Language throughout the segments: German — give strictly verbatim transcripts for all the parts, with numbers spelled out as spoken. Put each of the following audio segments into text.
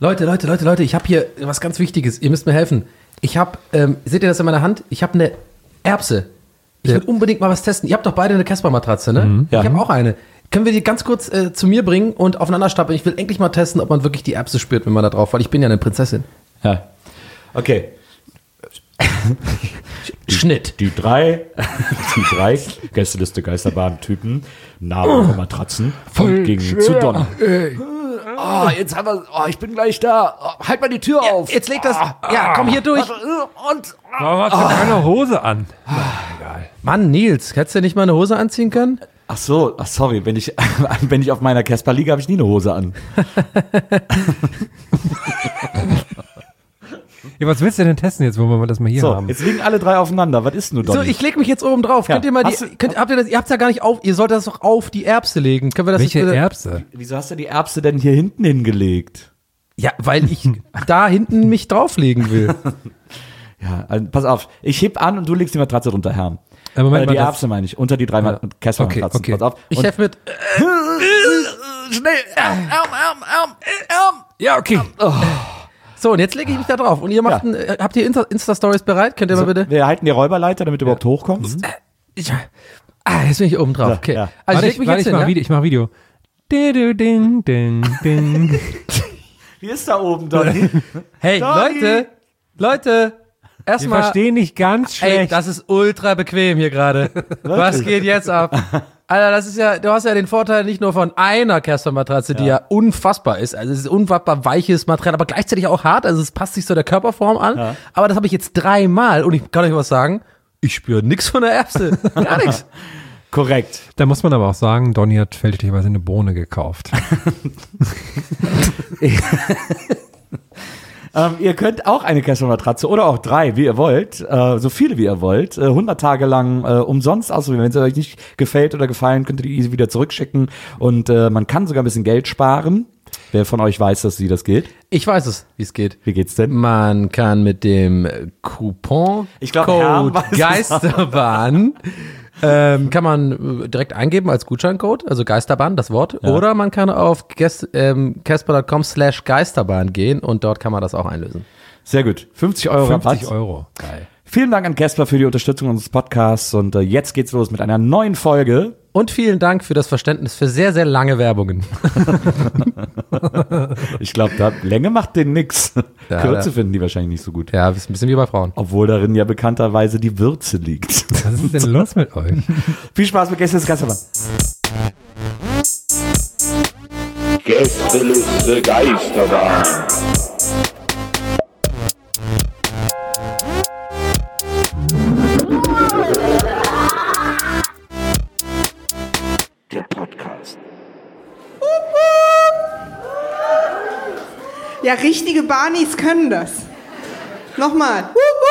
Leute, Leute, Leute, Leute, ich habe hier was ganz Wichtiges. Ihr müsst mir helfen. Ich habe, ähm, seht ihr das in meiner Hand? Ich habe eine Erbse. Ich will ja. unbedingt mal was testen. Ihr habt doch beide eine Casper-Matratze, ne? Mhm. Ja. Ich habe auch eine. Können wir die ganz kurz äh, zu mir bringen und aufeinander stapeln? Ich will endlich mal testen, ob man wirklich die Erbse spürt, wenn man da drauf, weil ich bin ja eine Prinzessin. Ja. Okay. Schnitt. Die drei, die drei Gästeliste Geisterbahn-Typen nahmen ihre Matratzen und gingen zu Donny. Oh, jetzt haben wir, oh, ich bin gleich da. Oh, halt mal die Tür ja, auf. Jetzt leg das, ah, ja, komm hier durch. Und, warum hast du oh. keine Hose an? Ah, egal. Mann, Nils, hättest du nicht mal eine Hose anziehen können? Ach so, ach sorry, wenn ich, wenn ich auf meiner Casper liege, habe ich nie eine Hose an. Ja, was willst du denn testen jetzt, wo wir das mal hier so, haben? Jetzt liegen alle drei aufeinander. Was ist nun Donny? So, ich leg mich jetzt oben drauf. Ja. Könnt ihr mal die, könnt, habt ihr das, ihr habt's ja gar nicht auf, ihr solltet das doch auf die Erbse legen. Können wir das Welche jetzt, Erbse? Wieso hast du die Erbse denn hier hinten hingelegt? Ja, weil ich da hinten mich drauflegen will. Ja, also pass auf. Ich heb an und du legst die Matratze drunter, Herrn. Äh, Moment, äh, die Erbse meine ich. Unter die drei ja. Casper-Matratzen. Okay, okay. Pass auf. Ich helfe mit. Äh, Schnell. Arm, Arm, Arm, Arm. Ja, okay. Oh. So, und jetzt lege ich mich da drauf. Und ihr macht, ja. ein, habt ihr Insta- Insta-Stories bereit? Könnt ihr so, mal bitte? Wir halten die Räuberleiter, damit du ja. überhaupt hochkommst. Mhm. Ich, ah, jetzt bin ich oben drauf. Okay. Ja. Also ich, ich, mich jetzt ich, hin, mach ja? Video, ich mach Video. Ding, ding, ding. Wie ist da oben, Donny? Hey, Donny. Leute, Leute, erstmal. Wir verstehen nicht ganz schlecht. Ey, das ist ultra bequem hier gerade. Was geht jetzt ab? Alter, das ist ja, du hast ja den Vorteil nicht nur von einer Casper-Matratze, ja. die ja unfassbar ist. Also es ist unfassbar weiches Material, aber gleichzeitig auch hart. Also es passt sich so der Körperform an. Ja. Aber das habe ich jetzt dreimal und ich kann euch was sagen, ich spüre nichts von der Erbse. Gar nichts. Korrekt. Da muss man aber auch sagen, Donny hat fälschlicherweise eine Bohne gekauft. Ähm, ihr könnt auch eine Casper-Matratze oder auch drei, wie ihr wollt, äh, so viele wie ihr wollt, äh, hundert Tage lang äh, umsonst ausprobieren. Wenn es euch nicht gefällt oder gefallen, könnt ihr die easy wieder zurückschicken und äh, man kann sogar ein bisschen Geld sparen. Wer von euch weiß, dass wie das geht? Ich weiß es, wie es geht. Wie geht's denn? Man kann mit dem Coupon ich glaub, Code Geisterbahn ähm, kann man direkt eingeben als Gutscheincode, also Geisterbahn, das Wort. Ja. Oder man kann auf casper punkt com slash Geisterbahn gehen und dort kann man das auch einlösen. Sehr gut. fünfzig Euro Rabatt. fünfzig Euro. Geil. Vielen Dank an Casper für die Unterstützung unseres Podcasts und äh, jetzt geht's los mit einer neuen Folge. Und vielen Dank für das Verständnis für sehr, sehr lange Werbungen. Ich glaube, da Länge macht denen nix. Ja, Kürze finden die wahrscheinlich nicht so gut. Ja, ist ein bisschen wie bei Frauen. Obwohl darin ja bekannterweise die Würze liegt. Was ist denn los mit euch? Viel Spaß mit Gästeliste Geisterbahn. Gästeliste Geisterbahn. Der Podcast. Ja, richtige Barnies können das. Nochmal.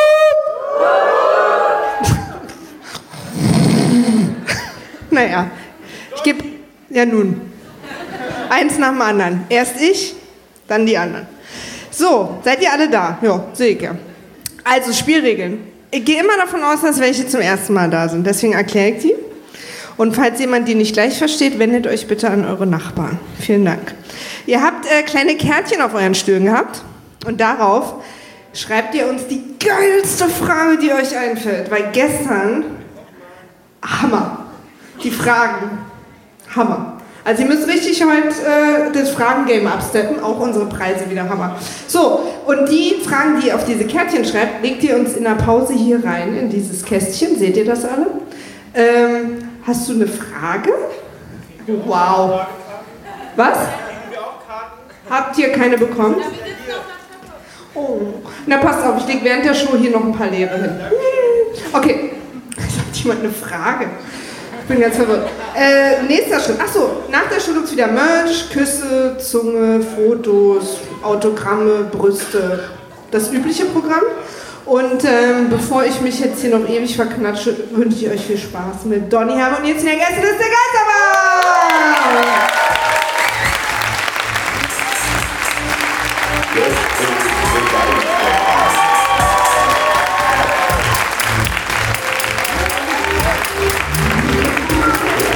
Naja, ich gebe, ja nun, eins nach dem anderen. Erst ich, dann die anderen. So, seid ihr alle da? Ja, sehe ich ja. Also, Spielregeln. Ich gehe immer davon aus, dass welche zum ersten Mal da sind. Deswegen erkläre ich die. Und falls jemand die nicht gleich versteht, wendet euch bitte an eure Nachbarn. Vielen Dank. Ihr habt äh, kleine Kärtchen auf euren Stühlen gehabt. Und darauf schreibt ihr uns die geilste Frage, die euch einfällt. Weil gestern, Hammer. Die Fragen, Hammer. Also ihr müsst richtig heute äh, das Fragengame absteppen, auch unsere Preise wieder Hammer. So, und die Fragen, die ihr auf diese Kärtchen schreibt, legt ihr uns in der Pause hier rein, in dieses Kästchen. Seht ihr das alle? Ähm, hast du eine Frage? Wow. Was? Habt ihr keine bekommen? Oh, na passt auf, ich lege während der Show hier noch ein paar leere hin. Okay, hat jemand eine Frage? Ich bin ganz verwirrt. Äh, nächster Schritt. Achso, nach der Show gibt es wieder Merch, Küsse, Zunge, Fotos, Autogramme, Brüste. Das übliche Programm. Und ähm, bevor ich mich jetzt hier noch ewig verknatsche, wünsche ich euch viel Spaß mit Donny Hermann und jetzt in der Gästeliste Geisterbahn!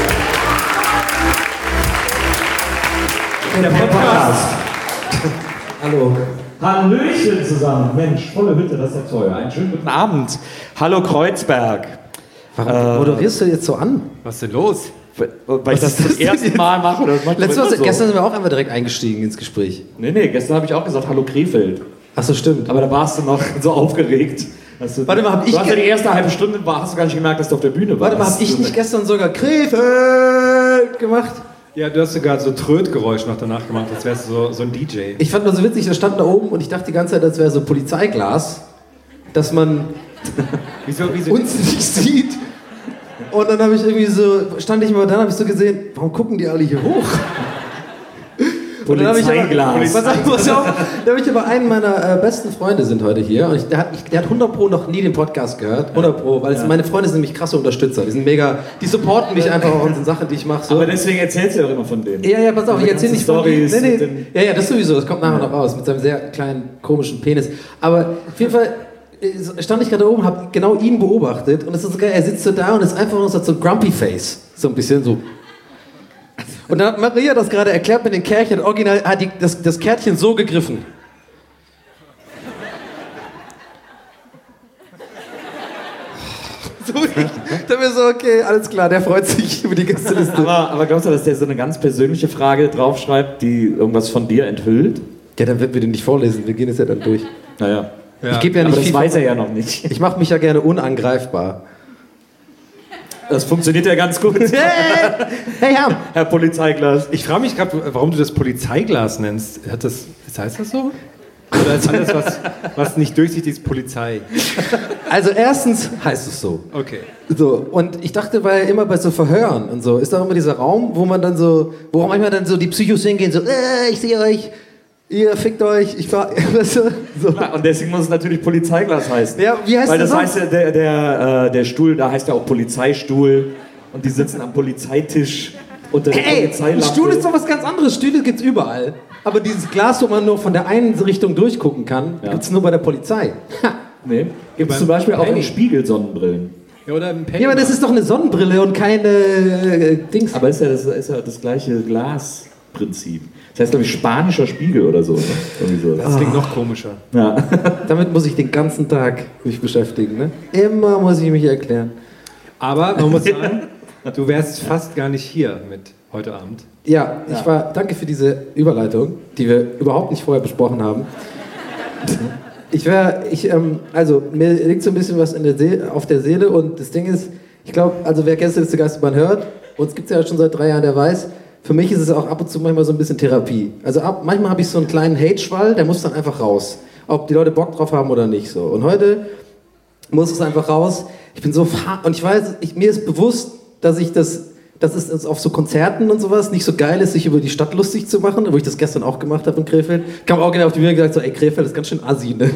Der Podcast. Hallo. Hallöchen zusammen. Mensch, volle Hütte, das ist ja toll. Einen schönen guten Abend. Hallo Kreuzberg. Warum äh, moderierst du jetzt so an? Was ist denn los? Weil ich das das, das erste Mal mache. Oder das Letztes Mal, so. Gestern sind wir auch einfach direkt eingestiegen ins Gespräch. Nee, nee, gestern habe ich auch gesagt, hallo Krefeld. Ach so, stimmt. Aber da warst du noch so aufgeregt. Du, Warte mal, hab ich... Du hast ja die erste halbe Stunde, hast du gar nicht gemerkt, dass du auf der Bühne warst. Warte mal, hab ich nicht gestern sogar Krefeld gemacht? Ja, du hast sogar so Trötgeräusch noch danach gemacht, als wärst du so, so ein D J. Ich fand nur so witzig, da stand da oben und ich dachte die ganze Zeit, das wäre so Polizeiglas, dass man wieso, wieso uns nicht sieht. Und dann habe ich irgendwie so, stand ich mal da, habe ich so gesehen, warum gucken die alle hier hoch? Polizeiglas. Da habe ich aber einen meiner äh, besten Freunde sind heute hier und ich, der, hat, ich, der hat hundert Pro noch nie den Podcast gehört, hundert Pro, weil es, meine Freunde sind nämlich krasse Unterstützer, die sind mega, die supporten mich einfach auch in den Sachen, die ich mache. So. Aber deswegen erzählst du ja auch immer von denen. Ja, ja, pass auf, ich erzähle nicht von denen. Nee, nee. Ja, ja, das sowieso, das kommt nachher noch raus, mit seinem sehr kleinen, komischen Penis. Aber auf jeden Fall stand ich gerade oben, habe genau ihn beobachtet und es ist so geil, er sitzt so da und ist einfach nur so ein Grumpy Face, so ein bisschen so. Und dann hat Maria das gerade erklärt mit den Kärtchen, original hat die, das, das Kärtchen so gegriffen. So, ich dachte mir so, okay, alles klar, der freut sich über die Gästeliste. Aber, aber glaubst du, dass der so eine ganz persönliche Frage draufschreibt, die irgendwas von dir enthüllt? Ja, dann werden wir den nicht vorlesen, wir gehen es ja dann durch. Naja. Ja. Ich gebe ja nicht aber das viel weiß er ja noch nicht. Ich mache mich ja gerne unangreifbar. Das funktioniert ja ganz gut. Hey, hey Herr. Herr Polizeiglas. Ich frage mich gerade, warum du das Polizeiglas nennst. Hat das, das heißt das so? Oder ist alles, was, was nicht durchsichtig ist, Polizei? Also erstens heißt es so. Okay. So, und ich dachte, weil immer bei so Verhören und so, ist da immer dieser Raum, wo man dann so, wo auch manchmal dann so die Psychos hingehen, so, äh, ich sehe euch, ihr fickt euch, ich fahr, weißt du, so. Klar, und deswegen muss es natürlich Polizeiglas heißen. Ja, wie heißt Weil das das heißt ja, der, der, äh, der Stuhl, da heißt ja auch Polizeistuhl und die sitzen am Polizeitisch unter der Ey, Polizeilampe. ein Stuhl ist doch was ganz anderes, Stühle gibt's überall. Aber dieses Glas, wo man nur von der einen Richtung durchgucken kann, ja. gibt's nur bei der Polizei. Ha. Nee, gibt's zum Beispiel auch in Spiegelsonnenbrillen. Ja, oder im ja, aber das ist doch eine Sonnenbrille und keine äh, Dings. Aber ist ja das, ist ja das gleiche Glasprinzip. Das heißt, glaube ich, spanischer Spiegel oder so. Ne? Irgendwie so. Das klingt noch komischer. Ja. Damit muss ich den ganzen Tag mich beschäftigen. Ne? Immer muss ich mich erklären. Aber man muss sagen, du wärst fast gar nicht hier mit heute Abend. Ja, ich war, danke für diese Überleitung, die wir überhaupt nicht vorher besprochen haben. Ich wäre, ich, ähm, also mir liegt so ein bisschen was in der See- auf der Seele und das Ding ist, ich glaube, also wer Gästeliste Geisterbahn hört, uns gibt es ja schon seit drei Jahren, der weiß, für mich ist es auch ab und zu manchmal so ein bisschen Therapie. Also ab, manchmal habe ich so einen kleinen Hate-Schwall, der muss dann einfach raus. Ob die Leute Bock drauf haben oder nicht so. Und heute muss es einfach raus. Ich bin so fa- und ich weiß, ich, mir ist bewusst, dass ich das, dass es auf so Konzerten und sowas nicht so geil ist, sich über die Stadt lustig zu machen, wo ich das gestern auch gemacht habe in Krefeld. Kam auch genau auf die Bühne und gesagt so, ey, Krefeld ist ganz schön assi, ne?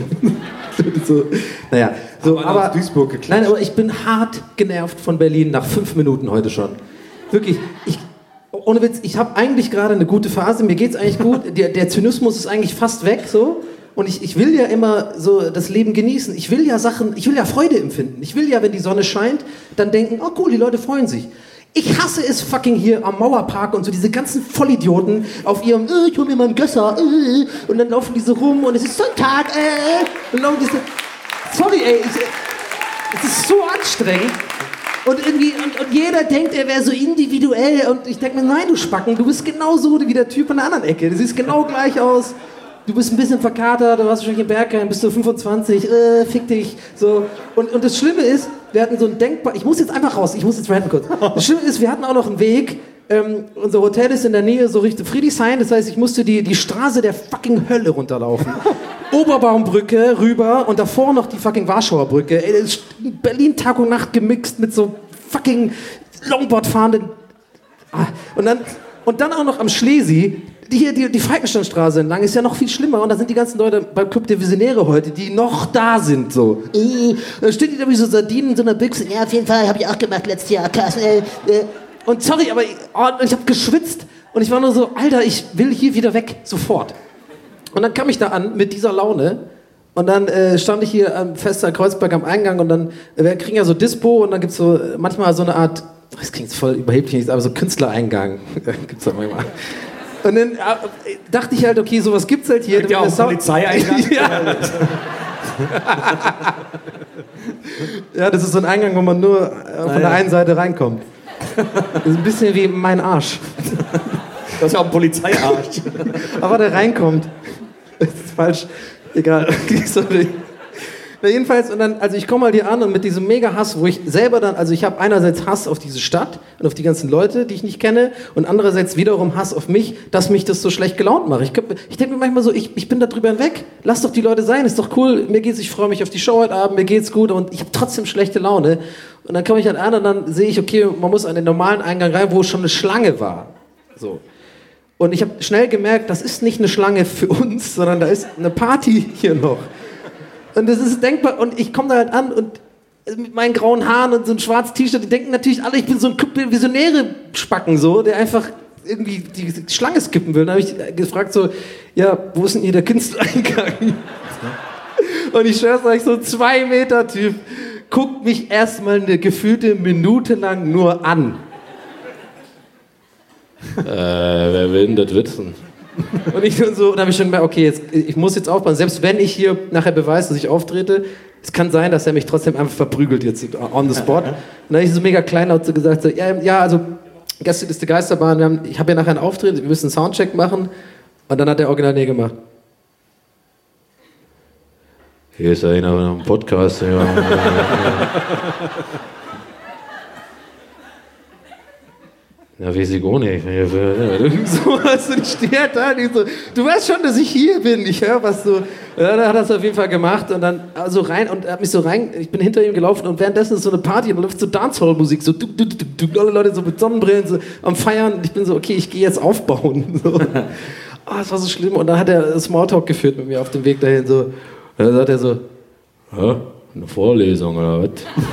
so, naja, so, aber, aber Duisburg nein, aber ich bin hart genervt von Berlin nach fünf Minuten heute schon. Wirklich, ich ohne Witz, ich habe eigentlich gerade eine gute Phase, mir geht's eigentlich gut, der, der Zynismus ist eigentlich fast weg, so. Und ich, ich will ja immer so das Leben genießen. Ich will ja Sachen, ich will ja Freude empfinden. Ich will ja, wenn die Sonne scheint, dann denken, oh cool, die Leute freuen sich. Ich hasse es fucking hier am Mauerpark und so diese ganzen Vollidioten auf ihrem, äh, ich hol mir mal einen Gösser, äh, und dann laufen diese rum und es ist Sonntag, äh, und laufen diese, sorry ey, ich, es ist so anstrengend. Und irgendwie, und, und jeder denkt, er wäre so individuell und ich denke mir, nein, du Spacken, du bist genauso wie der Typ an der anderen Ecke. Du siehst genau gleich aus. Du bist ein bisschen verkatert, du warst wahrscheinlich im Bergheim, bist du fünfundzwanzig, äh, fick dich, so. Und, und das Schlimme ist, wir hatten so ein denkbar, ich muss jetzt einfach raus, ich muss jetzt ranten kurz. Das Schlimme ist, wir hatten auch noch einen Weg, ähm, unser Hotel ist in der Nähe so Richtung Friedrichshain, das heißt, ich musste die, die Straße der fucking Hölle runterlaufen. Oberbaumbrücke rüber und davor noch die fucking Warschauer Brücke. Ey, das ist Berlin Tag und Nacht gemixt mit so fucking Longboard fahrenden. Ah, und dann, und dann auch noch am Schlesi, die hier die, die Falkensteinstraße entlang, ist ja noch viel schlimmer. Und da sind die ganzen Leute beim Club der Visionäre heute, die noch da sind. So. Äh, da stehen die da wie so Sardinen in so einer Büchse. Ja, auf jeden Fall, habe ich auch gemacht letztes Jahr. Äh, äh. Und sorry, aber ich, oh, ich habe geschwitzt. Und ich war nur so, Alter, ich will hier wieder weg, sofort. Und dann kam ich da an mit dieser Laune und dann äh, stand ich hier am Fester Kreuzberg am Eingang und dann, äh, wir kriegen ja so Dispo und dann gibt's so äh, manchmal so eine Art, das klingt voll überheblich, aber so Künstlereingang gibt's da manchmal. Und dann äh, dachte ich halt, okay, sowas gibt's halt hier. Ja, auch Polizeieingang. Ja. Ja, das ist so ein Eingang, wo man nur äh, von der einen Seite reinkommt. Das ist ein bisschen wie mein Arsch. Das ist ja auch ein Polizeiarsch. Aber der reinkommt. Das ist falsch. Egal. Sorry. Na jedenfalls, und dann, also ich komme mal hier an und mit diesem Mega-Hass, wo ich selber dann, also ich habe einerseits Hass auf diese Stadt und auf die ganzen Leute, die ich nicht kenne, und andererseits wiederum Hass auf mich, dass mich das so schlecht gelaunt macht. Ich, ich denke mir manchmal so, ich, ich bin da drüber hinweg, lass doch die Leute sein, ist doch cool, mir geht's, ich freue mich auf die Show heute Abend, mir geht's gut und ich habe trotzdem schlechte Laune. Und dann komme ich halt an und dann sehe ich, okay, man muss an den normalen Eingang rein, wo schon eine Schlange war. So. Und ich habe schnell gemerkt, das ist nicht eine Schlange für uns, sondern da ist eine Party hier noch. Und das ist denkbar, und ich komme da halt an und mit meinen grauen Haaren und so ein schwarzes T-Shirt, die denken natürlich alle, ich bin so ein visionäre Spacken, so, der einfach irgendwie die Schlange skippen will. Dann habe ich gefragt so, ja, wo ist denn hier der Künstlereingang? Und ich schwör's euch, so ein zwei Meter Typ guckt mich erstmal eine gefühlte Minute lang nur an. Äh, wer will denn das wissen? Und ich und so, und habe ich schon gemerkt, okay, jetzt, ich muss jetzt aufpassen, selbst wenn ich hier nachher beweise, dass ich auftrete, es kann sein, dass er mich trotzdem einfach verprügelt jetzt on the spot. Und dann habe ich so mega kleinlaut so gesagt, so, ja, ja, also Gästeliste Geisterbahn, wir haben, ich habe ja nachher einen Auftritt, wir müssen einen Soundcheck machen, und dann hat der Original nee gemacht. Hier ist einer von einem Podcast. Ja. Ja, weiß ich auch nicht. So, also ich stehe halt da und ich so, du weißt schon, dass ich hier bin, ich höre was so. Ja, dann hat er es auf jeden Fall gemacht und dann so rein und er hat mich so rein, ich bin hinter ihm gelaufen und währenddessen ist so eine Party und da läuft so Dancehall-Musik, so du, du, du, du, alle Leute so mit Sonnenbrillen so am Feiern und ich bin so, okay, ich gehe jetzt aufbauen. So. Oh, das war so schlimm und dann hat er Smalltalk geführt mit mir auf dem Weg dahin, so. Und dann sagt er so, hä? Eine Vorlesung oder was?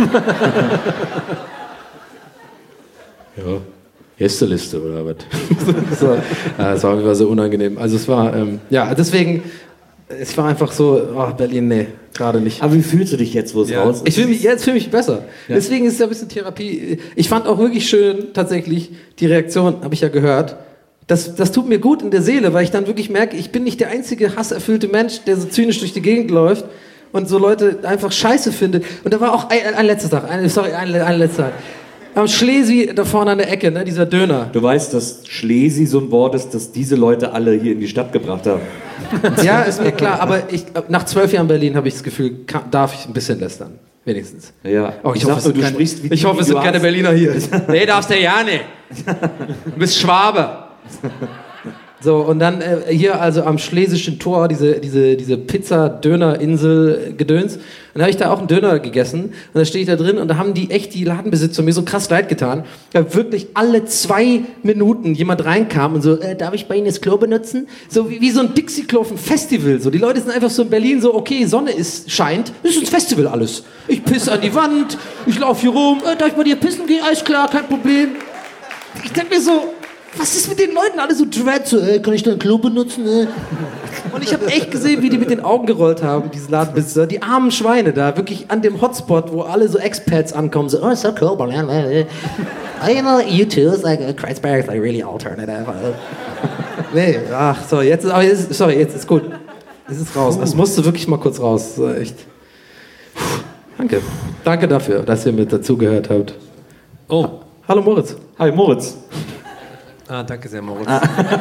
Ja. Gästeliste oder was? so, ja, das war auf jeden Fall so unangenehm. Also es war, ähm, ja, deswegen, es war einfach so, oh, Berlin, nee, gerade nicht. Aber wie fühlst du dich jetzt, wo es ja. raus ist? Ich fühle mich, jetzt fühle ich mich besser. Ja. Deswegen ist es ja ein bisschen Therapie. Ich fand auch wirklich schön, tatsächlich, die Reaktion, habe ich ja gehört. Das, das tut mir gut in der Seele, weil ich dann wirklich merke, ich bin nicht der einzige hasserfüllte Mensch, der so zynisch durch die Gegend läuft und so Leute einfach scheiße findet. Und da war auch ein, ein letzter Tag, ein, sorry, ein, ein letzter Tag. Am Schlesi, da vorne an der Ecke, ne, dieser Döner. Du weißt, dass Schlesi so ein Wort ist, das diese Leute alle hier in die Stadt gebracht haben. Ja, ist mir klar, aber ich, nach zwölf Jahren Berlin habe ich das Gefühl, kann, darf ich ein bisschen lästern. Wenigstens. Ja. Oh, ich, ich hoffe, sag nur, du kein, sprichst wie ich hoffe, es sind keine Berliner hier. Nee, darfst du ja nicht. Du bist Schwabe. So, und dann äh, hier also am Schlesischen Tor, diese, diese, diese Pizza-Döner-Insel-Gedöns. Und dann habe ich da auch einen Döner gegessen. Und da stehe ich da drin und da haben die echt, die Ladenbesitzer, mir so krass leid getan. Da wirklich alle zwei Minuten jemand reinkam und so, äh, darf ich bei Ihnen das Klo benutzen? So wie, wie so ein Dixie-Klo auf einem Festival. So, die Leute sind einfach so in Berlin so, okay, Sonne ist, scheint, das ist ein Festival alles. Ich pisse an die Wand, ich laufe hier rum, äh, darf ich bei dir pissen gehen? Alles klar, kein Problem. Ich denke mir so, was ist mit den Leuten? Alle so dread, so, ey, kann ich dein Klo benutzen? Ey? Und ich habe echt gesehen, wie die mit den Augen gerollt haben, diese Ladenbesitzer. Die armen Schweine da, wirklich an dem Hotspot, wo alle so Expats ankommen, so, oh, so cool, man. You know, you too, it's like, Kreuzberg is like really alternative. Nee, ach, sorry, jetzt ist, aber jetzt, sorry, jetzt ist gut. Es ist raus. Das musste wirklich mal kurz raus. Das war echt. Puh, danke. Danke dafür, dass ihr mit dazugehört habt. Oh. Hallo Moritz. Hi Moritz. Ah, danke sehr, Moritz.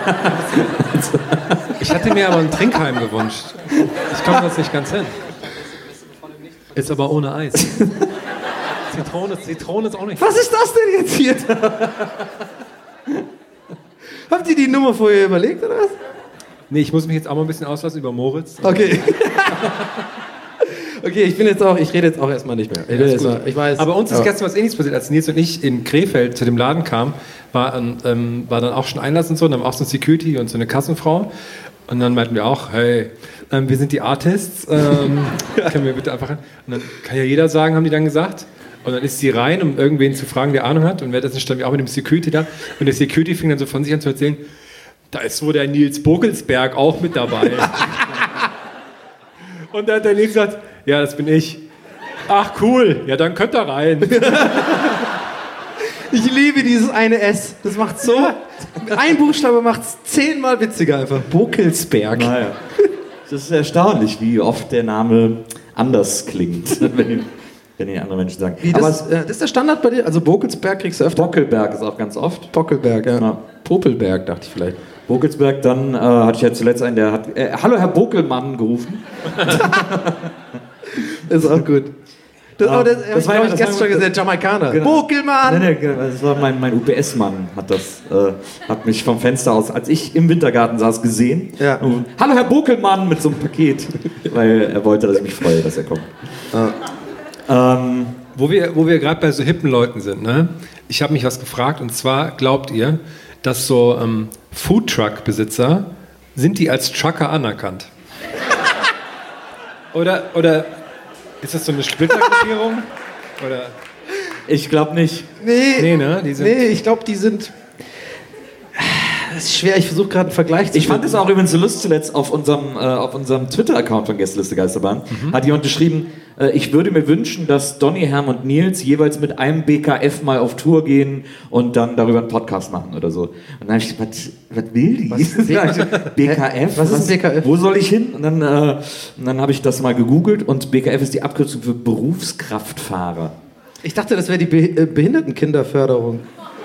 Ich hatte mir aber ein Trinkheim gewünscht. Ich komme das nicht ganz hin. Ist aber ohne Eis. Zitrone, Zitrone ist auch nicht. Was ist das denn jetzt hier? Habt ihr die Nummer vorher überlegt, oder was? Nee, ich muss mich jetzt auch mal ein bisschen auslassen über Moritz. Okay. Okay, ich bin jetzt auch, ich rede jetzt auch erstmal nicht mehr. Ich, Ja, jetzt ist mal, ich weiß. Aber uns ist aber gestern was Ähnliches passiert, als Nils und ich in Krefeld zu dem Laden kamen, war, ähm, war dann auch schon Einlass und so, und dann war auch so ein Security und so eine Kassenfrau. Und dann meinten wir auch, hey, ähm, wir sind die Artists, ähm, können wir bitte einfach rein? Und dann kann ja jeder sagen, haben die dann gesagt. Und dann ist sie rein, um irgendwen zu fragen, der Ahnung hat. Und währenddessen standen wir auch mit dem Security da. Und der Security fing dann so von sich an zu erzählen, da ist wohl der Nils Bogelsberg auch mit dabei. Und dann hat der Nils gesagt, ja, das bin ich. Ach cool, ja dann könnt ihr rein. Ich liebe dieses eine S. Das macht so. Ein Buchstabe macht es zehnmal witziger einfach. Bokelsberg. Naja. Das ist erstaunlich, wie oft der Name anders klingt, wenn ihn, wenn ihn andere Menschen sagen. Wie, das, Aber, äh, das ist der Standard bei dir? Also Bokelsberg kriegst du öfter? Bockelberg ist auch ganz oft. Bockelberg, ja. Ja. Popelberg, dachte ich vielleicht. Bokelsberg, dann äh, hatte ich ja zuletzt einen, der hat äh, Hallo Herr Bokelmann gerufen. Ist auch gut. Das, Ah, oh, das, das das war habe ja- ich das gestern war- schon gesehen, Jamaikaner. Genau. Bokelmann! Nee, nee, das war mein, mein U P S-Mann, hat das, äh, hat mich vom Fenster aus, als ich im Wintergarten saß, gesehen. Ja. Und, Hallo Herr Bokelmann mit so einem Paket, weil er wollte, dass ich mich freue, dass er kommt. Ähm, Wo wir, wo wir gerade bei so hippen Leuten sind, ne? Ich habe mich was gefragt und zwar, glaubt ihr, dass so ähm, Foodtruck-Besitzer, sind die als Trucker anerkannt? Oder, oder ist das so eine Splittergruppierung? Oder? ich glaube nicht. Nee, Nee, ne? Die sind, nee, ich glaube, die sind. Das ist schwer, ich versuche gerade einen Vergleich zu Ich fand es finden. auch übrigens so lustig zuletzt auf unserem, äh, auf unserem Twitter-Account von Gästeliste Geisterbahn. Hat jemand geschrieben, äh, ich würde mir wünschen, dass Donny, Herm und Nils jeweils mit einem B K F mal auf Tour gehen und dann darüber einen Podcast machen oder so. Und dann habe ich gesagt, was, was will die? Was ist B K F? Was ist ein B K F? Wo soll ich hin? Und dann, äh, und dann habe ich das mal gegoogelt und B K F ist die Abkürzung für Berufskraftfahrer. Ich dachte, das wäre die Be äh, Behindertenkinderförderung.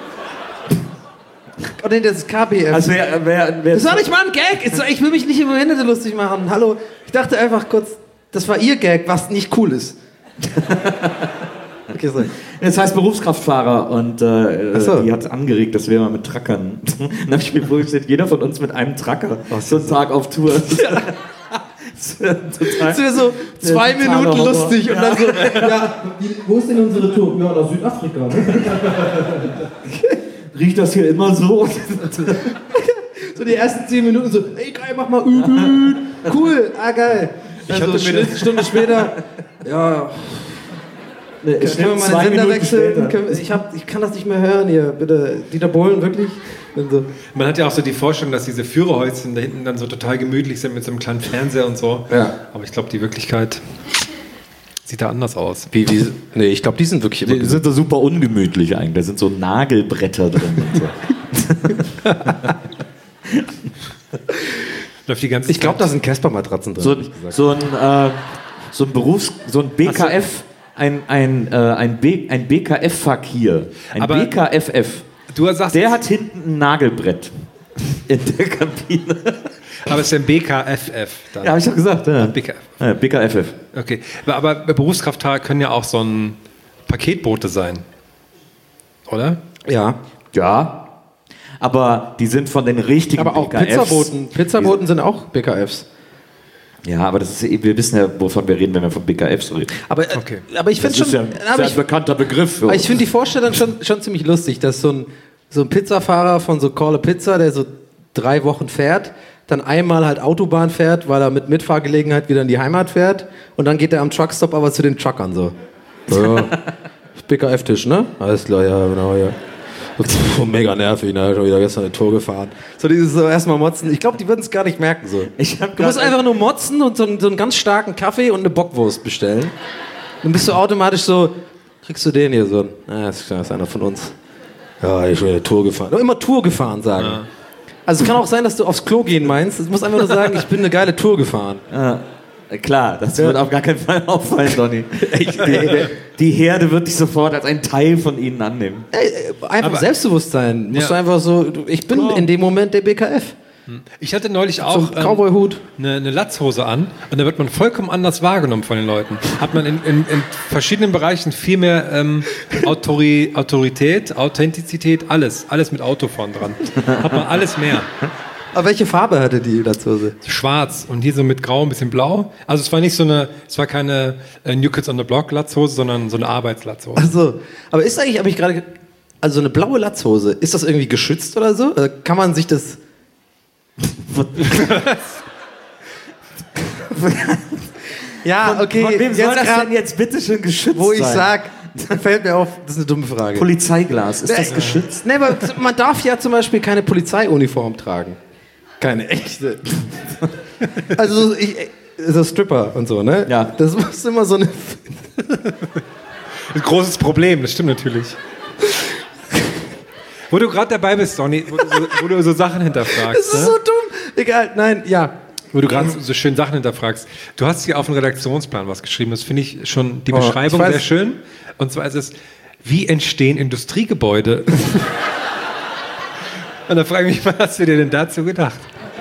Oh nee, das ist K B F. Also wer, wer, wer das war nicht mal ein Gag. Ist doch- Ich will mich nicht über Behinderte lustig machen. Hallo. Ich dachte einfach kurz, das war ihr Gag, was nicht cool ist. Okay, so. Das heißt Berufskraftfahrer und äh, Ach so. die hat angeregt, dass wir mal mit Truckern. Dann habe ich mir vorgestellt, jeder von uns mit einem Trucker so einen Tag auf Tour. Das wäre total- Das wäre so zwei totaler Minuten Horror. lustig und dann so, ja, wie- wo ist denn unsere Tour? Ja, nach Südafrika. Ne? Riecht das hier immer so? So die ersten zehn Minuten so, ey geil, mach mal übel. Cool, ah geil. Dann hatte so mir eine Stunde später, ja, Ne, können wir mal zwei den Sender Minuten wechseln? später. Können wir- Ich, hab, ich kann das nicht mehr hören hier, bitte. Dieter Bohlen, wirklich? Dann so, man hat ja auch so die Vorstellung, dass diese Führerhäuschen da hinten dann so total gemütlich sind mit so einem kleinen Fernseher und so. Ja. Aber ich glaube, die Wirklichkeit sieht da anders aus. wie, wie, nee, ich glaube, die sind wirklich immer Die sind so super ungemütlich eigentlich. Da sind so Nagelbretter drin. Und so. Läuft die ganze Ich glaube, Zeit. da sind Casper-Matratzen drin. So, ein- so ein äh, so ein Berufs, so ein B K F, ein ein äh, ein, B, ein B K F-Fakir, ein Aber- B K F F. Du sagst, Der hat hinten ein Nagelbrett in der Kabine. aber es ist ja ein B K F F. Dann. Ja, habe ich doch gesagt. Ja. B K F. Ja, B K F F. Okay. Aber, aber Berufskraftfahrer können ja auch so ein Paketboote sein. Oder? Ja, Ja. Aber die sind von den richtigen aber auch B K Fs. Pizzaboten. Pizzaboten sind auch B K Fs. Ja, aber das ist, wir wissen ja, wovon wir reden, wenn wir von B K Fs reden. Aber, äh, Okay. aber ich finde Das ist schon, ja, ist aber ja ich, ein bekannter Begriff für aber uns. ich finde die Vorstellung schon, schon ziemlich lustig, dass so ein, so ein Pizzafahrer von so Call a Pizza, der so drei Wochen fährt, dann einmal halt Autobahn fährt, weil er mit Mitfahrgelegenheit wieder in die Heimat fährt und dann geht er am Truckstop aber zu den Truckern so. Ja, B K F-Tisch, ne? Alles klar, ja, genau, ja. Pff, mega nervig, ne? Schon wieder gestern eine Tour gefahren. So dieses so erstmal motzen. Ich glaube, die würden es gar nicht merken so. Ich hab Du musst grad- einfach nur motzen und so, einen- so einen ganz starken Kaffee und eine Bockwurst bestellen. Dann bist du automatisch so, kriegst du den hier so. Ah, das ist einer von uns. Ja, ich bin eine Tour gefahren. Nur immer Tour gefahren sagen. Also es kann auch sein, dass du aufs Klo gehen meinst. Du musst einfach nur sagen, ich bin eine geile Tour gefahren. Ja, klar, das wird auf gar keinen Fall auffallen, Donny. Die, die Herde wird dich sofort als ein Teil von ihnen annehmen. Ey, äh, einfach Aber- Selbstbewusstsein. Musst Ja. du einfach so, du- ich bin Klar. in dem Moment der B K F. Ich hatte neulich So auch ein Cowboy-Hut. ähm, eine, eine Latzhose an und da wird man vollkommen anders wahrgenommen von den Leuten. Hat man in, in, in verschiedenen Bereichen viel mehr ähm, Autori Autorität, Authentizität, alles. Alles mit Auto vorn dran. Hat man alles mehr. Aber welche Farbe hatte die Latzhose? Schwarz und hier so mit grau, ein bisschen blau. Also es war nicht so eine, es war keine äh, New Kids on the Block Latzhose, sondern so eine Arbeitslatzhose. Also, aber ist eigentlich, habe ich gerade, also eine blaue Latzhose, ist das irgendwie geschützt oder so? Äh, Kann man sich das... ja, okay. Von wem soll jetzt das grad, denn jetzt bitte schön geschützt wo ich sein? sag, fällt mir auf, das ist eine dumme Frage. Polizeiglas, ist das geschützt? Nee, aber man darf ja zum Beispiel keine Polizeiuniform tragen. Keine echte. Also so, ich, so Stripper und so, ne? Ja. Das muss immer so eine... Ein großes Problem, das stimmt natürlich. Wo du gerade dabei bist, Donny, wo, du so, wo du so Sachen hinterfragst. Das ist ne? so dumm. Egal, nein, ja. Wo du gerade so schön Sachen hinterfragst. Du hast hier auf dem Redaktionsplan was geschrieben, das finde ich schon die Oh, Beschreibung ich weiß- sehr schön. Und zwar ist es, wie entstehen Industriegebäude? Und da frage ich mich, was hast du dir denn dazu gedacht?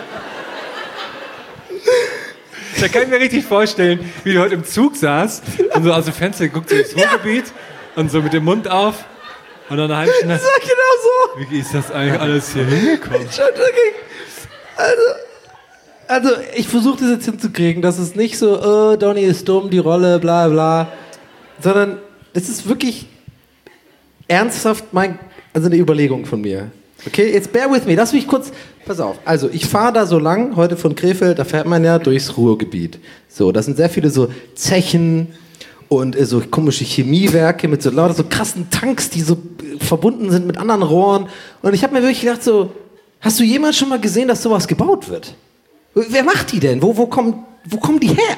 Da kann ich mir richtig vorstellen, wie du heute im Zug saßt und so aus dem Fenster guckst ins Ruhrgebiet und so mit dem Mund auf und dann eine halbe Stunde. Das war genau so. Wie ist das eigentlich alles hier hingekommen? Schon wirklich. Also, also ich versuche das jetzt hinzukriegen, dass es nicht so, oh, Donny ist dumm, die Rolle, bla bla, sondern das ist wirklich ernsthaft mein, also eine Überlegung von mir. Okay, jetzt bear with me, lass mich kurz, pass auf. Also ich fahre da so lang, heute von Krefeld, da fährt man ja durchs Ruhrgebiet. So, das sind sehr viele so Zechen und äh, so komische Chemiewerke mit so lauter so krassen Tanks, die so äh, verbunden sind mit anderen Rohren. Und ich habe mir wirklich gedacht so, hast du jemals schon mal gesehen, dass sowas gebaut wird? Wer macht die denn? Wo, wo, kommen, wo kommen die her?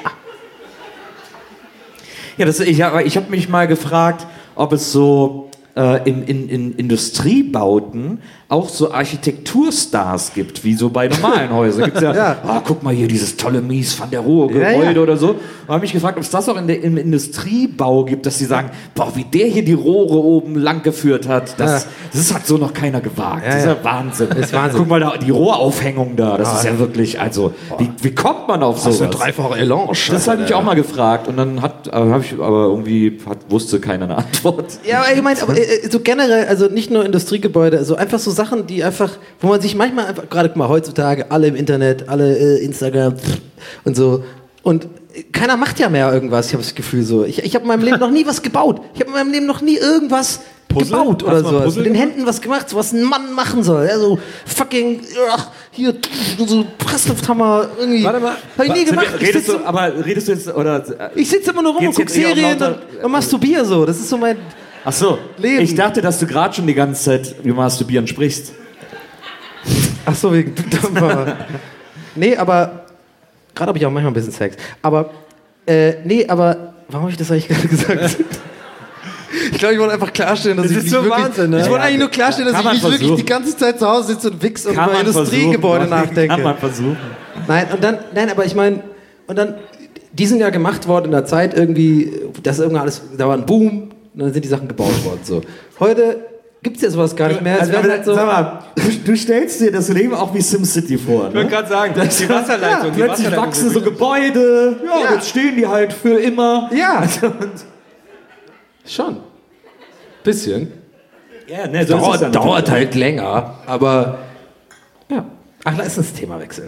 Ja, das, ich, aber ich habe mich mal gefragt, ob es so äh, in, in, in Industriebauten auch so Architekturstars gibt, wie so bei normalen Häusern. Gibt's ja, Ja. Ah, guck mal hier, dieses tolle Mies van der Rohe Gebäude Ja, ja. oder so. Und habe mich gefragt, ob es das auch in der, im Industriebau gibt, dass sie sagen, boah, wie der hier die Rohre oben lang geführt hat, das, Ja. das hat so noch keiner gewagt. Ja, das ist ja. ja Wahnsinn. Das ist Wahnsinn. Guck mal da, die Rohraufhängung da, das ist ja wirklich, also, wie, wie kommt man auf sowas? dreifache Elange. Das habe ich auch mal gefragt und dann hat, äh, habe ich aber irgendwie hat, wusste keiner eine Antwort. Ja, aber ich meine, aber äh, so generell, also nicht nur Industriegebäude, also einfach so Sachen, die einfach, wo man sich manchmal einfach, gerade guck mal, heutzutage, alle im Internet, alle äh, Instagram pff, und so. Und äh, keiner macht ja mehr irgendwas, ich habe das Gefühl so. Ich, ich habe in meinem Leben noch nie was gebaut. Ich habe in meinem Leben noch nie irgendwas Puzzle? gebaut Hast oder du mal so. Puzzle Mit den gemacht? Händen was gemacht, so was ein Mann machen soll. Ja, so fucking, ach, hier, so Presslufthammer, irgendwie. Warte mal. Hab ich nie gemacht. Ich Redest sitze du, aber redest du jetzt, oder? ich sitz immer nur rum Geht's und guck jetzt eher um Serien lauter- und, und masturbiere so. Das ist so mein... Ach so, Leben. ich dachte, dass du gerade schon die ganze Zeit über Masturbieren sprichst. Ach so, wegen nee, aber gerade habe ich auch manchmal ein bisschen Sex. Aber äh, nee, aber warum habe ich das eigentlich gerade gesagt? Ich glaube, ich wollte einfach klarstellen, dass Das ich ist nicht so wirklich, Wahnsinn, ne? Ich wollte Ja, eigentlich nur klarstellen, dass kann ich man nicht wirklich versuchen. die ganze Zeit zu Hause sitze und wichs und Kann über man Industriegebäude versuchen. nachdenke. Kann man versuchen. Nein, und dann, nein, aber ich meine, und dann, die sind ja gemacht worden in der Zeit irgendwie, das irgendwann alles, da war ein Boom, und dann sind die Sachen gebaut worden. So. Heute gibt es ja sowas gar nicht mehr. Es Also, werden aber, halt so, sag mal, du, du stellst dir das Leben auch wie SimCity vor. Ich wollte Ne? gerade sagen, die Wasserleitung. Ja, die plötzlich Wasserleitung wachsen so sind- Gebäude, ja, Ja. jetzt stehen die halt für immer. ja, Und, schon. Bisschen. ja, ne, so ist es Dauert, dann dauert natürlich. halt länger, aber ja. Ach, lass uns das Thema wechseln.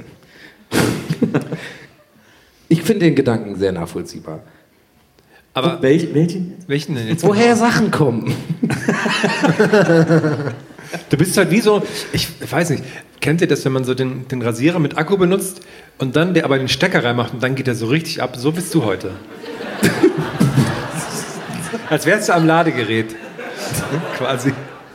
Ich finde den Gedanken sehr nachvollziehbar. Aber Welch, welchen? welchen denn jetzt? Woher Sachen kommen. Du bist halt wie so, ich weiß nicht, kennt ihr das, wenn man so den, den Rasierer mit Akku benutzt und dann der aber den Stecker reinmacht und dann geht er so richtig ab? So bist du heute. Als wärst du am Ladegerät. Quasi.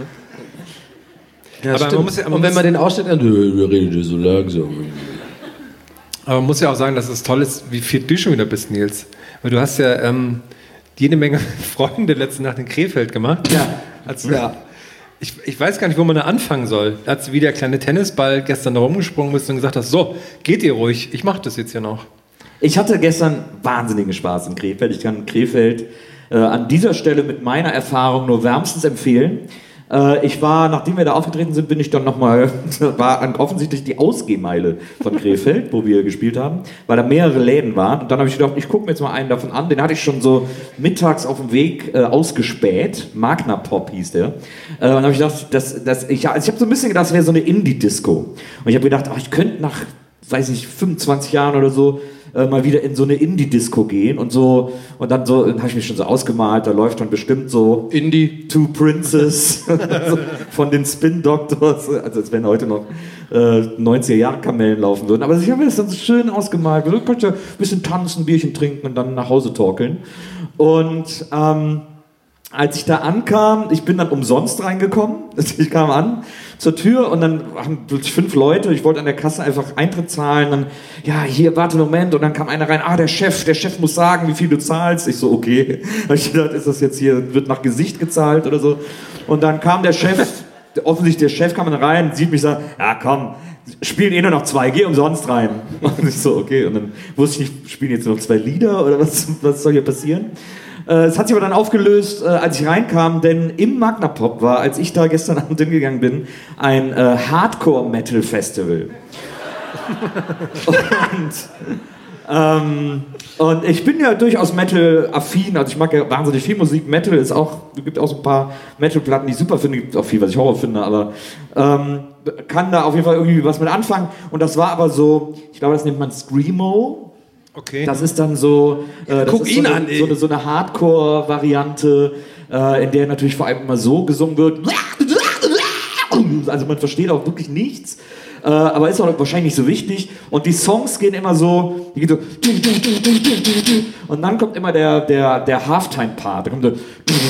Ja, Aber man muss ja- man Und wenn muss- man den ausstellt, dann Wir reden so langsam. Aber man muss ja auch sagen, dass es toll ist, wie fit du schon wieder bist, Nils. Weil du hast ja ähm, jede Menge Freunde letzte Nacht in Krefeld gemacht. Ja. Als, ja. Ich, ich weiß gar nicht, wo man da anfangen soll. Als du wie der kleine Tennisball gestern da rumgesprungen bist und gesagt hast, so, geht ihr ruhig, ich mach das jetzt ja noch. Ich hatte gestern wahnsinnigen Spaß in Krefeld. Ich kann Krefeld äh, an dieser Stelle mit meiner Erfahrung nur wärmstens empfehlen. Äh, ich war, nachdem wir da aufgetreten sind, bin ich dann nochmal, war an, offensichtlich die Ausgehmeile von Krefeld, wo wir gespielt haben, weil da mehrere Läden waren. Und dann habe ich gedacht, ich gucke mir jetzt mal einen davon an. Den hatte ich schon so mittags auf dem Weg äh, ausgespäht. Magna Pop hieß der. Äh, und dann habe ich gedacht, das, das, ich, also ich habe so ein bisschen gedacht, das wäre so eine Indie-Disco. Und ich habe gedacht, ach, ich könnte nach, weiß nicht, fünfundzwanzig Jahren oder so äh, mal wieder in so eine Indie-Disco gehen und so. Und dann so, dann habe ich mich schon so ausgemalt, da läuft dann bestimmt so Indie. Two Princes so, von den Spin Doctors, also als wenn heute noch äh, neunziger-Jahre-Kamellen laufen würden. Aber ich habe mir das dann so schön ausgemalt. Du kannst ja ein bisschen tanzen, ein Bierchen trinken und dann nach Hause torkeln. Und ähm, als ich da ankam, ich bin dann umsonst reingekommen. Ich kam an zur Tür und dann waren plötzlich fünf Leute. Ich wollte an der Kasse einfach Eintritt zahlen. Dann, ja, hier, warte einen Moment. Und dann kam einer rein, ah, der Chef, der Chef muss sagen, wie viel du zahlst. Ich so, okay. Da hab ich gedacht, ist das jetzt hier, wird nach Gesicht gezahlt oder so. Und dann kam der Chef offensichtlich der Chef kam dann rein, sieht mich und sagt, ja komm, spielen eh nur noch zwei, geh umsonst rein. Und ich so, okay, und dann wusste ich nicht, spielen jetzt nur noch zwei Lieder oder was, was soll hier passieren? Es hat sich aber dann aufgelöst, als ich reinkam, denn im Magna Pop war, als ich da gestern Abend hingegangen bin, ein äh, Hardcore-Metal-Festival. und, ähm, und ich bin ja durchaus Metal-affin, also ich mag ja wahnsinnig viel Musik. Metal ist auch, es gibt auch so ein paar Metal-Platten, die ich super finde, gibt auch viel, was ich Horror finde, aber ähm, kann da auf jeden Fall irgendwie was mit anfangen. Und das war aber so, ich glaube, das nennt man Screamo. Okay. Das ist dann so, äh, das Guck ist so, ihn eine, an, ey. so eine, so eine Hardcore-Variante, äh, in der natürlich vor allem immer so gesungen wird. Also man versteht auch wirklich nichts, äh, aber ist auch wahrscheinlich nicht so wichtig. Und die Songs gehen immer so, die gehen so und dann kommt immer der, der, der Halftime-Part. Da kommt so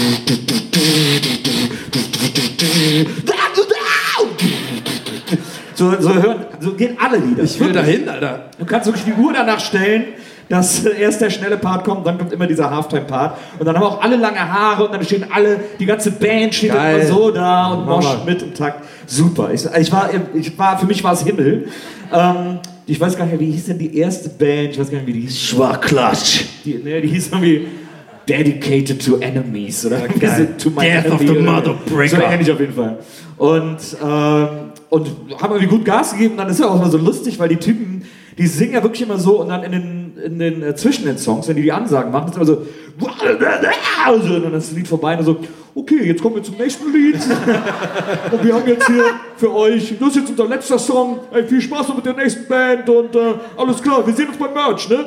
So, so, hören, so gehen alle Lieder. Ich will dahin, Alter. Du kannst wirklich die Uhr danach stellen, dass erst der schnelle Part kommt, dann kommt immer dieser Halftime-Part. Und dann haben auch alle lange Haare und dann stehen alle, die ganze Band steht Geil. immer so da und Mama. moscht mit im Takt. Super. Ich, ich war, ich war, für mich war es Himmel. Ähm, ich weiß gar nicht mehr, wie hieß denn die erste Band? Ich weiß gar nicht, wie die hieß. Schwachklatsch. Die, ne, die hieß irgendwie Dedicated to Enemies oder geil. to my Death enemy of the oder- Mother Breaker. So ähnlich auf jeden Fall. Und, ähm, und haben irgendwie gut Gas gegeben. Und dann ist ja auch immer so lustig, weil die Typen, die singen ja wirklich immer so und dann in den, in den äh, zwischen den Songs, wenn die die Ansagen machen, ist immer so und dann ist das Lied vorbei und so, okay, jetzt kommen wir zum nächsten Lied. Und wir haben jetzt hier für euch, das ist jetzt unser letzter Song. Hey, viel Spaß noch mit der nächsten Band und äh, alles klar, wir sehen uns beim Merch, ne?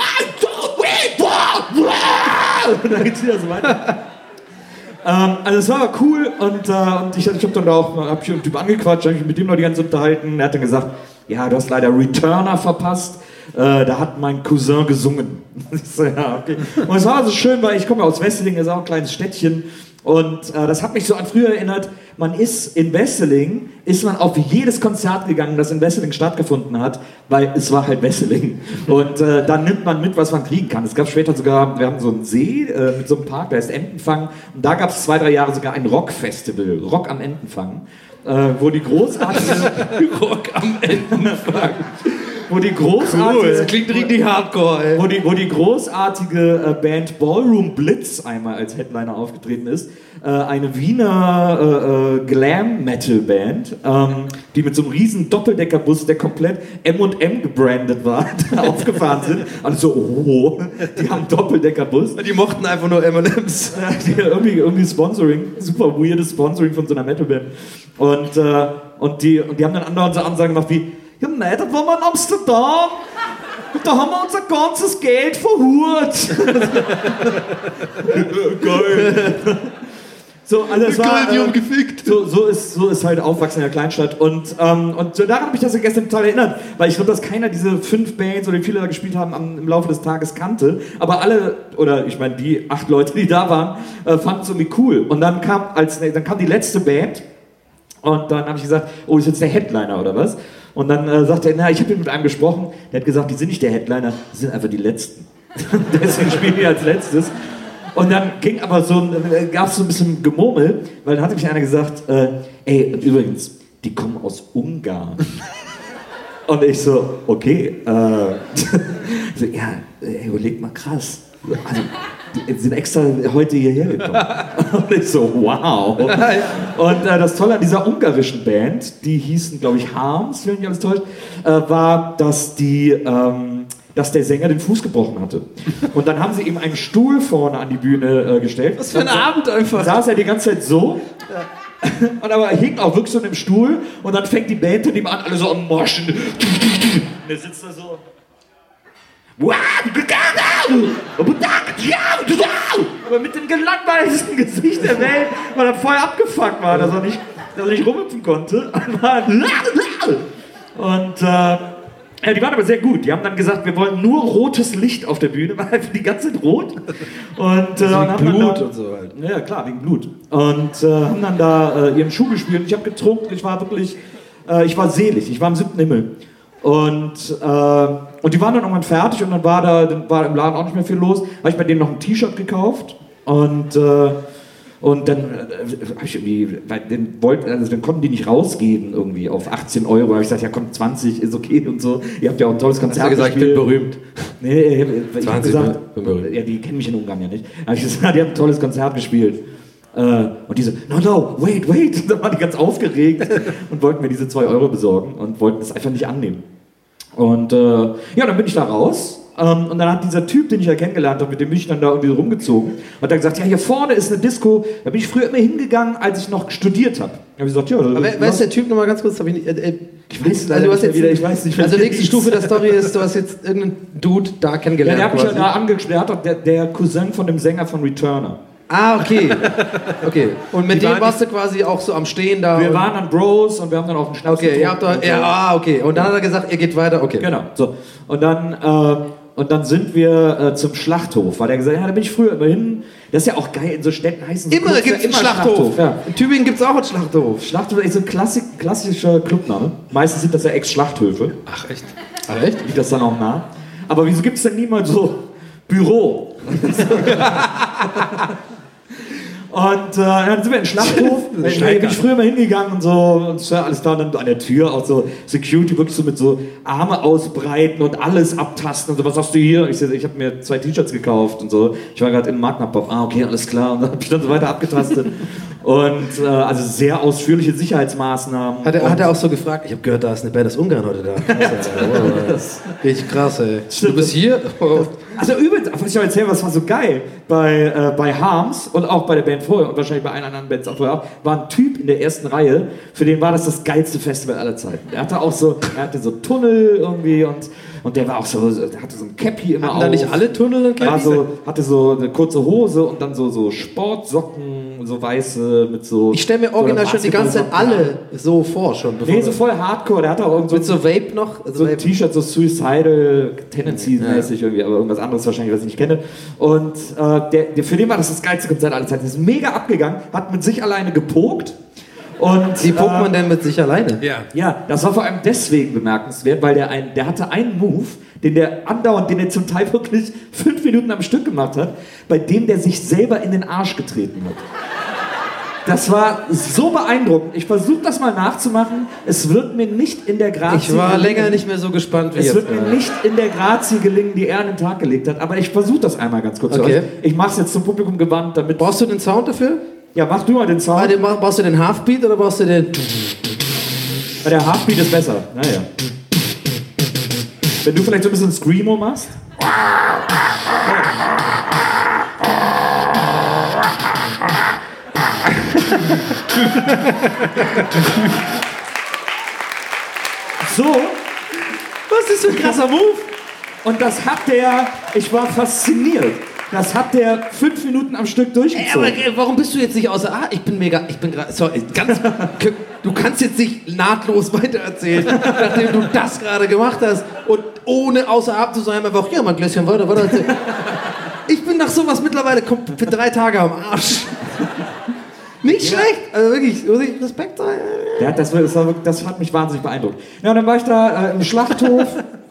Und dann geht's wieder so weiter. Ähm, also es war aber cool und, äh, und ich, ich habe dann da auch hab ich einen Typ angequatscht, habe mich mit dem noch die ganze Zeit unterhalten. Er hat dann gesagt, ja, du hast leider Returner verpasst. Äh, da hat mein Cousin gesungen. Ich so, ja, okay. Und es war so schön, weil ich komme aus Wesseling, das ist auch ein kleines Städtchen. Und äh, das hat mich so an früher erinnert, man ist in Wesseling, ist man auf jedes Konzert gegangen, das in Wesseling stattgefunden hat, weil es war halt Wesseling. Und äh, dann nimmt man mit, was man kriegen kann. Es gab später sogar, wir haben so einen See äh, mit so einem Park, der heißt Entenfang. Und da gab es zwei, drei Jahre sogar ein Rockfestival, Rock am Entenfang, äh, wo die großartige Rock am Entenfang. wo die großartige, Das klingt richtig hardcore, ey. wo die, wo die großartige äh, Band Ballroom Blitz einmal als Headliner aufgetreten ist. Äh, eine Wiener äh, äh, Glam-Metal-Band, ähm, die mit so einem riesen Doppeldeckerbus, der komplett M und M gebrandet war, aufgefahren sind. Also so, oh, die haben einen Doppeldeckerbus. Die mochten einfach nur M und M's. Ja, die, irgendwie, irgendwie Sponsoring, super weirdes Sponsoring von so einer Metal-Band. Und, äh, und, die, und die haben dann andauernd so Ansagen gemacht wie, ja, nein, das waren wir in Amsterdam. Und da haben wir unser ganzes Geld verhurt. Geil. So, alles war, äh, gefickt. so, so, ist, so ist halt Aufwachsen in der Kleinstadt. Und, ähm, und so daran habe ich das ja gestern total erinnert. Weil ich glaube, dass keiner diese fünf Bands oder wie viele da gespielt haben am, im Laufe des Tages kannte. Aber alle, oder ich meine die acht Leute, die da waren, äh, fanden es irgendwie cool. Und dann kam, als, dann kam die letzte Band. Und dann habe ich gesagt, oh, das ist jetzt der Headliner oder was? Und dann äh, sagte er, na, ich habe mit einem gesprochen, der hat gesagt, die sind nicht der Headliner, die sind einfach die Letzten. Deswegen spielen die als Letztes. Und dann ging aber so, äh, gab es so ein bisschen Gemurmel, weil dann hatte mich einer gesagt, äh, ey, und übrigens, die kommen aus Ungarn. Und ich so, okay, äh, so, ja, ey, überleg mal, krass. Also, die sind extra heute hierher gekommen. Und ich so, wow. Und äh, das Tolle an dieser ungarischen Band, die hießen, glaube ich, Harms, wenn mich alles täuscht, äh, war, dass die, ähm, dass der Sänger den Fuß gebrochen hatte. Und dann haben sie ihm einen Stuhl vorne an die Bühne äh, gestellt. Was für ein Dann Abend einfach. saß er die ganze Zeit so. Und aber er hing auch wirklich so in dem Stuhl. Und dann fängt die Band mit ihm an, alle so am Moschen. Und er sitzt da so. Aber mit dem gelangweiltesten Gesicht der Welt, weil er voll abgefuckt war, dass er nicht, dass er nicht rumhüpfen konnte. Und äh, ja, die waren aber sehr gut. Die haben dann gesagt, wir wollen nur rotes Licht auf der Bühne, war einfach die ganze Zeit rot. Und, äh, und haben Blut dann da, und so halt. Ja, klar, wegen Blut. Und äh, haben dann da äh, ihren Schuh gespielt. Ich habe getrunken, ich war wirklich, äh, ich war selig, ich war im siebten Himmel. Und, äh, und die waren dann irgendwann fertig und dann war da dann war im Laden auch nicht mehr viel los. Habe ich bei denen noch ein T-Shirt gekauft und, äh, Und dann, äh, hab ich irgendwie, weil dann, wollten, also dann konnten die nicht rausgeben irgendwie auf achtzehn Euro. Da habe ich gesagt, ja komm, zwanzig ist okay und so. Ihr habt ja auch ein tolles Konzert. Hast du gesagt, gespielt. ich bin berühmt? Nee, ich hab zwanzig, gesagt, bin berühmt. ja, die kennen mich in Ungarn ja nicht. Da habe ich gesagt, die haben ein tolles Konzert gespielt. Äh, und diese, no, no, wait, wait. Und dann waren die ganz aufgeregt und wollten mir diese zwei Euro besorgen und wollten es einfach nicht annehmen. Und äh, ja, dann bin ich da raus. Ähm, und dann hat dieser Typ, den ich ja kennengelernt habe, mit dem bin ich dann da irgendwie so rumgezogen, hat dann gesagt, ja, hier vorne ist eine Disco. Da bin ich früher immer hingegangen, als ich noch studiert habe. Da habe ich gesagt, ja. Aber wer, wer ist der Typ nochmal ganz kurz? Hab ich nicht, äh, äh, ich weiß also du hast jetzt, wieder, ich weiß nicht. Also nächste Stufe der Story ist, du hast jetzt irgendeinen Dude da Ja, kennengelernt. der hat mich ja quasi. da angespielt. Der, hat doch- der, der Cousin von dem Sänger von Returner. Ah, okay. Okay. Und mit Die dem waren- warst du quasi auch so am Stehen da. Wir und, waren dann Bros und wir haben dann auf den Schnaps Okay, ihr habt getrunken doch, und so. ja, ah, okay. Und dann hat er gesagt, ihr geht weiter, okay. Genau, so. Und dann, äh, und dann sind wir äh, zum Schlachthof, weil der gesagt hat, ja, da bin ich früher immer hin. Das ist ja auch geil, in so Städten heißen so Immer Clubs gibt es ja einen Schlachthof. Ja. In Tübingen gibt es auch einen Schlachthof. Schlachthof ist so ein Klassik, klassischer Clubname. Meistens sind das ja Ex-Schlachthöfe. Ach, echt? Ach, echt? Liegt das dann auch nah. Aber wieso gibt es denn niemals so Büro? Und äh, dann sind wir in den Schlachthof. Da bin ich früher mal hingegangen und so. Und es war alles da. Und dann an der Tür auch so Security, wirklich so mit so Arme ausbreiten und alles abtasten. Und so, was hast du hier? Ich, so, ich habe mir zwei T-Shirts gekauft und so. Ich war gerade in Magna-Pop. Ah, okay, alles klar. Und dann habe ich dann so weiter abgetastet. Und äh, also sehr ausführliche Sicherheitsmaßnahmen. Hat er, und hat er auch so gefragt, ich habe gehört, da ist eine Band aus Ungarn heute da. Krass, ey. Wow, richtig krass, ey. Du bist hier? Oh. Also übrigens, was ich euch erzählen, was war so geil, bei, äh, bei Harms und auch bei der Band vorher und wahrscheinlich bei allen anderen Bands auch vorher auch, war ein Typ in der ersten Reihe, für den war das das geilste Festival aller Zeiten. Er hatte auch so, er hatte so Tunnel irgendwie und, und der war auch so, der hatte so ein Cappy immer Hatten auf. da nicht alle Tunnel und War Cappies? so, hatte so eine kurze Hose und dann so, so Sportsocken, so weiße mit so... Ich stelle mir original schon die ganze Zeit alle so vor schon. bevor Nee, wir- so voll Hardcore, der hatte auch irgend so mit so Vape noch? Also so ein Vape. T-Shirt, so Suicidal Tendencies-mäßig irgendwie, aber irgendwas anderes wahrscheinlich, was ich nicht kenne. Und äh, der, der, für den war das das geilste Konzert aller Zeiten. Der ist mega abgegangen, hat mit sich alleine gepokt. Und, Wie pumpt äh, man denn mit sich alleine? Ja. Ja, das war vor allem deswegen bemerkenswert, weil der, ein, der hatte einen Move, den der andauernd, den er zum Teil wirklich fünf Minuten am Stück gemacht hat, bei dem der sich selber in den Arsch getreten hat. Das war so beeindruckend. Ich versuche das mal nachzumachen. Es wird mir nicht in der Grazie Ich war gelingen. länger nicht mehr so gespannt wie Es jetzt. wird mir nicht in der Grazie gelingen, die er an den Tag gelegt hat. Aber ich versuche das einmal ganz kurz. für Okay. euch. Ich mache es jetzt zum Publikum gewandt, damit... Brauchst du den Sound dafür? Ja, mach du mal den Ah, Sound. den, brauchst du den Halfbeat oder brauchst du den... Der Heartbeat ist besser. Naja. Wenn du vielleicht so ein bisschen Screamo machst. So. Was ist für ein krasser Move? Und das hat der, ich war fasziniert. Das hat der fünf Minuten am Stück Ey, durchgezogen. aber äh, warum bist du jetzt nicht außer... Ah, ich bin mega... Ich bin gerade... Sorry, ganz... Du kannst jetzt nicht nahtlos weitererzählen, nachdem du das gerade gemacht hast und ohne außer Atem zu sein, einfach, ja, mal ein Gläschen weiter, weiter erzählen. Ich bin nach sowas mittlerweile kom- für drei Tage am Arsch. Nicht schlecht, also wirklich, muss ich Respekt sagen. Ja, das, war, das, war, wirklich- das hat mich wahnsinnig beeindruckt. Ja, und dann war ich da äh, im Schlachthof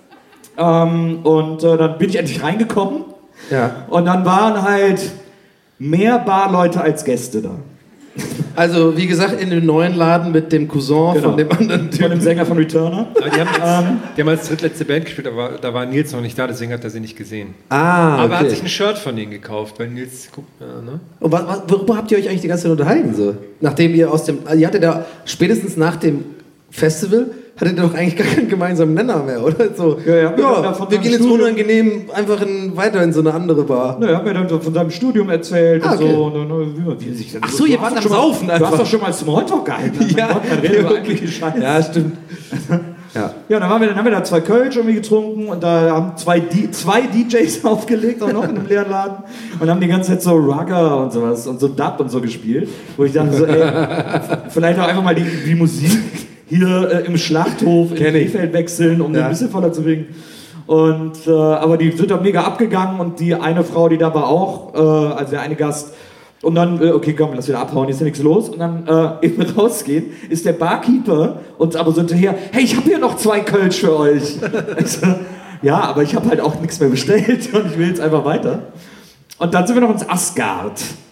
ähm, und äh, dann bin ich endlich reingekommen. Ja. Und dann waren halt mehr Barleute als Gäste da. Also, wie gesagt, in dem neuen Laden mit dem Cousin Genau. von dem anderen Von Typen. dem Sänger von Returner. Aber die haben, jetzt, die haben als drittletzte Band gespielt, aber da war Nils noch nicht da, deswegen hat er sie nicht gesehen. Ah, Aber er hat okay. sich ein Shirt von denen gekauft, weil Nils guckt, ja, ne? Und was, was, worüber habt ihr euch eigentlich die ganze Zeit unterhalten? So? Nachdem ihr aus dem. Also ihr hattet ja spätestens nach dem Festival, hattet ihr doch eigentlich gar keinen gemeinsamen Nenner mehr, oder? So, Ja, ja, wir haben da von wir seinem gehen jetzt Studium- unangenehm einfach in, weiter in so eine andere Bar. Na, er hat mir dann so von seinem Studium erzählt Ah, und okay. so. Und, und, und, wie er sich dann Ach so, ihr du wart hast am doch schon mal- Saufen Du einfach. hast doch schon mal Smalltalk gehalten. Mein Gott, man redet über eigentliche Scheiße. Ja, stimmt. Ja. Ja, dann, waren wir, dann haben wir da zwei Kölsch irgendwie getrunken und da haben zwei, D- zwei D Js aufgelegt, auch noch in einem leeren Laden und haben die ganze Zeit so Rugger und sowas und so Dub und so gespielt, wo ich dachte so, ey, vielleicht auch einfach mal die, die Musik hier äh, im Schlachthof in Kenn ich. Krefeld wechseln, um den Ja. ein bisschen voller zu bringen. Und, äh, aber die sind da mega abgegangen und die eine Frau, die da war auch, äh, also der eine Gast, und dann, äh, okay, komm, lass wieder abhauen, hier ist ja nichts los. Und dann äh, eben rausgehen, ist der Barkeeper uns aber so hinterher, hey, ich habe hier noch zwei Kölsch für euch. Also, ja, aber ich habe halt auch nichts mehr bestellt und ich will jetzt einfach weiter. Und dann sind wir noch ins Asgard.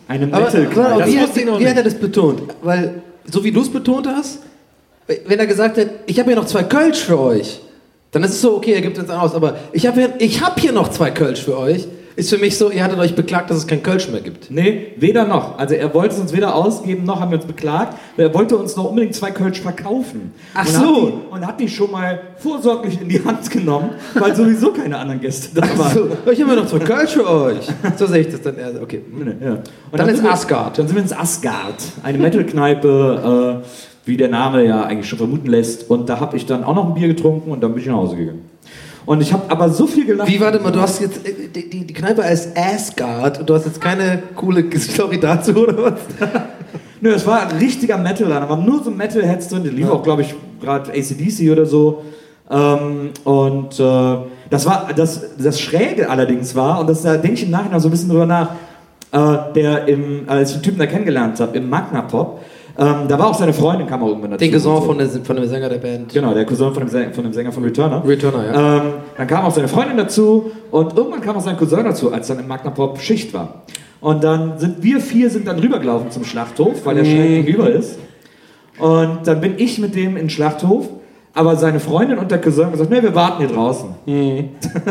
Eine Aber, Metal-Kneipe. aber Das wie, hat, wusste ich noch wie hat nicht. er das betont? Weil, so wie du es betont hast, wenn er gesagt hat, ich habe hier noch zwei Kölsch für euch, dann ist es so, okay, er gibt uns aus, aber ich habe hier, ich hab hier noch zwei Kölsch für euch, ist für mich so, ihr hattet euch beklagt, dass es kein Kölsch mehr gibt. Nee, weder noch. Also er wollte es uns weder ausgeben, noch haben wir uns beklagt. Er wollte uns noch unbedingt zwei Kölsch verkaufen. Ach und so. Hat die, und hat die schon mal vorsorglich in die Hand genommen, weil sowieso keine anderen Gäste da waren. So, ich habe hier noch zwei Kölsch für euch. So sehe ich das dann eher, okay. Ja. Und Dann ist sind wir- Asgard. Dann sind wir ins Asgard. Eine Metal-Kneipe, äh, wie der Name ja eigentlich schon vermuten lässt. Und da habe ich dann auch noch ein Bier getrunken und dann bin ich nach Hause gegangen. Und ich habe aber so viel gelacht. Wie, warte mal, du hast jetzt, äh, die, die, die Kneipe heißt Asgard und du hast jetzt keine coole Story dazu, oder was? Nö, es war ein richtiger Metal, da waren nur so Metal-Heads drin, die lief auch, glaube ich, gerade A C D C oder so. Ähm, und äh, das war, das, das Schräge allerdings war, und das, da denke ich im Nachhinein so ein bisschen drüber nach, äh, der im, als ich den Typen da kennengelernt habe, im Magna Pop, ähm, da war auch seine Freundin, kam auch irgendwann dazu. Den Cousin und so. von, der, von dem Sänger der Band. Genau, der Cousin von dem, Sänger, von dem Sänger von Returner. Returner, ja. Ähm, dann kam auch seine Freundin dazu und irgendwann kam auch sein Cousin dazu, als dann im Magna Pop Schicht war. Und dann sind wir vier sind dann rübergelaufen zum Schlachthof, weil der Mhm. schräg gegenüber ist. Und dann bin ich mit dem in den Schlachthof, aber seine Freundin und der Cousin haben gesagt, nee, wir warten hier draußen. Mhm.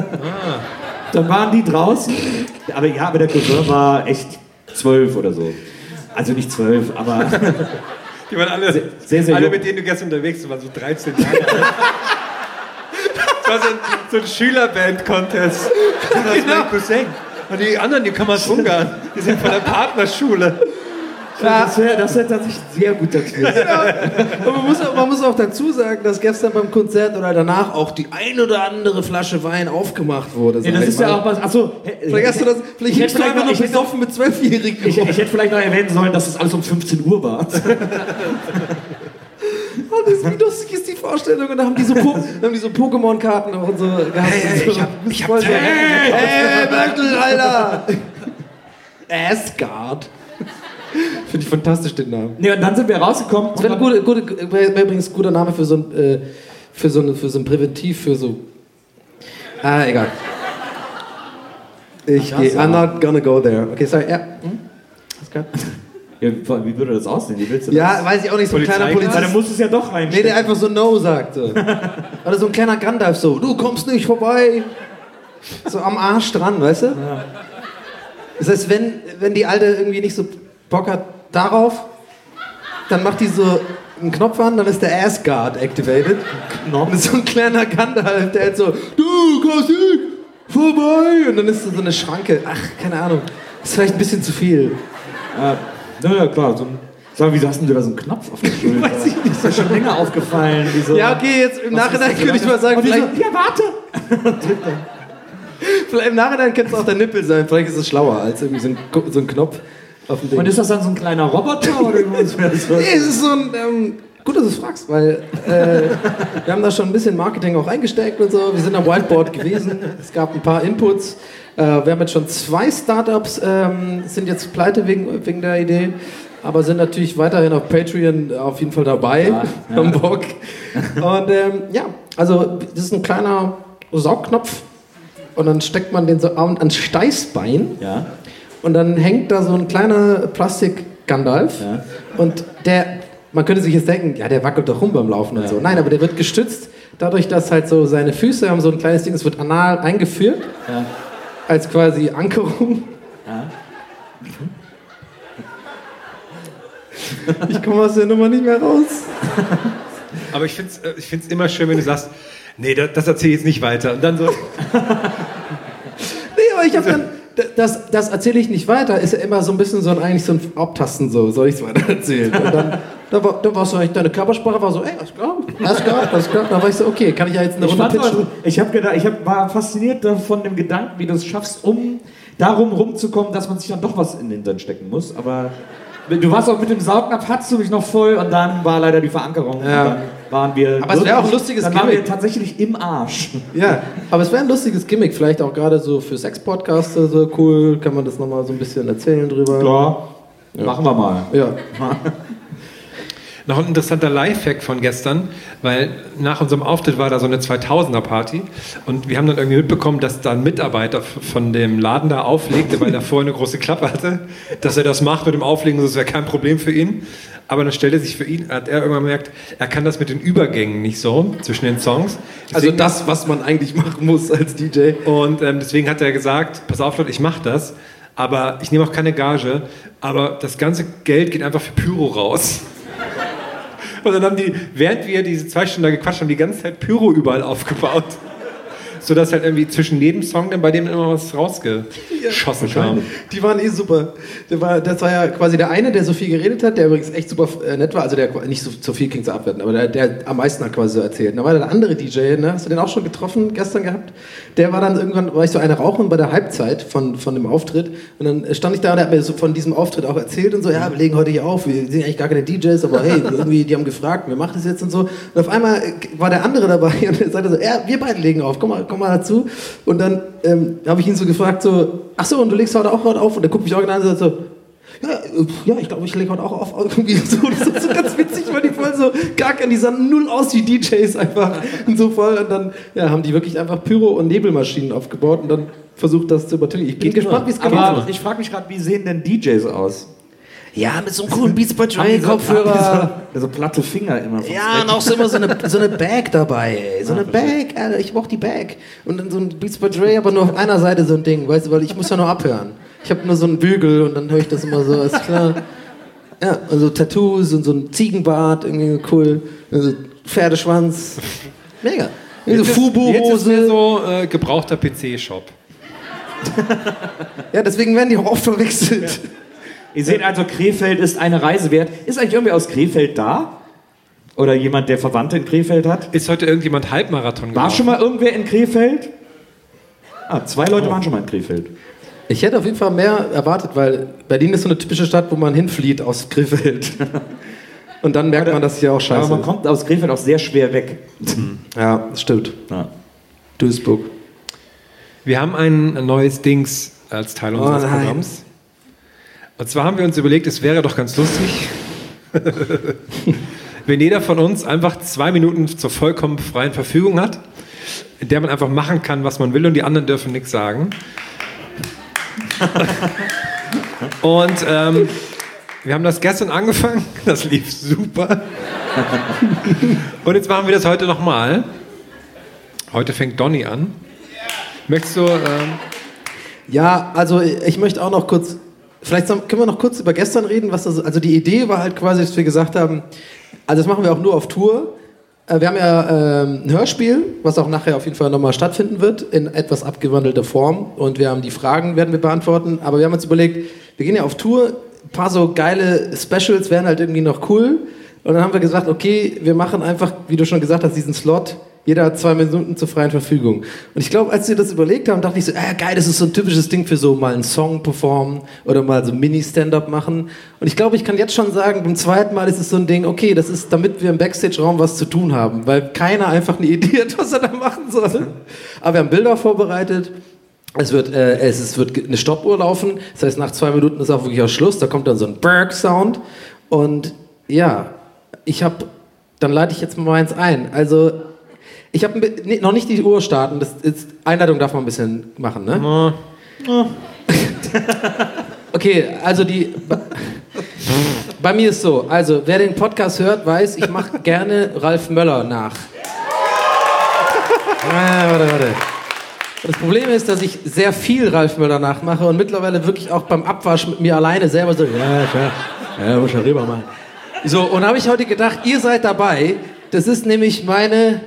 Dann waren die draußen, aber ja, aber der Cousin war echt zwölf oder so. Also nicht zwölf, aber Die waren alle, sehr, sehr alle jung. mit denen du gestern unterwegs warst, waren so dreizehn Jahre alt. Das war so ein, so ein Schülerband-Contest. Das ist mein Cousin. Und die anderen, die kommen aus Ungarn. Die sind von der Partnerschule. das wäre das wär tatsächlich sehr gut dazu. Aber man muss, auch, man muss auch dazu sagen, dass gestern beim Konzert oder danach auch die ein oder andere Flasche Wein aufgemacht wurde. Ja, das ist ja auch was. Achso, Vielleicht hast du das, vielleicht Ich hättest du hätte einfach nur vielleicht noch- ich hätte- besoffen mit Zwölfjährigen. Ich, ich hätte vielleicht noch erwähnen sollen, dass das alles um fünfzehn Uhr war. Oh, das ist, wie lustig ist die Vorstellung? Und da haben die so, po haben die so Pokémon-Karten und so gehabt. Hey, ich hab- ich hab- hey, hey, Bertel, Alter! Asgard. Finde ich fantastisch, den Namen. Nee, und dann sind wir rausgekommen. Das wäre ein guter, guter, wär übrigens ein guter Name für so ein, äh, für so, eine, für so ein Präventiv, für so... Ah, egal. Ich Ach, geh, das, ja. I'm not gonna go there. Okay, sorry, ja. Hm? Asgard? Ja, wie würde das aussehen? Wie willst du Ja, das? weiß ich auch nicht, so ein kleiner Polizei- Weil dann Polizist. musst du es ja doch Nee, reinstellen. der einfach so No sagte. Oder so ein kleiner Gandalf so, du kommst nicht vorbei. So am Arsch dran, weißt du? Das heißt, wenn, wenn die Alte irgendwie nicht so Bock hat darauf, dann macht die so einen Knopf an, dann ist der Asgard activated. Und das ist so ein kleiner Gandalf, der halt so, du kommst nicht vorbei. Und dann ist so eine Schranke. Ach, keine Ahnung. Das ist vielleicht ein bisschen zu viel. Ja, ja, klar. So ein, sag mal, wieso hast denn du da so einen Knopf auf der Schulter? Weiß ich nicht. Ist ja schon länger aufgefallen. Wieso? Ja, okay, jetzt im Was Nachhinein ist das könnte ich mal sagen, Und die vielleicht, so, ja, warte! vielleicht im Nachhinein könnte es auch der Nippel sein. Vielleicht ist es schlauer als irgendwie so ein, Ko- so ein Knopf auf dem Ding. Und ist das dann so ein kleiner Roboter? Oder wie muss man das Nee, es ist so ein. Ähm, gut, dass du es fragst, weil äh, wir haben da schon ein bisschen Marketing auch reingesteckt und so. Wir sind am Whiteboard gewesen. Es gab ein paar Inputs. Äh, wir haben jetzt schon zwei Startups, ähm, sind jetzt pleite wegen, wegen der Idee, aber sind natürlich weiterhin auf Patreon auf jeden Fall dabei. Ja, ja. Am Bock. Und ähm, ja, also das ist ein kleiner Saugknopf und dann steckt man den so an- ans Steißbein. Ja. Und dann hängt da so ein kleiner Plastik-Gandalf. Ja. Und der, man könnte sich jetzt denken, ja, der wackelt doch rum beim Laufen und Ja. so. Nein, aber der wird gestützt, dadurch, dass halt so seine Füße haben so ein kleines Ding, es wird anal eingeführt, Ja. als quasi Ankerung. Ja. Ich komme aus der Nummer nicht mehr raus. Aber ich finde es ich find's immer schön, wenn du sagst, nee, das, das erzähle ich jetzt nicht weiter. Und dann so, Nee, aber ich habe dann, das, das erzähle ich nicht weiter, ist ja immer so ein bisschen so ein, eigentlich so ein Abtasten so, soll ich es weiter erzählen? Und dann, da war, da war so, deine Körpersprache war so, ey, alles klar, alles klar, alles klar. Da war ich so, okay, kann ich ja jetzt eine Ich, Runde fand pitchen? auch- ich habe gedacht, ich hab, war fasziniert von dem Gedanken, wie du es schaffst, um darum rumzukommen, dass man sich dann doch was in den Hintern stecken muss. Aber du warst auch mit dem Saugnapf, hattest du mich noch voll und dann war leider die Verankerung. Ja. Und dann waren wir. Aber es wäre auch ein wirklich- lustiges Dann waren wir Gimmick. tatsächlich im Arsch. Ja, aber es wäre ein lustiges Gimmick, vielleicht auch gerade so für Sex-Podcasts so cool, kann man das nochmal so ein bisschen erzählen drüber. Klar. Machen wir mal. Ja. Noch ein interessanter Lifehack von gestern, weil nach unserem Auftritt war da so eine zweitausender-Party und wir haben dann irgendwie mitbekommen, dass da ein Mitarbeiter von dem Laden da auflegte, weil er vorher eine große Klappe hatte, dass er das macht mit dem Auflegen, das wäre kein Problem für ihn. Aber dann stellte sich für ihn, hat er irgendwann gemerkt, er kann das mit den Übergängen nicht so zwischen den Songs. Deswegen, also das, was man eigentlich machen muss als D J. Und ähm, deswegen hat er gesagt, pass auf Leute, ich mache das, aber ich nehme auch keine Gage, aber das ganze Geld geht einfach für Pyro raus. Und dann haben die, während wir diese zwei Stunden da gequatscht haben, die ganze Zeit Pyro überall aufgebaut. Sodass halt irgendwie zwischen jedem Song dann bei dem immer was rausgeschossen ja, kam. Die waren eh super. Der war, das war ja quasi der eine, der so viel geredet hat, der übrigens echt super äh, nett war. Also der nicht so, so viel klingt so abwerten, aber der, der am meisten hat quasi so erzählt. Und da war der andere D J, ne? Hast du den auch schon getroffen gestern gehabt? Der war dann irgendwann, war ich so eine rauchen bei der Halbzeit von, von dem Auftritt. Und dann stand ich da und der hat mir so von diesem Auftritt auch erzählt und so, ja, wir legen heute hier auf, wir sind eigentlich gar keine D Js, aber hey, irgendwie, die haben gefragt, wer macht das jetzt und so. Und auf einmal war der andere dabei und er sagte so, ja, wir beide legen auf, komm mal, komm mal dazu. Und dann ähm, habe ich ihn so gefragt, so, ach so, und du legst heute auch heute auf? Und der guckt mich original an und sagt so, ja, ja, ich glaube, ich lege heute auch auf. Irgendwie so. Das ist so ganz witzig, weil die voll so gar keine, die sahen null aus wie D Js einfach. Und so voll. Und dann ja, haben die wirklich einfach Pyro- und Nebelmaschinen aufgebaut und dann versucht, das zu übertönen. Ich bin gespannt, wie es gemacht wird. Aber ich frage mich gerade, wie sehen denn D Js aus? Ja, mit so einem coolen Beats by Dre Kopfhörer. So, so platte Finger immer. Ja, und auch so immer so eine, so eine Bag dabei, ey. So eine Bag, Alter, ich brauch die Bag. Und dann so ein Beats by Dre, aber nur auf einer Seite so ein Ding, weißt du, weil ich muss ja nur abhören. Ich habe nur so einen Bügel und dann höre ich das immer so, ist klar. Ja, und so Tattoos und so ein Ziegenbart, irgendwie cool. Also Pferdeschwanz. Mega. So Fubu-Hose. Jetzt ist mir so äh, gebrauchter P C-Shop. Ja, deswegen werden die auch oft verwechselt. Ja. Ihr seht also, Krefeld ist eine Reise wert. Ist eigentlich irgendwie aus Krefeld da? Oder jemand, der Verwandte in Krefeld hat? Ist heute irgendjemand Halbmarathon gelaufen? War schon mal irgendwer in Krefeld? Ah, zwei Leute oh. waren schon mal in Krefeld. Ich hätte auf jeden Fall mehr erwartet, weil Berlin ist so eine typische Stadt, wo man hinflieht aus Krefeld. Und dann merkt man, dass es ja auch scheiße ist. Aber man kommt aus Krefeld auch sehr schwer weg. Ja, das stimmt. Ja. Duisburg. Wir haben ein neues Dings als Teil unseres oh, Programms. Und zwar haben wir uns überlegt, es wäre doch ganz lustig, wenn jeder von uns einfach zwei Minuten zur vollkommen freien Verfügung hat, in der man einfach machen kann, was man will und die anderen dürfen nichts sagen. Und ähm, wir haben das gestern angefangen, das lief super. Und jetzt machen wir das heute nochmal. Heute fängt Donny an. Möchtest du... Ähm ja, also ich möchte auch noch kurz... Vielleicht können wir noch kurz über gestern reden, was das, also die Idee war halt quasi, dass wir gesagt haben, also das machen wir auch nur auf Tour. Wir haben ja ähm, ein Hörspiel, was auch nachher auf jeden Fall nochmal stattfinden wird, in etwas abgewandelter Form. Und wir haben die Fragen, werden wir beantworten. Aber wir haben uns überlegt, wir gehen ja auf Tour, ein paar so geile Specials wären halt irgendwie noch cool. Und dann haben wir gesagt, okay, wir machen einfach, wie du schon gesagt hast, diesen Slot. Jeder hat zwei Minuten zur freien Verfügung. Und ich glaube, als wir das überlegt haben, dachte ich so, äh, geil, das ist so ein typisches Ding für so mal einen Song performen oder mal so Mini-Stand-Up machen. Und ich glaube, ich kann jetzt schon sagen, beim zweiten Mal ist es so ein Ding, okay, das ist, damit wir im Backstage-Raum was zu tun haben, weil keiner einfach eine Idee hat, was er da machen soll. Aber wir haben Bilder vorbereitet. Es wird, äh, es, es wird eine Stoppuhr laufen. Das heißt, nach zwei Minuten ist auch wirklich auch Schluss. Da kommt dann so ein Berg-Sound. Und ja, ich habe, dann leite ich jetzt mal eins ein. Also, ich habe nee, noch nicht die Uhr starten. Das ist, Einleitung darf man ein bisschen machen, ne? Oh. Oh. Okay, also die... Bei mir ist so, also wer den Podcast hört, weiß, ich mache gerne Ralf Möller nach. Ah, warte, warte. Das Problem ist, dass ich sehr viel Ralf Möller nachmache und mittlerweile wirklich auch beim Abwasch mit mir alleine selber so, ja, ja, ja, muss schon rüber machen. So, und habe ich heute gedacht, ihr seid dabei. Das ist nämlich meine...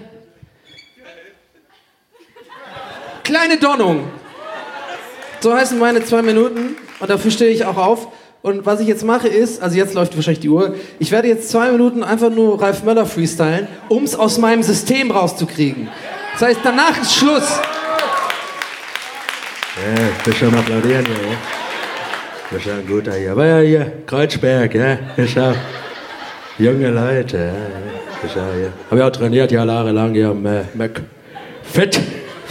Kleine Donnung. So heißen meine zwei Minuten und dafür stehe ich auch auf. Und was ich jetzt mache ist, also jetzt läuft wahrscheinlich die Uhr, ich werde jetzt zwei Minuten einfach nur Ralf Möller freestylen, um es aus meinem System rauszukriegen. Das heißt, danach ist Schluss. Ja, das schon mal applaudieren hier, ja. Das ist ein guter hier. Aber ja, hier, Kreuzberg, ja, das ist auch junge Leute, ja, das ist auch hier. Hab ich auch trainiert, jahrelang hier am äh, Mac. Fit.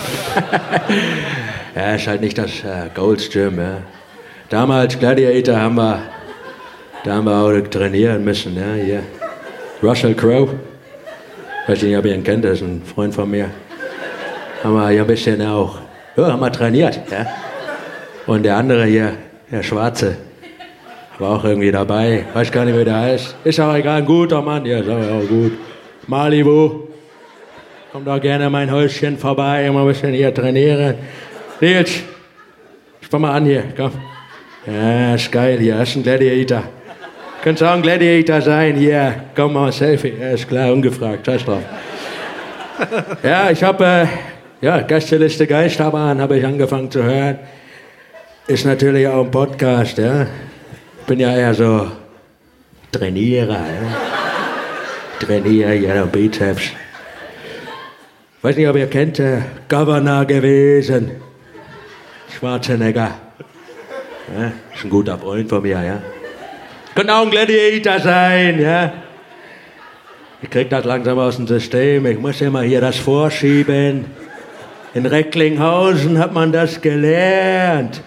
Ja, ist halt nicht das äh, Gold's Gym, ja. Damals, Gladiator, haben wir, da haben wir auch trainieren müssen, ja, hier. Russell Crowe. Weiß nicht, ob ihr ihn kennt, das ist ein Freund von mir. Haben wir ja ein bisschen auch, ja, haben wir trainiert. Ja? Und der andere hier, der Schwarze, war auch irgendwie dabei. Weiß gar nicht, wie der heißt. Ist auch egal, ein guter Mann. Ja, ist auch gut. Malibu. Kommt doch gerne mein Häuschen vorbei, mal ein bisschen hier trainieren. Nils, spann mal an hier, komm. Ja, ist geil hier, das ist ein Gladiator. Könntest auch ein Gladiator sein, hier. Komm mal, Selfie. Ja, ist klar, ungefragt, scheiß drauf. Ja, ich habe, äh, ja, Gästeliste Geisterbahn habe ich angefangen zu hören. Ist natürlich auch ein Podcast, ja. Ich bin ja eher so Trainierer, ja. Trainiere ja Bizeps. Weiß nicht, ob ihr kennt, äh, Governor gewesen. Schwarzenegger. Ja, ist ein guter Freund von mir, ja. Könnte auch ein Gladiator sein, ja. Ich krieg das langsam aus dem System. Ich muss immer hier das vorschieben. In Recklinghausen hat man das gelernt.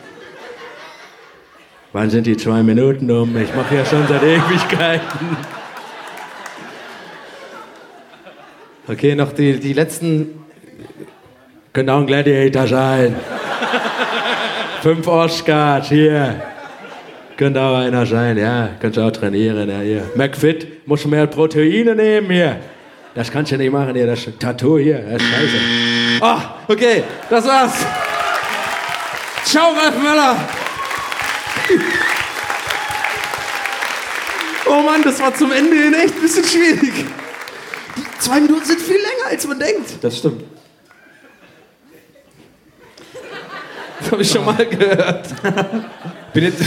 Wann sind die zwei Minuten um? Ich mache ja schon seit Ewigkeiten. Okay, noch die, die letzten. Könnte auch ein Gladiator sein. Fünf Oscars, hier. Könnte auch einer sein, ja. Könnte auch trainieren, ja, hier. McFit, musst du mehr Proteine nehmen, hier. Das kannst du nicht machen, hier. Das Tattoo hier, das ist scheiße. Ah, okay, das war's. Ciao, Ralf Möller. Oh Mann, das war zum Ende hin echt ein bisschen schwierig. Die zwei Minuten sind viel länger, als man denkt. Das stimmt. Das habe ich schon mal gehört. Bin jetzt,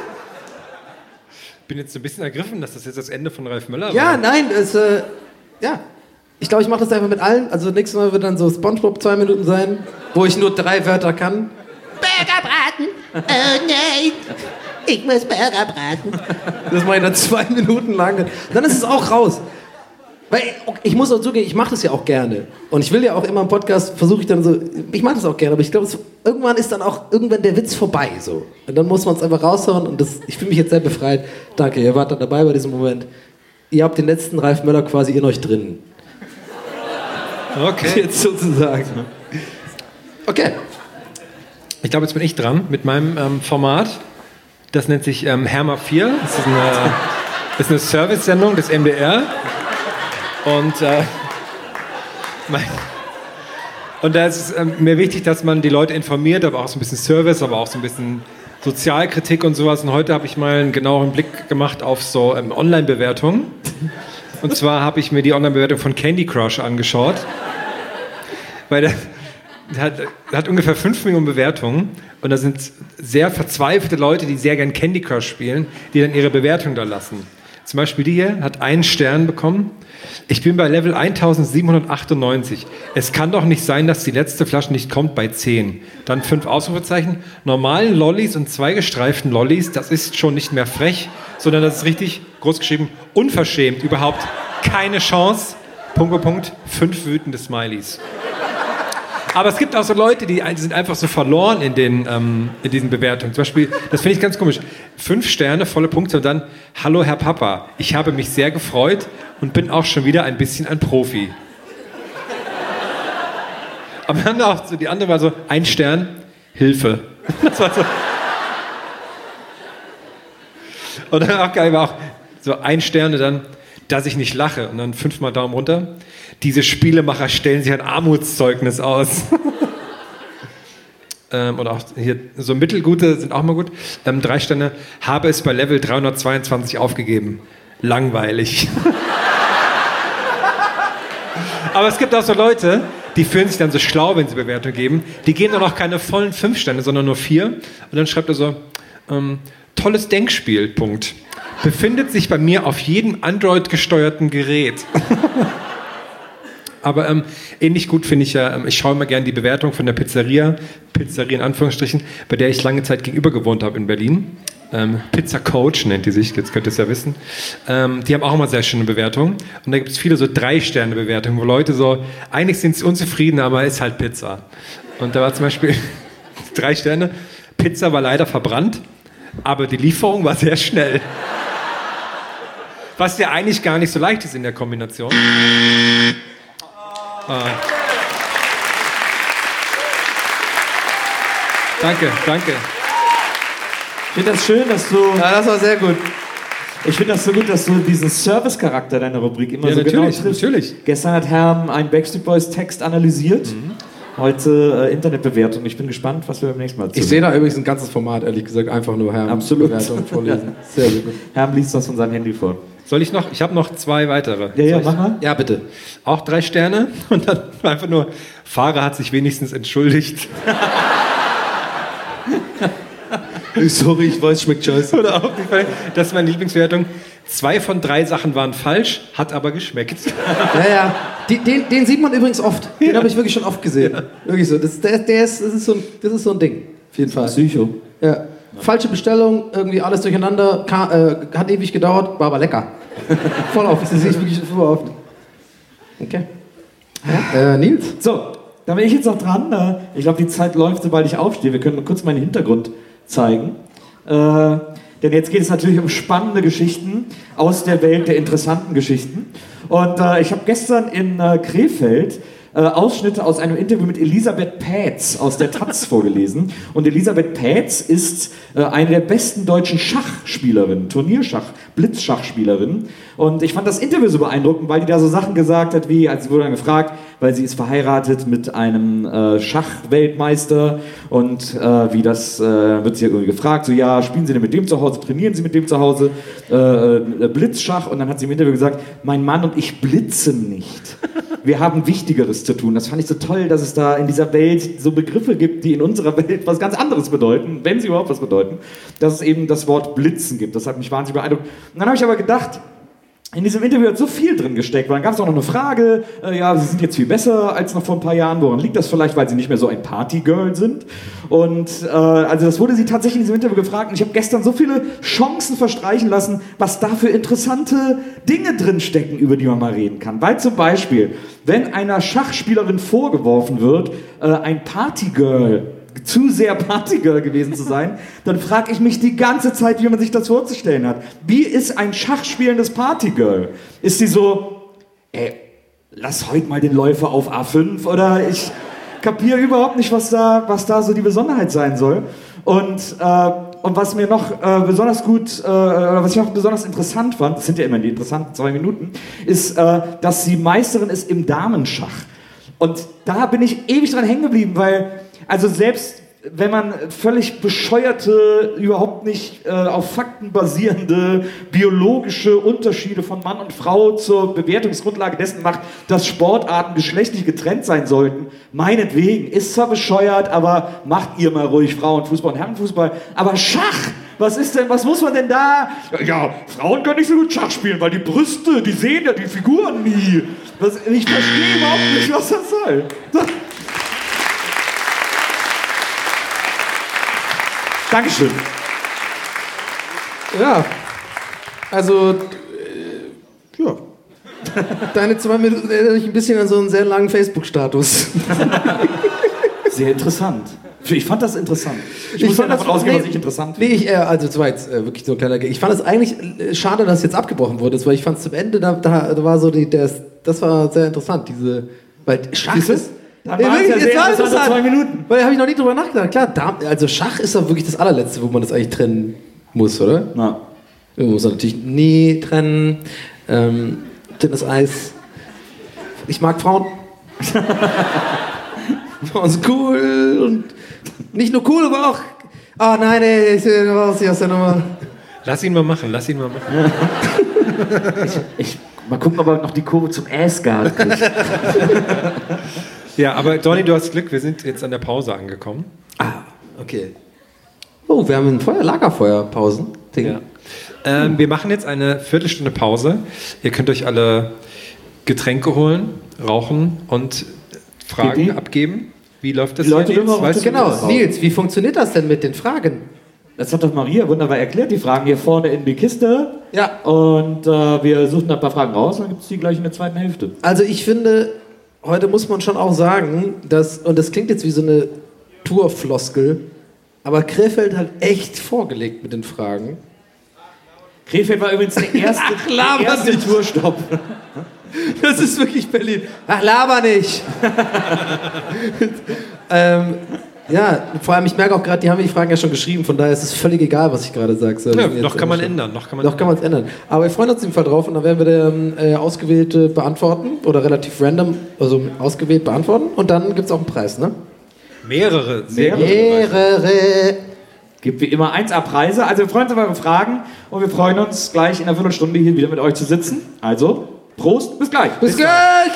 bin jetzt so ein bisschen ergriffen, dass das jetzt das Ende von Ralf Möller war. Ja, nein, es, äh, ja. Ich glaube, ich mache das einfach mit allen. Also nächstes Mal wird dann so SpongeBob zwei Minuten sein, wo ich nur drei Wörter kann. Burgerbraten! Oh nein! Ich muss Burger braten. Das mache ich dann zwei Minuten lang. Dann ist es auch raus. Weil ich muss auch zugeben, ich mache das ja auch gerne. Und ich will ja auch immer im Podcast, versuche ich dann so, ich mache das auch gerne, aber ich glaube, irgendwann ist dann auch irgendwann der Witz vorbei. So. Und dann muss man es einfach raushauen und das, ich fühle mich jetzt sehr befreit. Danke, ihr wart dann dabei bei diesem Moment. Ihr habt den letzten Ralf Möller quasi in euch drin. Okay. Jetzt sozusagen. Okay. Ich glaube, jetzt bin ich dran mit meinem ähm, Format. Das nennt sich ähm, Herma vier. Das ist eine, das ist eine Service-Sendung des M D R. Und, äh, mein, und da ist es äh, mir wichtig, dass man die Leute informiert, aber auch so ein bisschen Service, aber auch so ein bisschen Sozialkritik und sowas. Und heute habe ich mal einen genaueren Blick gemacht auf so ähm, Online-Bewertungen. Und zwar habe ich mir die Online-Bewertung von Candy Crush angeschaut. Weil der, der, hat, der hat ungefähr fünf Millionen Bewertungen. Und da sind sehr verzweifelte Leute, die sehr gern Candy Crush spielen, die dann ihre Bewertung da lassen. Zum Beispiel die hier hat einen Stern bekommen. Ich bin bei Level eintausendsiebenhundertachtundneunzig. Es kann doch nicht sein, dass die letzte Flasche nicht kommt bei zehn. Dann fünf Ausrufezeichen. Normalen Lollis und zwei gestreiften Lollis, das ist schon nicht mehr frech, sondern das ist richtig groß geschrieben, unverschämt. Überhaupt keine Chance. Punkt, Punkt, Punkt. Fünf wütende Smileys. Aber es gibt auch so Leute, die sind einfach so verloren in, den, ähm, in diesen Bewertungen. Zum Beispiel, das finde ich ganz komisch. Fünf Sterne, volle Punkte und dann, hallo Herr Papa, ich habe mich sehr gefreut und bin auch schon wieder ein bisschen ein Profi. Aber dann auch so, die andere war so, ein Stern, Hilfe. Das war so. Und dann auch geil war auch so ein Stern und dann, dass ich nicht lache und dann fünfmal Daumen runter. Diese Spielemacher stellen sich ein Armutszeugnis aus. ähm, und auch hier so mittelgute sind auch mal gut. Ähm, drei Sterne, habe es bei Level dreihundertzweiundzwanzig aufgegeben. Langweilig. Aber es gibt auch so Leute, die fühlen sich dann so schlau, wenn sie Bewertungen geben. Die geben dann auch keine vollen fünf Sterne, sondern nur vier. Und dann schreibt er so, ähm, tolles Denkspiel, Punkt. Befindet sich bei mir auf jedem Android-gesteuerten Gerät. Aber ähm, ähnlich gut finde ich ja, ähm, ich schaue immer gerne die Bewertung von der Pizzeria, Pizzeria in Anführungsstrichen, bei der ich lange Zeit gegenüber gewohnt habe in Berlin. Ähm, Pizza Coach nennt die sich, jetzt könnt ihr es ja wissen. Ähm, die haben auch immer sehr schöne Bewertungen. Und da gibt es viele so Drei-Sterne-Bewertungen, wo Leute so, eigentlich sind sie unzufrieden, aber ist halt Pizza. Und da war zum Beispiel drei Sterne, Pizza war leider verbrannt, aber die Lieferung war sehr schnell. Was ja eigentlich gar nicht so leicht ist in der Kombination. Ah. Danke, danke. Ich finde das schön, dass du... Ja, das war sehr gut. Ich finde das so gut, dass du diesen Service-Charakter deiner Rubrik immer Ja, so genau natürlich, triffst. natürlich. Gestern hat Herm einen Backstreet Boys Text analysiert. Mhm. Heute äh, Internetbewertung. Ich bin gespannt, was wir beim nächsten Mal Ich sehe da übrigens ein ganzes Format, ehrlich gesagt, einfach nur Herrn Absolut. Bewertung vorlesen. Sehr, sehr gut. Herm liest das von seinem Handy vor. Soll ich noch? Ich habe noch zwei weitere. Ja, ja, Soll ich- mach mal. Ja, bitte. Auch drei Sterne und dann einfach nur, Fahrer hat sich wenigstens entschuldigt. Sorry, ich weiß, schmeckt scheiße. Oder auch die Fall, das ist meine Lieblingswertung. Zwei von drei Sachen waren falsch, hat aber geschmeckt. Ja, ja. Die, den, den sieht man übrigens oft. Den habe ich wirklich schon oft gesehen. Wirklich so. Das, der, der ist, das, ist so ein, das ist so ein Ding. Auf jeden Fall. Psycho. Ja. Falsche Bestellung, irgendwie alles durcheinander, ka, äh, hat ewig gedauert, war aber lecker. Voll oft. Das sehe ich wirklich voll oft. Okay. Ja, äh, Nils? So, da bin ich jetzt noch dran. Äh, Ich glaube, die Zeit läuft, sobald ich aufstehe. Wir können mal kurz meinen Hintergrund zeigen. Äh, denn jetzt geht es natürlich um spannende Geschichten aus der Welt der interessanten Geschichten. Und äh, ich habe gestern in äh, Krefeld äh, Ausschnitte aus einem Interview mit Elisabeth Pätz aus der Taz vorgelesen. Und Elisabeth Pätz ist äh, eine der besten deutschen Schachspielerinnen, Turnierschach, Blitzschachspielerinnen. Und ich fand das Interview so beeindruckend, weil die da so Sachen gesagt hat, wie, als sie wurde dann gefragt, weil sie ist verheiratet mit einem äh, Schachweltmeister und äh, wie das, äh, wird sie irgendwie gefragt, so ja, spielen Sie denn mit dem zu Hause, trainieren Sie mit dem zu Hause, äh, äh, Blitzschach, und dann hat sie im Interview gesagt, mein Mann und ich blitzen nicht. Wir haben Wichtigeres zu tun. Das fand ich so toll, dass es da in dieser Welt so Begriffe gibt, die in unserer Welt was ganz anderes bedeuten, wenn sie überhaupt was bedeuten, dass es eben das Wort Blitzen gibt. Das hat mich wahnsinnig beeindruckt. Und dann habe ich aber gedacht, in diesem Interview hat so viel drin gesteckt, weil dann gab es auch noch eine Frage, äh, ja, sie sind jetzt viel besser als noch vor ein paar Jahren, woran liegt das vielleicht, weil sie nicht mehr so ein Partygirl sind? Und äh, also das wurde sie tatsächlich in diesem Interview gefragt und ich habe gestern so viele Chancen verstreichen lassen, was da für interessante Dinge drin stecken, über die man mal reden kann. Weil zum Beispiel, wenn einer Schachspielerin vorgeworfen wird, äh, ein Partygirl zu sehr Partygirl gewesen zu sein, dann frage ich mich die ganze Zeit, wie man sich das vorzustellen hat. Wie ist ein schachspielendes Partygirl? Ist sie so, ey, lass heute mal den Läufer auf A fünf, oder ich kapiere überhaupt nicht, was da, was da so die Besonderheit sein soll. Und, äh, und was mir noch äh, besonders gut, äh, was ich auch besonders interessant fand, das sind ja immer die interessanten zwei Minuten, ist, äh, dass sie Meisterin ist im Damenschach. Und da bin ich ewig dran hängen geblieben, weil also selbst wenn man völlig bescheuerte, überhaupt nicht äh, auf Fakten basierende biologische Unterschiede von Mann und Frau zur Bewertungsgrundlage dessen macht, dass Sportarten geschlechtlich getrennt sein sollten, meinetwegen, ist zwar bescheuert, aber macht ihr mal ruhig Frauenfußball und Herrenfußball. Aber Schach, was ist denn, was muss man denn da? Ja, Frauen können nicht so gut Schach spielen, weil die Brüste, die sehen ja die Figuren nie. Das, ich verstehe überhaupt nicht, was das soll. Dankeschön. Ja, also, äh, ja. Deine zwei Minuten erinnern mich ein bisschen an so einen sehr langen Facebook-Status. Sehr interessant. Ich fand das interessant. Ich, ich muss ja davon ausgehen, was ich interessant finde. Nee, ich, äh, also das war jetzt äh, wirklich so ein kleiner Gag. Ich fand es eigentlich äh, schade, dass es jetzt abgebrochen wurde, weil ich fand es zum Ende, da, da, da war so die, der, das war sehr interessant, diese, weil Schach ist... Da war es ja sehr interessant, zwei Minuten. Weil da habe ich noch nie drüber nachgedacht. Klar, da, also Schach ist doch wirklich das allerletzte, wo man das eigentlich trennen muss, oder? Ja. Man muss natürlich nie trennen. Ähm, Tennis, Eis. Ich mag Frauen. Frauen sind cool und nicht nur cool, aber auch. Ah, oh, nein, ey, ich bin raus hier aus der Nummer. Lass ihn mal machen, lass ihn mal machen. ich, ich, mal gucken, ob er noch die Kurve zum Assguard kriegt. Ja, aber Donny, du hast Glück, wir sind jetzt an der Pause angekommen. Ah, okay. Oh, wir haben ein Feuer, Lagerfeuerpausen. Ja. Ähm, wir machen jetzt eine Viertelstunde Pause. Ihr könnt euch alle Getränke holen, rauchen und Fragen Pipi. abgeben. Wie läuft das? Die Leute hier, Nils? dürfen Weißt Genau, du, Nils, wie funktioniert das denn mit den Fragen? Das hat doch Maria wunderbar erklärt. Die Fragen hier vorne in die Kiste. Ja. Und äh, wir suchen ein paar Fragen raus, dann gibt es die gleich in der zweiten Hälfte. Also ich finde, heute muss man schon auch sagen, dass, und das klingt jetzt wie so eine Tourfloskel, aber Krefeld hat echt vorgelegt mit den Fragen. Krefeld war übrigens der erste, Ach, laber der erste nicht. Tourstopp. Das ist wirklich Berlin. Ach, laber nicht. ähm, ja, vor allem, ich merke auch gerade, die haben mir die Fragen ja schon geschrieben, von daher ist es völlig egal, was ich gerade sage. So, Ja, jetzt noch kann man schon- ändern. Noch kann man Noch kann man es ändern. Aber wir freuen uns auf jeden Fall drauf und dann werden wir der äh, ausgewählte beantworten oder relativ random, also ausgewählt beantworten und dann gibt es auch einen Preis, ne? mehrere. Sehr Mehrere. Gibt wie immer eins A Preise. Also wir freuen uns auf eure Fragen und wir freuen uns gleich in einer Viertelstunde hier wieder mit euch zu sitzen. Also, Prost, bis gleich. Bis gleich!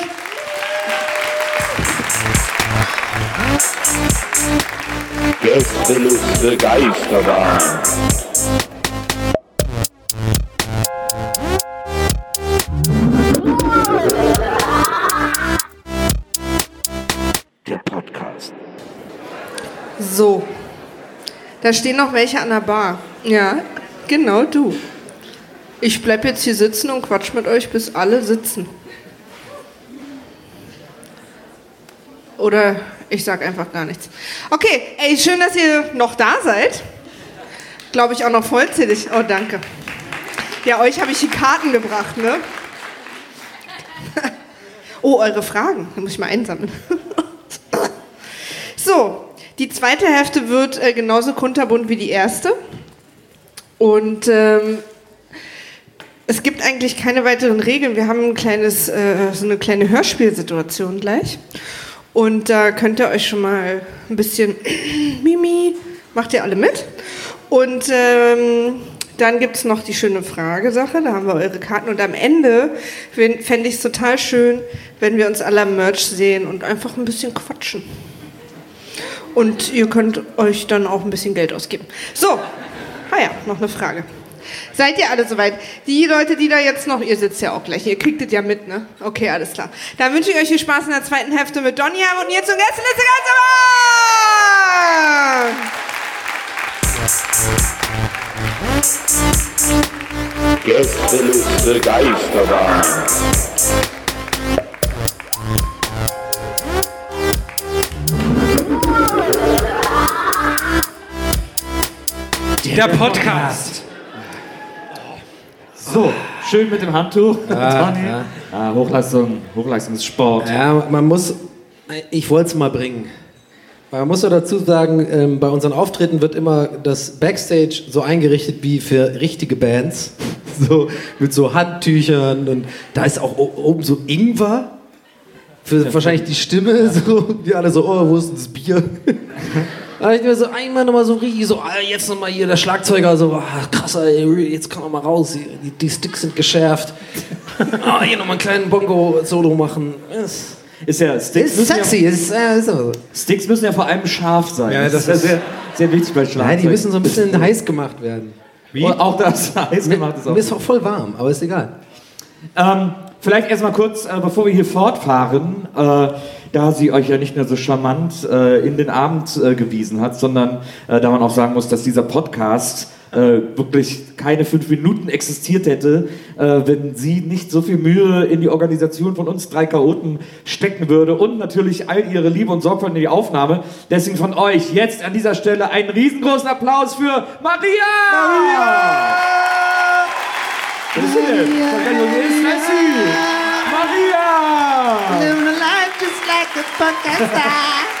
Gästeliste Geisterbahn. Der Podcast. So. Da stehen noch welche an der Bar. Ja, genau du. Ich bleib jetzt hier sitzen und quatsch mit euch, bis alle sitzen. Oder ich sag einfach gar nichts. Okay, ey, schön, dass ihr noch da seid. Glaube ich auch noch vollzählig. Oh, danke. Ja, euch habe ich die Karten gebracht, ne? Oh, eure Fragen. Da muss ich mal einsammeln. So, die zweite Hälfte wird äh, genauso kunterbunt wie die erste. Und ähm, es gibt eigentlich keine weiteren Regeln. Wir haben ein kleines, äh, so eine kleine Hörspielsituation gleich. Und da könnt ihr euch schon mal ein bisschen Mimi, macht ihr alle mit. Und ähm, dann gibt es noch die schöne Fragesache, da haben wir eure Karten. Und am Ende fände ich es total schön, wenn wir uns alle am Merch sehen und einfach ein bisschen quatschen. Und ihr könnt euch dann auch ein bisschen Geld ausgeben. So, ah ja, noch eine Frage. Seid ihr alle soweit? Die Leute, die da jetzt noch, ihr sitzt ja auch gleich, ihr kriegt es ja mit, ne? Okay, alles klar. Dann wünsche ich euch viel Spaß in der zweiten Hälfte mit Donja und jetzt zum Gästeliste Geisterbahn! Gästeliste Geisterbahn. Der Podcast. So, schön mit dem Handtuch. Ja, Toni. ja. Ah, Hochleistung, Hochleistungssport. Ja, man muss, ich wollte es mal bringen. Man muss ja dazu sagen, ähm, bei unseren Auftritten wird immer das Backstage so eingerichtet wie für richtige Bands. So, mit so Handtüchern und da ist auch o- oben so Ingwer. Für wahrscheinlich die Stimme, so, die alle so, oh, wo ist denn das Bier? Da ich mir so einmal nochmal so richtig so, ah, jetzt nochmal hier der Schlagzeuger, so, ah, krass, ey, jetzt kann er mal raus, die, die Sticks sind geschärft. Ah, hier nochmal einen kleinen Bongo-Solo machen. Das Ist ja, Sticks, ist müssen sexy, ja, ist, äh, ist aber so. Sticks müssen ja vor allem scharf sein. Ja, das ja ist- sehr, sehr wichtig bei Schlagzeug. Nein, die müssen so ein bisschen heiß gemacht werden. Wie? Und auch das heiß gemacht ist auch. Mir ist auch voll warm, aber ist egal. Ähm, vielleicht erstmal kurz, äh, bevor wir hier fortfahren, äh, da sie euch ja nicht nur so charmant äh, in den Abend äh, gewiesen hat, sondern äh, da man auch sagen muss, dass dieser Podcast äh, wirklich keine fünf Minuten existiert hätte, äh, wenn sie nicht so viel Mühe in die Organisation von uns drei Chaoten stecken würde und natürlich all ihre Liebe und Sorgfalt in die Aufnahme. Deswegen von euch jetzt an dieser Stelle einen riesengroßen Applaus für Maria! Maria! Was ist denn? Maria! Living a life just like a podcaster.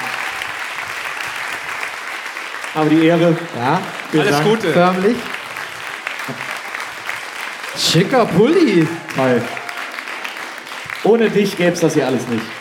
Aber die Ehre. Ja, Vielen Alles Dank. Gute. förmlich. Schicker Pulli. Toll. Ohne dich gäbe es das hier alles nicht.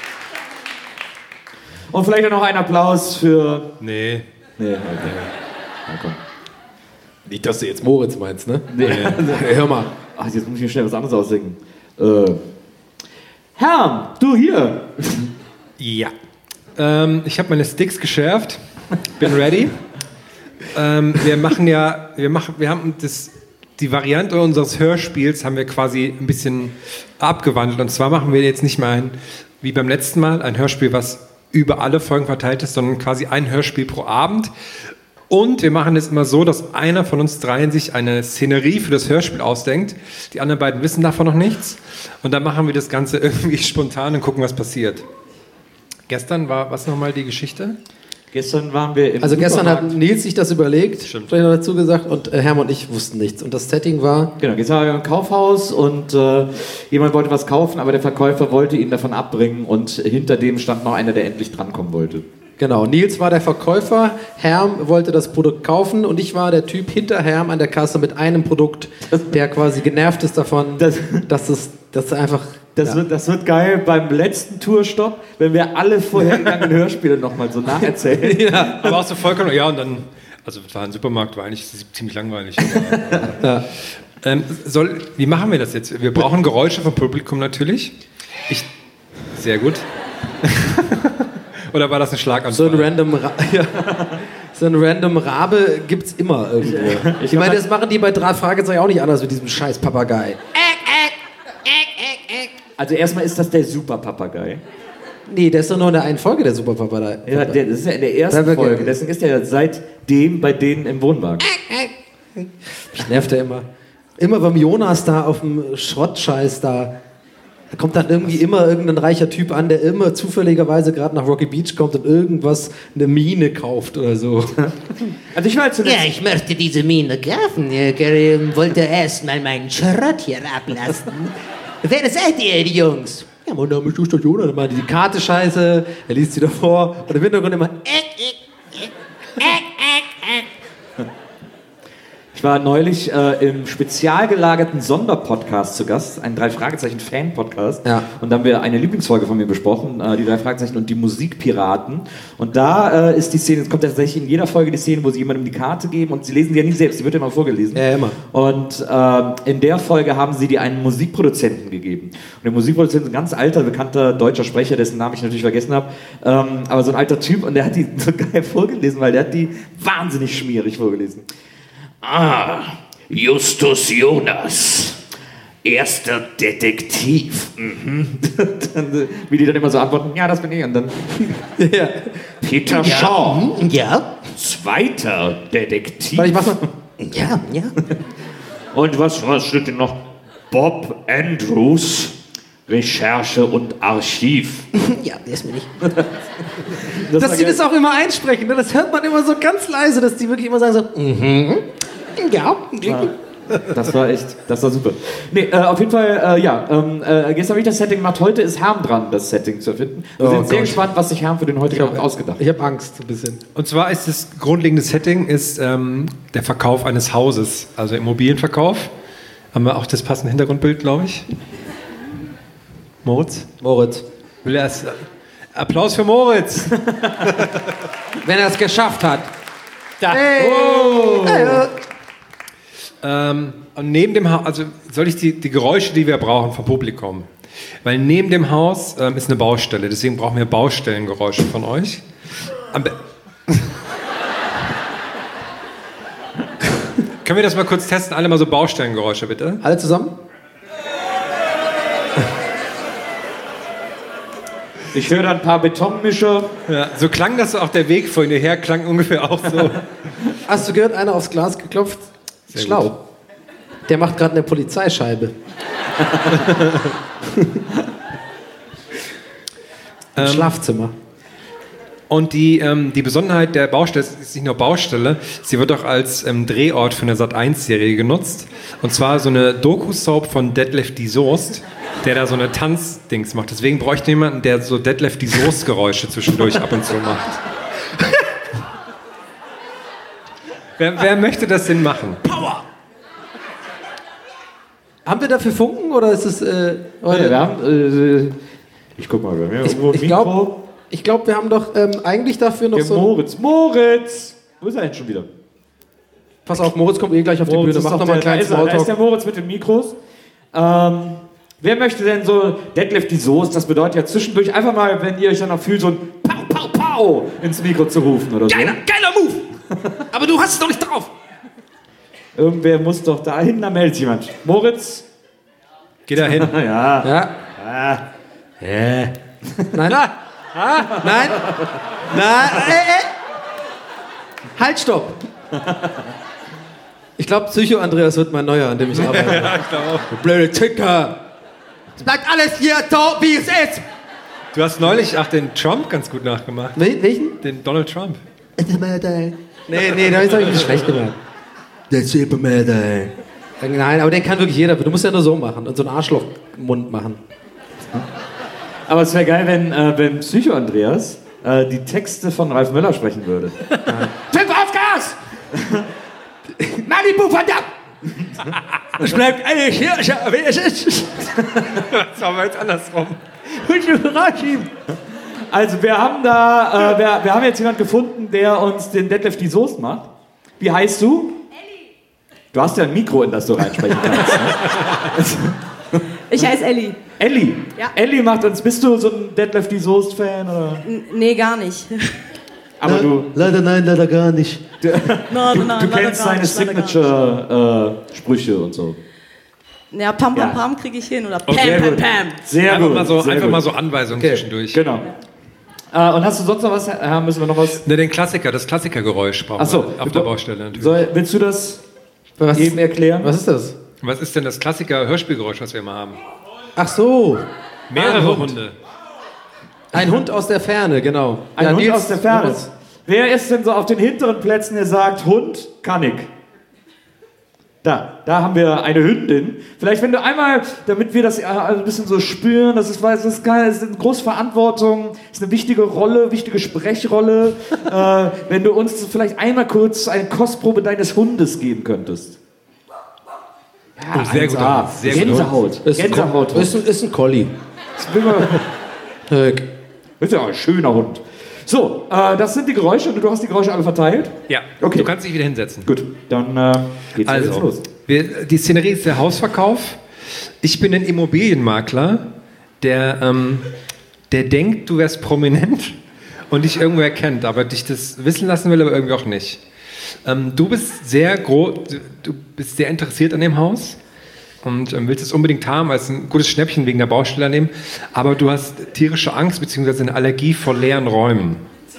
Und vielleicht auch noch ein Applaus für... Nee. Nee, okay. Ja, komm. Nicht, dass du jetzt Moritz meinst, ne? Nee. Hör mal. Ach, jetzt muss ich mir schnell was anderes aussingen. Äh. Herr, du hier. Ja. Ähm, ich habe meine Sticks geschärft. Bin ready. ähm, wir machen ja, wir machen, wir haben das, die Variante unseres Hörspiels haben wir quasi ein bisschen abgewandelt. Und zwar machen wir jetzt nicht mal ein, wie beim letzten Mal, ein Hörspiel, was über alle Folgen verteilt ist, sondern quasi ein Hörspiel pro Abend. Und wir machen es immer so, dass einer von uns dreien sich eine Szenerie für das Hörspiel ausdenkt. Die anderen beiden wissen davon noch nichts. Und dann machen wir das Ganze irgendwie spontan und gucken, was passiert. Gestern war, was nochmal die Geschichte? Gestern waren wir im Also gestern hat Supermarkt. Nils sich das überlegt, Stimmt. vielleicht noch dazu gesagt, und äh, Hermann und ich wussten nichts. Und das Setting war, Genau, gestern waren wir im Kaufhaus und äh, jemand wollte was kaufen, aber der Verkäufer wollte ihn davon abbringen und hinter dem stand noch einer, der endlich drankommen wollte. genau, Nils war der Verkäufer, Herm wollte das Produkt kaufen und ich war der Typ hinter Herm an der Kasse mit einem Produkt, der quasi genervt ist davon, Das- dass es dass einfach... Das, ja. wird, das wird geil beim letzten Tourstopp, wenn wir alle vorhergegangenen Hörspiele nochmal so nacherzählen. ja. Aber auch so vollkommen, ja, und dann, also es war ein Supermarkt, war eigentlich ziemlich langweilig. Ja. ähm, soll, wie machen wir das jetzt? Wir brauchen Geräusche vom Publikum natürlich. Ich, sehr gut. Oder war das ein Schlaganfall? So ein random, Ra ja. so ein random Rabe gibt's immer irgendwo. Ich meine, das machen die bei drei Fragezeichen auch nicht anders mit diesem scheiß Papagei. Also erstmal ist das der Super-Papagei. Nee, der ist doch nur in der einen Folge der Superpapagei. Ja, der, das ist ja in der Da ersten wird- Folge, deswegen ist er seitdem bei denen im Wohnwagen. Mich nervt er immer. Immer beim Jonas da auf dem Schrottscheiß da. Da kommt dann irgendwie immer irgendein reicher Typ an, der immer zufälligerweise gerade nach Rocky Beach kommt und irgendwas, eine Mine kauft oder so. Also ich war zuletzt... Ja, ich möchte diese Mine kaufen. Ich äh, wollte erst mal meinen Schrott hier ablassen. Wer seid ihr, die Jungs? Ja, mein Name ist der Jonas. Dann macht die Karte scheiße, er liest sie davor und im Hintergrund immer... Ich war neulich äh, im spezial gelagerten Sonderpodcast zu Gast, ein Drei-Fragezeichen-Fan-Podcast. Ja. Und da haben wir eine Lieblingsfolge von mir besprochen, äh, die Drei-Fragezeichen und die Musikpiraten. Und da äh, ist die Szene, es kommt tatsächlich in jeder Folge die Szene, wo sie jemandem die Karte geben und sie lesen sie ja nie selbst, die wird ja immer vorgelesen. Ja, immer. Und äh, in der Folge haben sie die einen Musikproduzenten gegeben. Und der Musikproduzent ist ein ganz alter, bekannter deutscher Sprecher, dessen Namen ich natürlich vergessen habe. Ähm, aber so ein alter Typ und der hat die so geil vorgelesen, weil der hat die wahnsinnig schmierig vorgelesen. Ah, Justus Jonas. Erster Detektiv. Mhm. dann, äh, wie die dann immer so antworten, ja, das bin ich. Und dann Ja. Peter Shaw. Hm, ja, Zweiter Detektiv. Warte, ich mach's mal. ja, ja. Und was, was steht denn noch? Bob Andrews. Recherche und Archiv. Ja, der ist mir nicht. Dass sie das auch immer einsprechen, ne? Das hört man immer so ganz leise, dass die wirklich immer sagen so, mhm, ja, Das war echt, das war super. Nee, äh, auf jeden Fall, äh, ja, ähm, äh, gestern habe ich das Setting gemacht, heute ist Herm dran, das Setting zu erfinden. Wir Oh sind sehr Gott. gespannt, was sich Herm für den heutigen Abend ausgedacht hat. ich habe Angst ein bisschen. Und zwar ist das grundlegende Setting ist ähm, der Verkauf eines Hauses, also Immobilienverkauf. Haben wir auch das passende Hintergrundbild, glaube ich. Moritz? Moritz. Will er es? Applaus für Moritz! Wenn er es geschafft hat. Da. Oh. Ähm, und neben dem Haus, also soll ich die, die Geräusche, die wir brauchen vom Publikum, weil neben dem Haus ähm, ist eine Baustelle, deswegen brauchen wir Baustellengeräusche von euch. Am Be- Können wir das mal kurz testen? Alle mal so Baustellengeräusche, bitte. Alle zusammen? Ich höre da ein paar Betonmischer. Ja, so klang das auch, der Weg vorhin hierher klang ungefähr auch so. Hast du gehört, einer aufs Glas geklopft? Sehr Schlau. gut. Der macht gerade eine Polizeischeibe. Im Ähm, Schlafzimmer. Und die, ähm, die Besonderheit der Baustelle ist nicht nur Baustelle, sie wird auch als ähm, Drehort für eine Sat eins Serie genutzt. Und zwar so eine Doku-Soap von Detlef die Soest, der da so eine Tanzdings macht. Deswegen bräuchte ich jemanden, der so Detlef die Soest-Geräusche zwischendurch ab und zu macht. wer, wer möchte das denn machen? Haben wir dafür Funken oder ist es äh, heute? Ja, wir haben, äh, ich guck mal, wir haben hier Ich, irgendwo ein ich Mikro. glaube, ich glaub, wir haben doch ähm, eigentlich dafür noch Der so. ein- Moritz, Moritz! Wo ist er denn schon wieder? Pass auf, Moritz kommt eh gleich auf die Moritz Bühne. ist Mach doch noch mal einen der- kleinen da ist er, Da ist der Smalltalk. Moritz mit den Mikros. Ähm, wer möchte denn so Detlef die Soße? Das bedeutet ja zwischendurch einfach mal, wenn ihr euch dann noch fühlt, so ein Pau, Pau, Pau ins Mikro zu rufen oder so. Geiler, geiler Move. Aber du hast es doch nicht drauf. Irgendwer muss doch da hin, da meldet sich jemand. Moritz? Geh da hin. Ja. Ja. Äh. Nein. Ah, nein. Nein. Äh, äh. Halt, stopp. Ich glaube, Psycho-Andreas wird mein neuer, an dem ich arbeite. Ja, ich glaube auch. Du blöde Ticker. Es bleibt alles hier so, wie es ist. Du hast neulich auch den Trump ganz gut nachgemacht. Wel welchen? Den Donald Trump. Nee, nee, da ist auch nicht schlecht gemacht. Der Superman. Nein, aber den kann wirklich jeder. Du musst ja nur so machen und so einen Arschlochmund machen. Aber es wäre geil, wenn, äh, wenn Psycho-Andreas äh, die Texte von Ralf Möller sprechen würde. Tipp auf Gas! Malibu, verdammt! Es bleibt alles hier, wie es ist. Das haben wir jetzt andersrum. Also wir haben da, äh, wir, wir haben jetzt jemanden gefunden, der uns den Deadlift die Soest macht. Wie heißt du? Elli. Du hast ja ein Mikro, in das du reinsprechen kannst. Ne? Ich heiße Elli. Elli? Ja. Elli macht uns, bist du so ein Deadlift die Soest-Fan? Oder? N nee, gar nicht. Aber Le du... Leider nein, leider gar nicht. Du, nein, du, nein, du kennst seine Signature-Sprüche und so. Ja, Pam Pam Ja. Pam kriege ich hin oder Pam Okay, Pam gut. Pam. Sehr einfach gut. mal so, sehr einfach gut. mal so Anweisungen Okay. zwischendurch. Genau. Äh, und hast du sonst noch was? Äh, müssen wir noch was? Ne, den Klassiker, das Klassikergeräusch brauchen Ach so. wir auf der Baustelle natürlich. Soll, willst du das Was, eben erklären? was ist das? Was ist denn das Klassiker-Hörspielgeräusch, was wir immer haben? Ach so. Mehrere Ein Hund. Hunde. Ein Hund aus der Ferne, genau. Ein Ja, Hund Nils, aus der Ferne. was? Wer ist denn so auf den hinteren Plätzen, der sagt, Hund, kann ich? Da, da haben wir eine Hündin. Vielleicht, wenn du einmal, damit wir das äh, ein bisschen so spüren, das ist, das ist, keine, das ist eine große Verantwortung, ist eine wichtige Rolle, wichtige Sprechrolle, äh, wenn du uns vielleicht einmal kurz eine Kostprobe deines Hundes geben könntest. Ja, Oh, sehr eins gut, A. sehr gut. Gänsehaut. Ist, Gänsehaut. ist, ein, ist ein Collie. Das will man- Höck. Das ist ja ein schöner Hund. So, äh, das sind die Geräusche und du hast die Geräusche alle verteilt? Ja, Okay. du kannst dich wieder hinsetzen. Gut, dann äh, geht's jetzt Also, los. wir, die Szenerie ist der Hausverkauf. Ich bin ein Immobilienmakler, der, ähm, der denkt, du wärst prominent und dich irgendwo erkennt, aber dich das wissen lassen will, aber irgendwie auch nicht. Ähm, du bist sehr groß, du bist sehr interessiert an dem Haus und ähm, willst es unbedingt haben, als ein gutes Schnäppchen wegen der Baustelle nehmen, aber du hast tierische Angst bzw. eine Allergie vor leeren Räumen.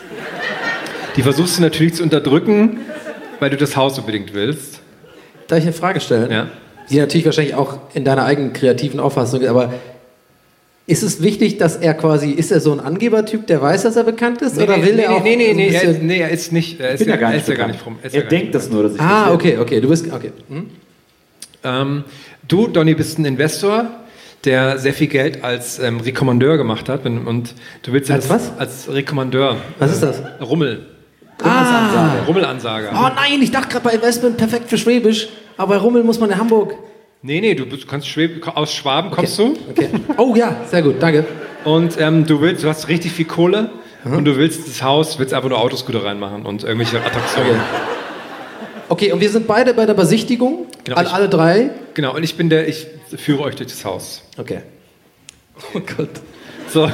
Die versuchst du natürlich zu unterdrücken, weil du das Haus unbedingt willst. Darf ich eine Frage stellen? Ja. Die natürlich wahrscheinlich auch in deiner eigenen kreativen Auffassung ist, aber ist es wichtig, dass er quasi, ist er so ein Angebertyp, der weiß, dass er bekannt ist? oder will nee, er auch nee, nee, so ein nee, er, bisschen- nee, er ist nicht, er ist, bin ja ja, gar er nicht ist ja gar bekannt. nicht prom- ist Er ja gar nicht denkt das nur, dass ich Ah, das okay, okay, du bist, okay. Hm? Ähm, du, Donny, bist ein Investor, der sehr viel Geld als ähm, Rekommandeur gemacht hat. Und, und du willst ja Als das, was? Als Rekommandeur. Was ist das? Rummel. Ah, Rummelansager. oh nein, ich dachte gerade bei Investment perfekt für Schwäbisch, aber bei Rummel muss man in Hamburg. Nee, nee, du bist- kannst Schwäb aus Schwaben kommst du. Okay. Oh ja, sehr gut, danke. Und ähm, du willst, du hast richtig viel Kohle und du willst das Haus, willst einfach nur Autoscooter reinmachen und irgendwelche Attraktionen. Okay. Okay, und wir sind beide bei der Besichtigung, Genau, alle, ich- alle drei. Genau, und ich bin der, ich führe euch durch das Haus. Okay. Oh Gott. So.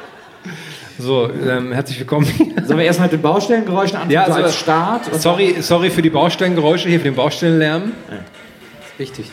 So, ähm, herzlich willkommen. Sollen wir erstmal mit den Baustellengeräuschen anfangen, Ja, so also- als Start? Und Sorry, sorry für die Baustellengeräusche hier, für den Baustellenlärm. Wichtig.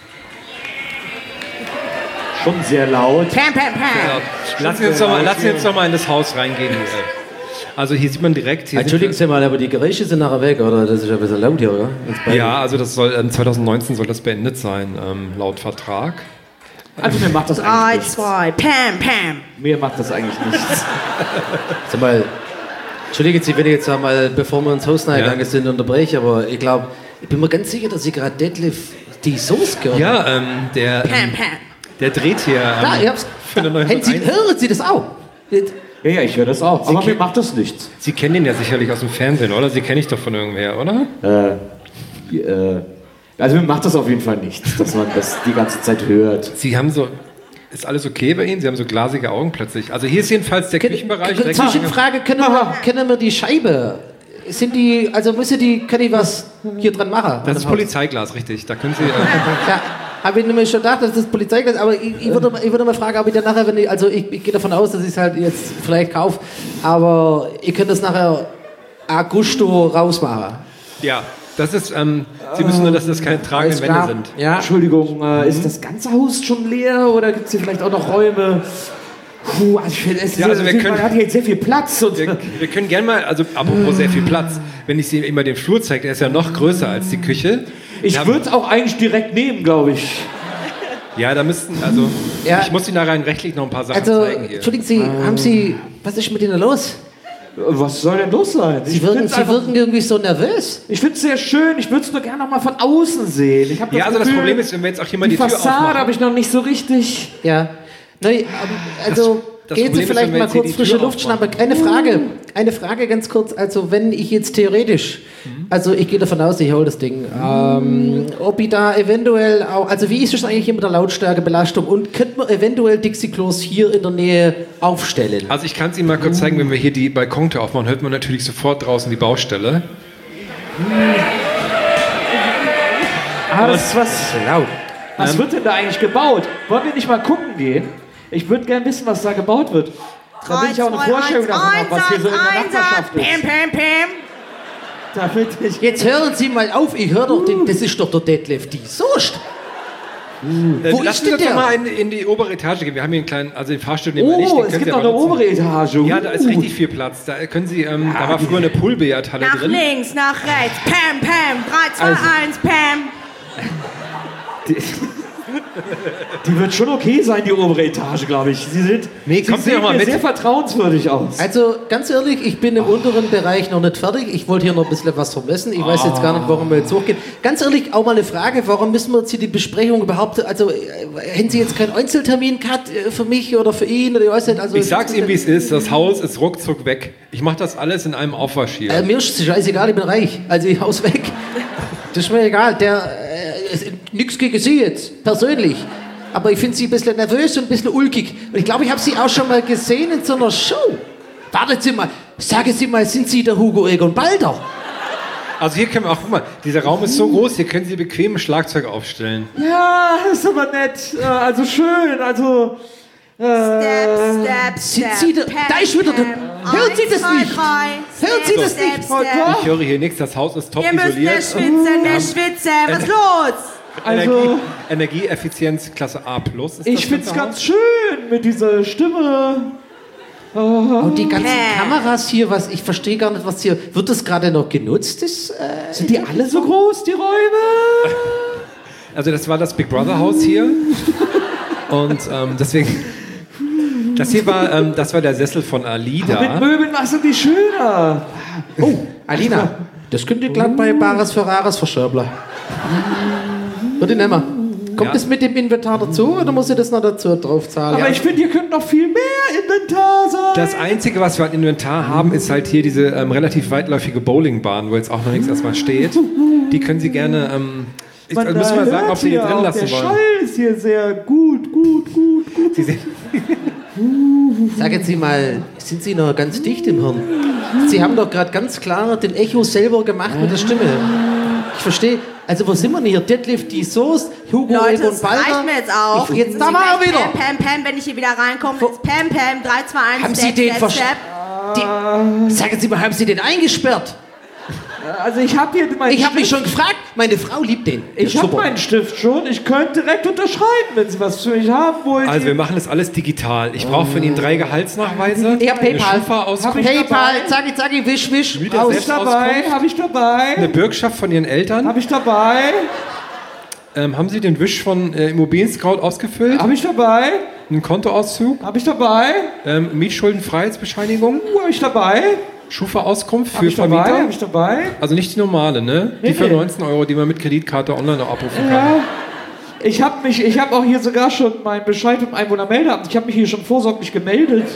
schon sehr laut. Pam, pam, pam. Lass uns jetzt noch mal, lass uns jetzt noch mal in das Haus reingehen. Hier. Also hier sieht man direkt... Hier Entschuldigen sind Sie mal, aber die Geräusche sind nachher weg, oder? Das ist ja ein bisschen laut hier, oder? wir, ja, also das soll, ähm, zwanzig neunzehn soll das beendet sein, ähm, laut Vertrag. Also mir macht das Drei, eigentlich nichts. zwei, pam, pam. Mir macht das eigentlich nichts. Sag mal, entschuldigen Sie, wenn ich jetzt einmal, bevor wir ins Haus reingegangen sind, unterbreche, aber ich glaube, ich bin mir ganz sicher, dass Sie gerade Detlef die Soße gehört haben. Ja, ähm, der, Pam, ähm, pam. der dreht hier ähm, Da, ich hab's. für eine neue Hey, Sie, hören Sie das auch? Ja, ja, ich höre das auch. Aber mir macht das nichts. Sie kennen den ja sicherlich aus dem Fernsehen, oder? Sie kenne ich doch von irgendwer, oder? Äh, äh, also mir macht das auf jeden Fall nichts, dass man das die ganze Zeit hört. Sie haben so... Ist alles okay bei Ihnen? Sie haben so glasige Augen plötzlich. Also hier ist jedenfalls der Küchenbereich. direkt- Zwischenfrage, können wir, können wir die Scheibe, sind die, also müssen die, kann ich was hier dran machen? Das ist Polizeiglas, richtig. Da können Sie... Äh, Ja, habe ich nämlich schon gedacht, dass das Polizeiglas, aber ich, ich, würde, ich würde mal fragen, ob ich dann nachher, wenn ich, also ich, ich gehe davon aus, dass ich es halt jetzt vielleicht kaufe, aber ihr könnt das nachher a gusto rausmachen. ja, das ist... Ähm, Sie müssen nur, dass das keine tragenden Alles Wände klar. sind. Ja. Entschuldigung, äh, ist das ganze Haus schon leer oder gibt es hier vielleicht auch noch Räume? Puh, also ich finde, es Ja, also wir ist- können- man hat hier jetzt sehr viel Platz. Und Wir, wir können gerne mal, also apropos sehr viel Platz, wenn ich Sie immer den Flur zeige, der ist ja noch größer als die Küche. ich Wir würde es auch eigentlich direkt nehmen, glaube ich. Ja, da müssten, also, Ja. ich muss Ihnen da rein rechtlich noch ein paar Sachen Also, zeigen hier. entschuldigen Sie, haben Sie, was ist mit Ihnen los? Was soll denn los sein? Sie Ich wirken, find's Sie einfach- wirken irgendwie so nervös. Ich finde es sehr schön. Ich würde es nur gerne noch mal von außen sehen. Ich hab Ja, also das Gefühl, Problem ist, wenn wir jetzt auch hier mal die die, Tür Fassade aufmachen. habe ich noch nicht so richtig. Ja. Neu, also das gehen Problem Sie ist, vielleicht wenn wir mal jetzt hier kurz die frische Tür Luft schnappen. Eine Frage, eine Frage ganz kurz. Also wenn ich jetzt theoretisch, also ich gehe davon aus, ich hole das Ding, ähm, ob ich da eventuell auch, also wie ist es eigentlich hier mit der Lautstärkebelastung und könnte man eventuell Dixie-Klos hier in der Nähe aufstellen? Also ich kann es Ihnen mal kurz zeigen, wenn wir hier die Balkontür aufmachen, hört man natürlich sofort draußen die Baustelle. Ah, das ist was. Laut. Was Ähm, wird denn da eigentlich gebaut? Wollen wir nicht mal gucken gehen? Ich würde gerne wissen, was da gebaut wird. Damit ich auch eine Vorstellung davon habe, was hier so in der Nachbarschaft ist. Pam, pam, pam. Damit ich Jetzt hören Sie mal auf, ich höre doch, den, das ist doch der Detlef die Soest. Äh, Wo lassen ist Sie denn uns doch der? mal in, in die obere Etage gehen. Wir haben hier einen kleinen, also den Fahrstuhl nehmen wir nicht. Den Oh, können es Sie gibt aber noch eine nutzen. obere Etage. Ja, da ist Uh. richtig viel Platz. Da können Sie, ähm, da war früher eine Poolbillardhalle Nach drin. links, nach rechts. Pam, pam. drei, zwei, Also- eins, Pam. Die wird schon okay sein, die obere Etage, glaube ich. Sie sind, Nee, Sie kommen Sie sehen doch mal mir mit. sehr vertrauenswürdig aus. Also ganz ehrlich, ich bin im unteren Bereich noch nicht fertig. Ich wollte hier noch ein bisschen was vermessen. Ich weiß jetzt gar nicht, warum wir jetzt hochgehen. Ganz ehrlich, auch mal eine Frage, warum müssen wir jetzt hier die Besprechung überhaupt, also äh, hätten Sie jetzt keinen Einzeltermin gehabt äh, für mich oder für ihn? Oder ich weiß nicht, also, Ich sag's Ihnen, wie es ist. Das Haus ist ruckzuck weg. Ich mache das alles in einem Aufwasch hier. Äh, mir ist es scheißegal, ich bin reich. Also ich haus weg. Das ist mir egal. Der, äh, ist nix gegen Sie jetzt, persönlich. Aber ich finde Sie ein bisschen nervös und ein bisschen ulkig. Und ich glaube, ich habe Sie auch schon mal gesehen in so einer Show. Warten Sie mal, sagen Sie mal, sind Sie der Hugo Egon Balder? Also hier können wir auch, guck mal, dieser Raum ist so groß, hier können Sie bequem ein Schlagzeug aufstellen. Ja, das ist aber nett. Äh, Also schön, also... Step, step, Sind step. Sie der- Pam, da ist wieder der- pam. Hören Sie Eins, das zwei, nicht? drei. Hören Sie Step, das step, nicht? step. Ich höre hier nichts, das Haus ist top Wir müssen isoliert. nicht schwitzen, nicht schwitzen. Was ist los? Energie, Also, Energieeffizienz Klasse A plus. Ist ich das finde es ganze ganz Haus? schön mit dieser Stimme. Und die ganzen Hä? Kameras hier, was ich verstehe gar nicht, was hier. Wird das gerade noch genutzt? Das, äh, Sind die alle so groß, die Räume? Also das war das Big Brother Haus hier. Und ähm, deswegen. Das hier war, ähm, das war der Sessel von Mit Alida. Möbeln machst du die schöner. Oh, Alina, das könnt ihr glatt bei Bares Ferraris verschörbler. Wird ihr nimmer. Kommt Ja. das mit dem Inventar dazu oder muss ich das noch dazu draufzahlen? Aber ich finde, ihr könnt noch viel mehr Inventar sein. Das Einzige, was wir an Inventar haben, ist halt hier diese ähm, relativ weitläufige Bowlingbahn, wo jetzt auch noch nichts erstmal steht. Die können Sie gerne. Ähm, ich, Man, also müssen wir äh, sagen, ob Sie die hört hier drin auch, lassen der wollen. Schall ist hier sehr gut, gut, gut, gut. Sie sehen, Sagen Sie mal, sind Sie noch ganz dicht im Hirn? Sie haben doch gerade ganz klar den Echo selber gemacht mit der Stimme. Ich verstehe. Also wo sind wir denn hier? Detlef die Soest, Hugo Leute, Egon es Balder. reicht mir jetzt auch. Ich, jetzt Sind da Sie war er gleich wieder. Pam, Pam, Pam, wenn ich hier wieder reinkomme. Ist Pam, Pam, drei, zwei, eins, Haben step, Sie den step, versch- step. Die, sagen Sie mal, haben Sie den eingesperrt? Also ich habe hier meinen Ich habe mich Stift. schon gefragt. Meine Frau liebt den. Der Ich ist habe super. meinen Stift schon. Ich könnte direkt unterschreiben, wenn Sie was für mich haben wollen. also wir machen das alles digital. Ich brauche von Ihnen drei Gehaltsnachweise. Ich hab PayPal. Eine Schufa-Auskunft, PayPal, zacki, zacki, wisch, wisch. Wieder Habe ich selbst dabei, Auskunft. habe ich dabei, Eine Bürgschaft von Ihren Eltern. habe ich dabei, Ähm, haben Sie den Wisch von äh, Immobilien Scout ausgefüllt? habe ich dabei, Einen Kontoauszug? habe ich dabei, Ähm, Mietschuldenfreiheitsbescheinigung? uh, habe ich dabei, Schufa-Auskunft habe für ich dabei, Vermieter? habe ich dabei. Also nicht die normale, ne? Die Nee, für nee. neunzehn Euro, die man mit Kreditkarte online auch abrufen kann. Ja. Ich habe mich, ich habe auch hier sogar schon meinen Bescheid im Einwohnermeldeamt. Ich habe mich hier schon vorsorglich gemeldet.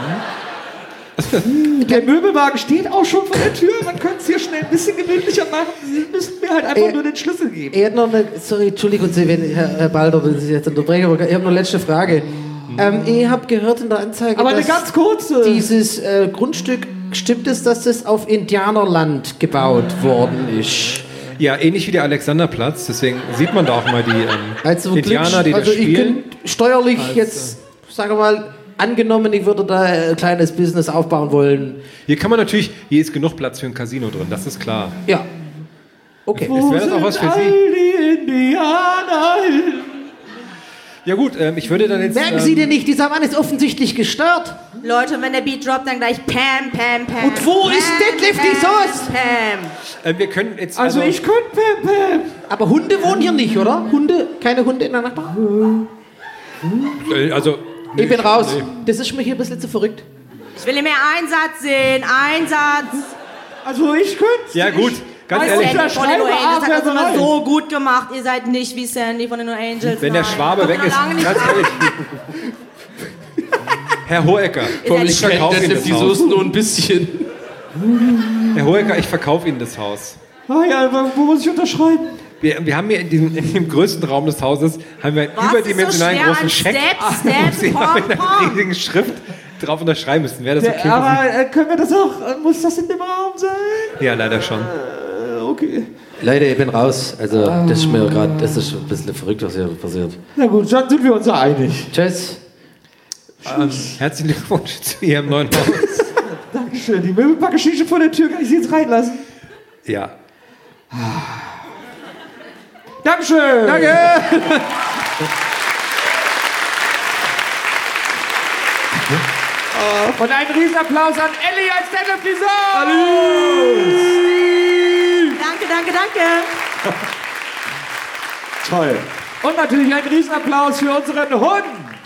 Der Möbelwagen steht auch schon vor der Tür. Man könnte es hier schnell ein bisschen gemütlicher machen. Sie müssen mir halt einfach Äh, nur den Schlüssel geben. Er hat noch eine, sorry, Entschuldigung, Sie, wenn, Herr, Herr Balder, wenn Sie jetzt unterbrechen, aber ich habe noch eine letzte Frage. Ähm, ich habe gehört in der Anzeige, Aber eine dass ganz kurze. dieses äh, Grundstück, stimmt es, dass es auf Indianerland gebaut worden ist? Ja, ähnlich wie der Alexanderplatz, deswegen sieht man da auch mal die ähm, Also, Indianer, die also da ich spielen. könnte steuerlich jetzt, sagen wir mal, angenommen, ich würde da ein kleines Business aufbauen wollen. Hier kann man natürlich, hier ist genug Platz für ein Casino drin, das ist klar. Ja. Okay. Ist, wäre das auch was für All Sie? die Indianer hin. Ja gut, ähm, ich würde dann jetzt... Merken ähm, Sie denn nicht, dieser Mann ist offensichtlich gestört. Leute, wenn der Beat droppt, dann gleich Pam, Pam, Pam. Und wo ist Deadlift die Soße? Pam. Äh, wir können jetzt. Also, Also, ich könnte Pam Pam. Aber Hunde wohnen hier nicht, oder? Hunde? Keine Hunde in der Nachbarschaft? äh, also Ich bin raus. Das ist mir hier ein bisschen zu verrückt. Ich will hier mehr Einsatz sehen. Einsatz. Also, ich könnte. ja gut, ganz Euer ehrlich. Sandy von den No Schreibe Angels hat das ab, wer immer soll? so gut gemacht. Ihr seid nicht wie Sandy von den No Angels. Wenn der nein. Schwabe weg Noch ist, lange nicht ganz da. ehrlich. Herr Hohecker, Ihr seid ich verkaufe Ihnen das die Haus. Soßen nur ein bisschen. Herr Hohecker, ich verkaufe Ihnen das Haus. Ah ja, wo muss ich unterschreiben? Wir, wir haben hier in, diesem, in dem größten Raum des Hauses haben wir einen Was ist so überdimensionalen schwer großen an Scheck. Step, Step, Sie Pom, haben mit einer Pom. riesigen Schrift drauf unterschreiben müssen. Wäre das okay für Aber äh, können wir das auch, äh, muss das in dem Raum sein? Sie? Ja, leider schon. Äh, okay. Leider, ich bin raus. Also, das ist mir gerade, das ist ein bisschen verrückt, was hier passiert. Na gut, dann sind wir uns ja einig. Tschüss. Ähm, herzlichen Glückwunsch zu Ihrem neuen Haus. Dankeschön. Die Möbelpackgeschichte vor der Tür, kann ich Sie jetzt reinlassen? Ja. Dankeschön. Danke. Und einen Riesenapplaus an Elli als Stand-Up Danke, danke, danke. Toll. Und natürlich einen Riesenapplaus für unseren Hund.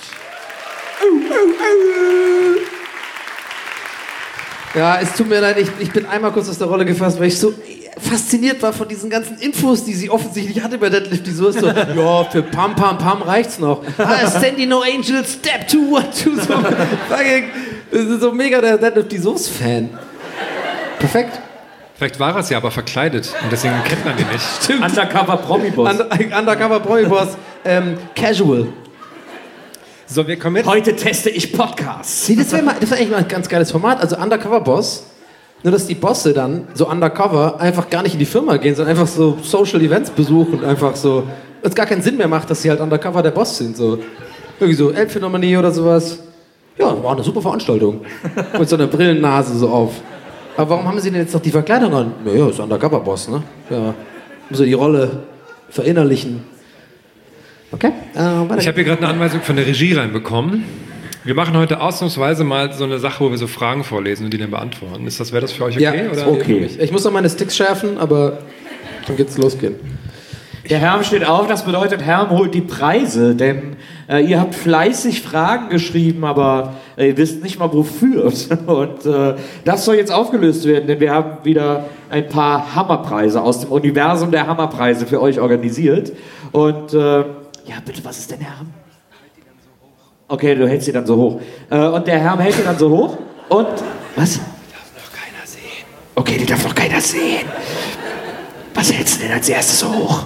Ja, es tut mir leid, ich, ich bin einmal kurz aus der Rolle gefasst, weil ich so fasziniert war von diesen ganzen Infos, die sie offensichtlich hatte bei Deadlift. Die so ist so, ja, für Pam Pam Pam reicht's noch. Ah, Sandy No Angel, Step two, one, two, so. Fucking, das ist so mega der Deadlift die Soße-Fan. Perfekt. Vielleicht war er es ja aber verkleidet und deswegen kennt man ihn nicht. Stimmt. Undercover Promi-Boss. Under, Undercover Promi-Boss. Ähm, casual. So, wir kommen jetzt. Heute teste ich Podcasts. Nee, das wäre das wär eigentlich mal ein ganz geiles Format. Also Undercover Boss. Nur, dass die Bosse dann so undercover einfach gar nicht in die Firma gehen, sondern einfach so Social Events besuchen und einfach so. Es gar keinen Sinn mehr macht, dass sie halt undercover der Boss sind. So. Irgendwie so Elbphänomenie oder sowas. Ja, war eine super Veranstaltung. Mit so einer Brillennase so auf. Aber warum haben sie denn jetzt noch die Verkleidung an? Naja, ist Undercover Boss, ne? Ja. So die Rolle verinnerlichen. Okay. Äh, Ich habe hier gerade eine Anweisung von der Regie reinbekommen. Wir machen heute ausnahmsweise mal so eine Sache, wo wir so Fragen vorlesen und die dann beantworten. Ist das, wäre das für euch okay? Ja, oder? okay. Ich muss noch meine Sticks schärfen, aber dann geht's losgehen. Der Herm steht auf, das bedeutet, Herm holt die Preise, denn äh, ihr habt fleißig Fragen geschrieben, aber äh, ihr wisst nicht mal wofür. Und äh, das soll jetzt aufgelöst werden, denn wir haben wieder ein paar Hammerpreise aus dem Universum der Hammerpreise für euch organisiert. Und äh, ja, bitte, was ist denn, Herm? Okay, du hältst sie dann so hoch. Äh, und der Herm hält sie dann so hoch. Und was? Die darf noch keiner sehen. Okay, die darf noch keiner sehen. Was hältst du denn als erstes so hoch?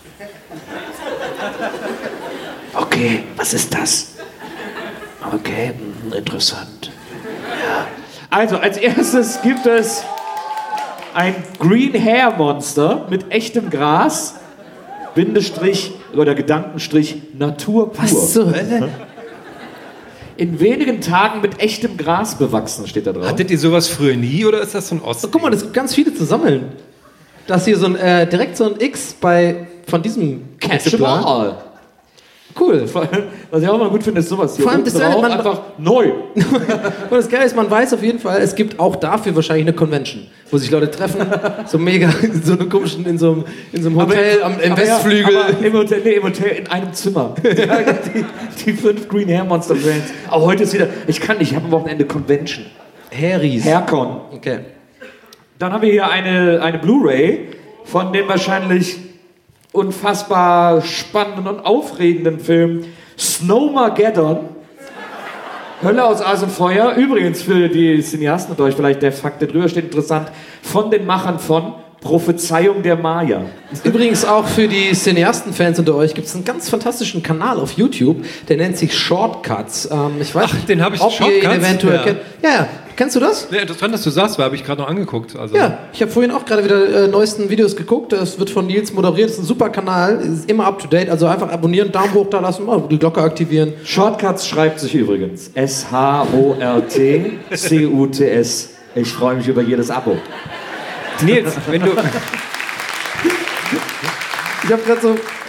Okay, was ist das? Okay, hm, interessant. Ja. Also, als erstes gibt es ein Green Hair Monster mit echtem Gras, Bindestrich oder Gedankenstrich Natur pur. Was zur Hölle? In wenigen Tagen mit echtem Gras bewachsen, steht da drauf. Hattet ihr sowas früher nie oder ist das so ein Ost? Oh, guck mal, es gibt ganz viele zu sammeln. Da ist hier so ein, äh, direkt so ein X bei, von diesem Exemplar. Cool. Was ich auch mal gut finde, ist sowas hier. Vor allem, oben das drauf, man- einfach neu. Und das Geile ist, man weiß auf jeden Fall, es gibt auch dafür wahrscheinlich eine Convention, wo sich Leute treffen, so mega, in so einem komischen, in so einem, in so einem Hotel am, im aber Westflügel. Ja, aber im Hotel, nee, im Hotel in einem Zimmer. Ja, die, die fünf Green Hair Monster Brands. Aber heute ist wieder, ich kann nicht, ich habe am Wochenende Convention. Harrys. Haircon. Okay. Dann haben wir hier eine, eine Blu-ray von dem wahrscheinlich unfassbar spannenden und aufregenden Film Snowmageddon. Hölle aus Eis und Feuer. Übrigens für die Cineasten und euch vielleicht der Fakt, der drüber steht, interessant, von den Machern von Prophezeiung der Maya. Übrigens auch für die Cineasten-Fans unter euch gibt es einen ganz fantastischen Kanal auf YouTube, der nennt sich Shortcuts. Ähm, ich weiß Ach, den habe ich, ob ihr ihn Shortcuts? eventuell Ja. kennt. Ja, ja. Kennst du das? Ja, interessant, dass du sagst, weil habe ich gerade noch angeguckt. Also. Ja, ich habe vorhin auch gerade wieder äh, neuesten Videos geguckt. Das wird von Nils moderiert. Das ist ein super Kanal, ist immer up to date. Also einfach abonnieren, Daumen hoch da lassen, oh, die Glocke aktivieren. Shortcuts schreibt sich übrigens S H O R T C U T S. Ich freue mich über jedes Abo. Nils, wenn du. Ich habe gerade so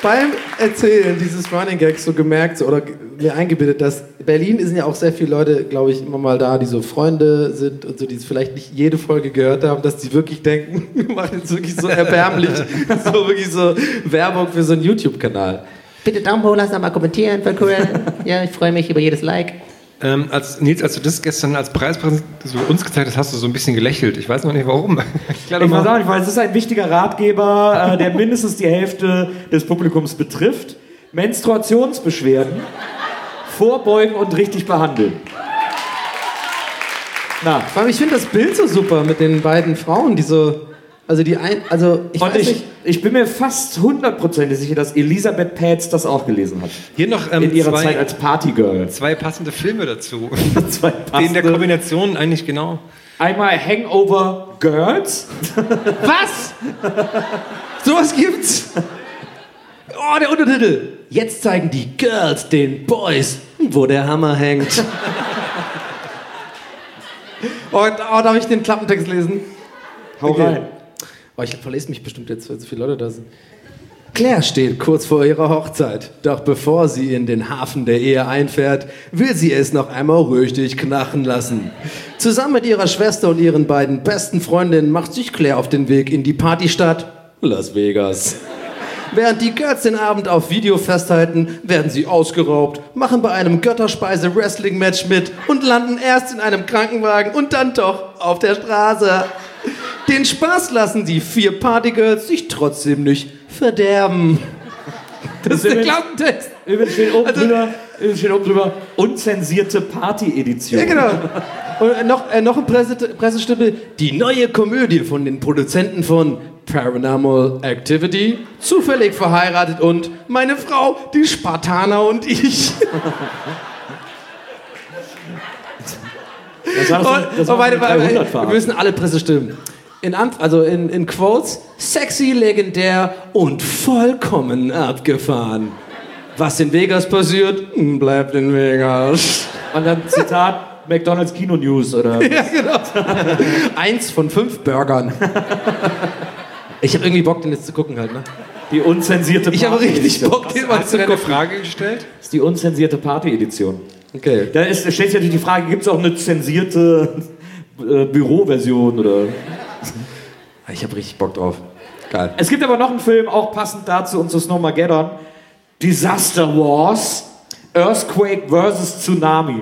beim Erzählen dieses Running Gags so gemerkt so, oder mir eingebildet, dass Berlin sind ja auch sehr viele Leute, glaube ich, immer mal da, die so Freunde sind und so, die vielleicht nicht jede Folge gehört haben, dass die wirklich denken, wir machen jetzt wirklich so erbärmlich, so wirklich so Werbung für so einen YouTube-Kanal. Bitte Daumen hoch lassen, mal kommentieren, voll cool. Ja, ich freue mich über jedes Like. Ähm, als, Nils, als du das gestern als Preispreis so uns gezeigt hast, hast du so ein bisschen gelächelt. Ich weiß noch nicht warum. Ich weiß auch nicht, weil es ist ein wichtiger Ratgeber, äh, der mindestens die Hälfte des Publikums betrifft. Menstruationsbeschwerden vorbeugen und richtig behandeln. Na, vor allem, ich finde das Bild so super mit den beiden Frauen, die so, also die ein, also ich und weiß ich, nicht. ich bin mir fast hundertprozentig sicher, dass Elisabeth Pätz das auch gelesen hat. Hier noch ähm, in ihrer zwei, Zeit als Partygirl. Zwei passende Filme dazu. zwei passende. Die in der Kombination eigentlich genau. Einmal Hangover Girls. Was? Sowas gibt's? Oh, der Untertitel. Jetzt zeigen die Girls den Boys, wo der Hammer hängt. oh, oh, darf ich den Klappentext lesen? Hau okay. rein. Oh, ich verlese mich bestimmt jetzt, weil so viele Leute da sind. Claire steht kurz vor ihrer Hochzeit. Doch bevor sie in den Hafen der Ehe einfährt, will sie es noch einmal richtig knachen lassen. Zusammen mit ihrer Schwester und ihren beiden besten Freundinnen macht sich Claire auf den Weg in die Partystadt Las Vegas. Während die Girls den Abend auf Video festhalten, werden sie ausgeraubt, machen bei einem Götterspeise-Wrestling-Match mit und landen erst in einem Krankenwagen und dann doch auf der Straße. Den Spaß lassen die vier Partygirls sich trotzdem nicht verderben. Das, das ist der Klappentext. Übrigens steht oben, also, drüber, steht oben drüber, unzensierte Party-Edition. Ja, genau. Und noch, äh, noch ein Presse, Pressestimme. Die neue Komödie von den Produzenten von Paranormal Activity, zufällig verheiratet und meine Frau, die Spartaner und ich. Das war doch so, das war und, oh, wir müssen alle Pressestimmen. In, also in, in Quotes, sexy, legendär und vollkommen abgefahren. Was in Vegas passiert, bleibt in Vegas. Und dann Zitat, McDonald's Kino News, oder? Ja, genau. Eins von fünf Burgern. Ich habe irgendwie Bock, den jetzt zu gucken halt, ne? Die unzensierte Party. Ich habe richtig Bock, den mal zu gucken. Hast du eine Frage gestellt? Das ist die unzensierte Party-Edition. Okay. Da, ist, da stellt sich natürlich die Frage, gibt es auch eine zensierte äh, Büroversion, oder? Ich habe richtig Bock drauf. Geil. Es gibt aber noch einen Film, auch passend dazu und zu Snowmageddon. Disaster Wars, Earthquake versus Tsunami.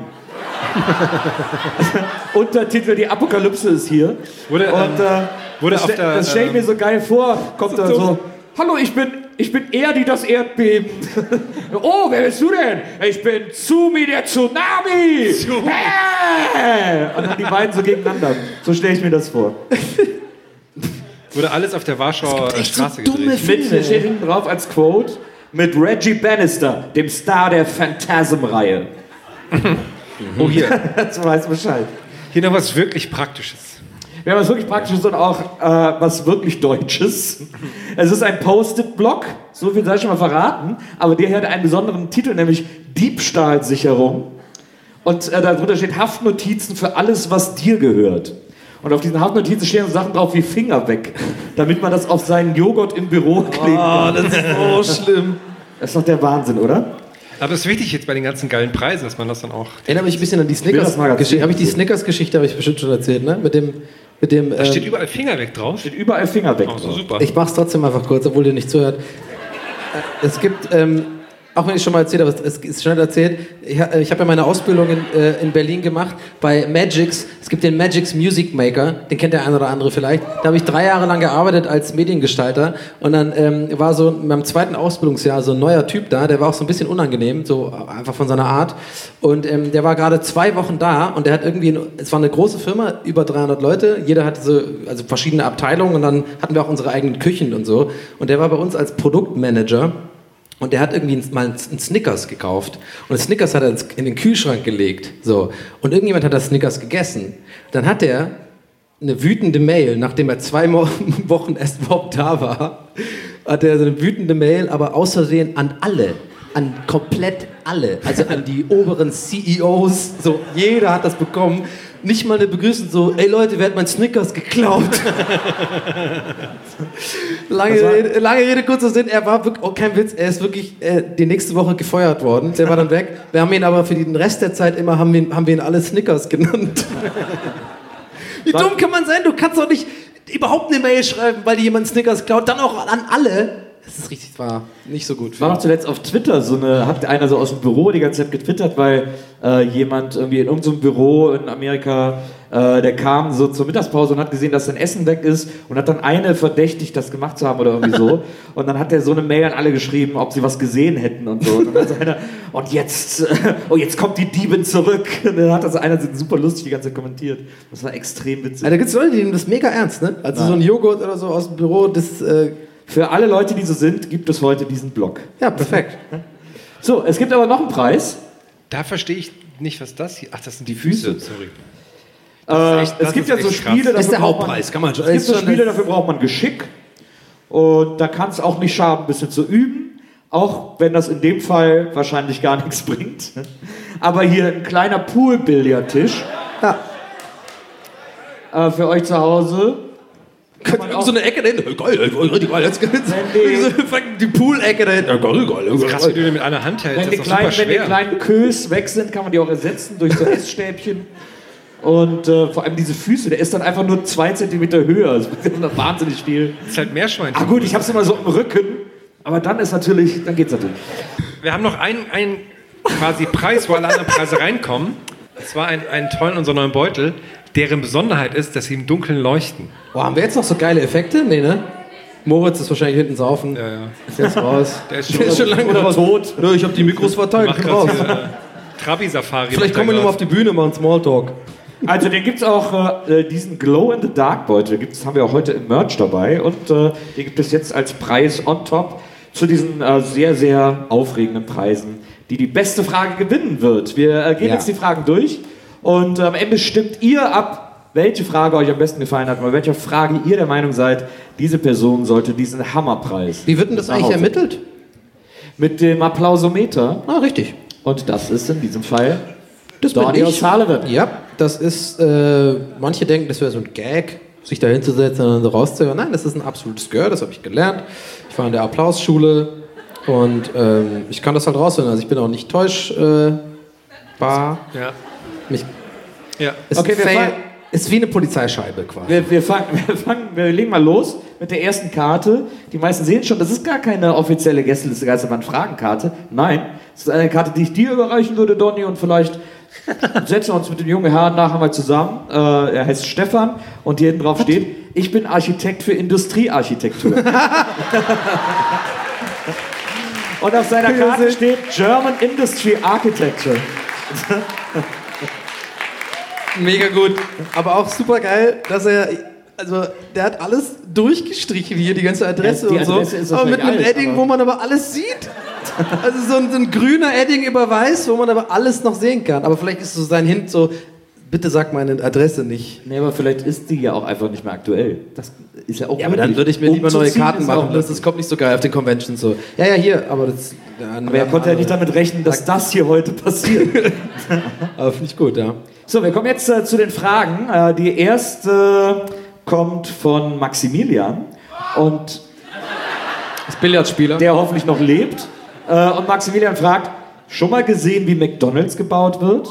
Untertitel, die Apokalypse ist hier. Wurde, und äh, wurde das, auf der, das stelle ich mir so geil vor. Kommt da so, hallo, ich bin, ich bin Erdi, das Erdbeben. Oh, wer bist du denn? Ich bin Tsumi, der Tsunami. Hey! Und dann die beiden so gegeneinander. So stelle ich mir das vor. Wurde alles auf der Warschauer Straße so gedreht. Mit, steht hinten drauf als Quote, mit Reggie Bannister, dem Star der Phantasm-Reihe. Oh, hier. Das weiß Bescheid. Hier noch was wirklich Praktisches. Wir haben was wirklich Praktisches und auch äh, was wirklich Deutsches. Es ist ein Post-it-Block, so viel sei schon mal verraten, aber der hat einen besonderen Titel, nämlich Diebstahlsicherung. Und äh, darunter steht Haftnotizen für alles, was dir gehört. Und auf diesen Haftnotizen stehen so Sachen drauf wie Finger weg, damit man das auf seinen Joghurt im Büro kleben kann. Oh, das ist so schlimm. Das ist doch der Wahnsinn, oder? Aber es ist wichtig jetzt bei den ganzen geilen Preisen, dass man das dann auch... Erinnere mich ein bisschen an die Snickers-Geschichte. Habe ich die Snickers-Geschichte, habe ich bestimmt schon erzählt, ne? Mit dem... Mit dem da ähm, steht überall Finger weg drauf. Steht überall Finger weg oh, so drauf. Super. Ich mach's trotzdem einfach kurz, obwohl ihr nicht zuhört. Es gibt... Ähm, auch wenn ich schon mal erzählt habe, es ist schnell erzählt, ich, ich habe ja meine Ausbildung in, äh, in Berlin gemacht bei Magix. Es gibt den Magix Music Maker, den kennt der eine oder andere vielleicht. Da habe ich drei Jahre lang gearbeitet als Mediengestalter und dann ähm, war so in meinem zweiten Ausbildungsjahr so ein neuer Typ da, der war auch so ein bisschen unangenehm, so einfach von seiner Art. Und ähm, der war gerade zwei Wochen da und der hat irgendwie, es war eine große Firma, über dreihundert Leute, jeder hatte so, also verschiedene Abteilungen und dann hatten wir auch unsere eigenen Küchen und so. Und der war bei uns als Produktmanager. Und der hat irgendwie mal einen Snickers gekauft. Und das Snickers hat er in den Kühlschrank gelegt. So. Und irgendjemand hat das Snickers gegessen. Dann hat er eine wütende Mail, nachdem er zwei Wochen erst überhaupt da war, hat er so eine wütende Mail, aber aus Versehen an alle an komplett alle, also an die oberen C E Os, so jeder hat das bekommen. Nicht mal eine Begrüßung, so, ey Leute, wer hat mein Snickers geklaut? lange, Rede, lange Rede, kurzer Sinn, er war wirklich, oh kein Witz, er ist wirklich äh, die nächste Woche gefeuert worden, der war dann weg. Wir haben ihn aber für den Rest der Zeit immer, haben wir, haben wir ihn alle Snickers genannt. Wie dumm kann man sein? Du kannst doch nicht überhaupt eine Mail schreiben, weil dir jemand Snickers klaut, dann auch an alle. Das ist richtig, war nicht so gut. War noch zuletzt auf Twitter so eine, hat einer so aus dem Büro die ganze Zeit getwittert, weil äh, jemand irgendwie in irgendeinem Büro in Amerika, äh, der kam so zur Mittagspause und hat gesehen, dass sein Essen weg ist und hat dann eine verdächtigt, das gemacht zu haben oder irgendwie so. Und dann hat er so eine Mail an alle geschrieben, ob sie was gesehen hätten und so. Und dann hat so einer, und jetzt, äh, oh jetzt kommt die Diebin zurück. Und dann hat das einer super lustig die ganze Zeit kommentiert. Das war extrem witzig. Also, da gibt es Leute, die nehmen das mega ernst, ne? Also ja. So ein Joghurt oder so aus dem Büro, das... Äh Für alle Leute, die so sind, gibt es heute diesen Blog. Ja, perfekt. So, es gibt aber noch einen Preis. Da verstehe ich nicht, was das hier... Ach, das sind die Füße, sorry. Äh, echt, es gibt ja so Spiele... Das ist der Hauptpreis, kann man schon... Es gibt so Spiele, dafür braucht man Geschick. Und da kann es auch nicht schaden, ein bisschen zu üben. Auch wenn das in dem Fall wahrscheinlich gar nichts bringt. Aber hier ein kleiner Pool-Billardtisch. Ja. Äh, für euch zu Hause... Könnte auch so eine Ecke dahin. Geil, richtig geil. Jetzt die Pool-Ecke dahin. Ja, geil, geil. Das ist krass, wie du den mit einer Hand hältst. Wenn die, kleinen, wenn die kleinen Kös weg sind, kann man die auch ersetzen durch so Essstäbchen. Und äh, vor allem diese Füße, der ist dann einfach nur zwei Zentimeter höher. Das ist wahnsinnig viel. Das ist halt Meerschweinchen. Ah gut, ich hab's immer so im Rücken. Aber dann ist natürlich, dann geht's natürlich. Wir haben noch einen, einen quasi Preis, wo alle anderen Preise reinkommen. Das war ein, einen tollen, unser neuen Beutel, deren Besonderheit ist, dass sie im Dunkeln leuchten. Boah, haben wir jetzt noch so geile Effekte? Nee, ne? Moritz ist wahrscheinlich hinten saufen. Ja, ja. Ist jetzt raus. Der ist schon, Der ist schon lange oder tot. Nö, ich hab die Mikros verteilt, Mach komm raus. hier, äh, Trabi-Safari. Vielleicht kommen wir nochmal auf die Bühne, machen Smalltalk. Also den gibt's auch, äh, diesen Glow-in-the-Dark-Beutel gibt's, haben wir auch heute im Merch dabei. Und äh, den gibt es jetzt als Preis on top zu diesen äh, sehr, sehr aufregenden Preisen, die die beste Frage gewinnen wird. Wir äh, gehen Ja. jetzt die Fragen durch und äh, am Ende stimmt ihr ab, welche Frage euch am besten gefallen hat, bei welcher Frage ihr der Meinung seid, diese Person sollte diesen Hammerpreis. Wie wird denn das nach eigentlich Hause ermittelt? Mit dem Applausometer. Ah, richtig. Und das ist in diesem Fall Das bin Donny ich. O'Sullivan. Ja, das ist, äh, manche denken, das wäre so ein Gag, sich da hinzusetzen und dann so rauszuhören. Nein, das ist ein absolutes Gehör, das habe ich gelernt. Ich war in der Applausschule und ähm, ich kann das halt raushören. Also ich bin auch nicht täuschbar. Äh, Ja. Mich, Ja. ist, Okay, wir fail, fangen- ist wie eine Polizeischeibe quasi. Wir, wir, fangen, wir, fangen, wir legen mal los mit der ersten Karte. Die meisten sehen schon, das ist gar keine offizielle Gästeliste Geisterbahn-Fragenkarte. Nein, es ist eine Karte, die ich dir überreichen würde, Donny, und vielleicht setzen wir uns mit dem jungen Herrn nachher mal zusammen. Äh, er heißt Stefan und hier hinten drauf steht, ich bin Architekt für Industriearchitektur. Und auf seiner Karte steht German Industry Architecture. Mega gut. Aber auch super geil, dass er, also der hat alles durchgestrichen hier, die ganze Adresse Ja, die und so. Adresse ist aber mit wahrscheinlich einem alt, Edding, aber- wo man aber alles sieht. Also so ein, so ein grüner Edding über weiß, wo man aber alles noch sehen kann. Aber vielleicht ist so sein Hint so, bitte sag meine Adresse nicht. Nee, aber vielleicht ist die ja auch einfach nicht mehr aktuell. Das ist ja auch Ja, aber dann möglich. würde ich mir lieber neue Umzuziehen Karten ist auch machen. Das, das kommt nicht so geil auf den Conventions so. Ja, ja, hier, aber das... Aber er konnte ja nicht damit rechnen, dass das hier heute passiert. Aber finde ich gut, ja. So, wir kommen jetzt äh, zu den Fragen. Äh, die erste kommt von Maximilian und Das Billardspieler. der hoffentlich noch lebt. Äh, und Maximilian fragt, schon mal gesehen, wie McDonald's gebaut wird?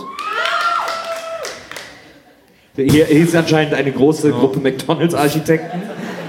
Hier, hier ist anscheinend eine große Gruppe McDonald's-Architekten.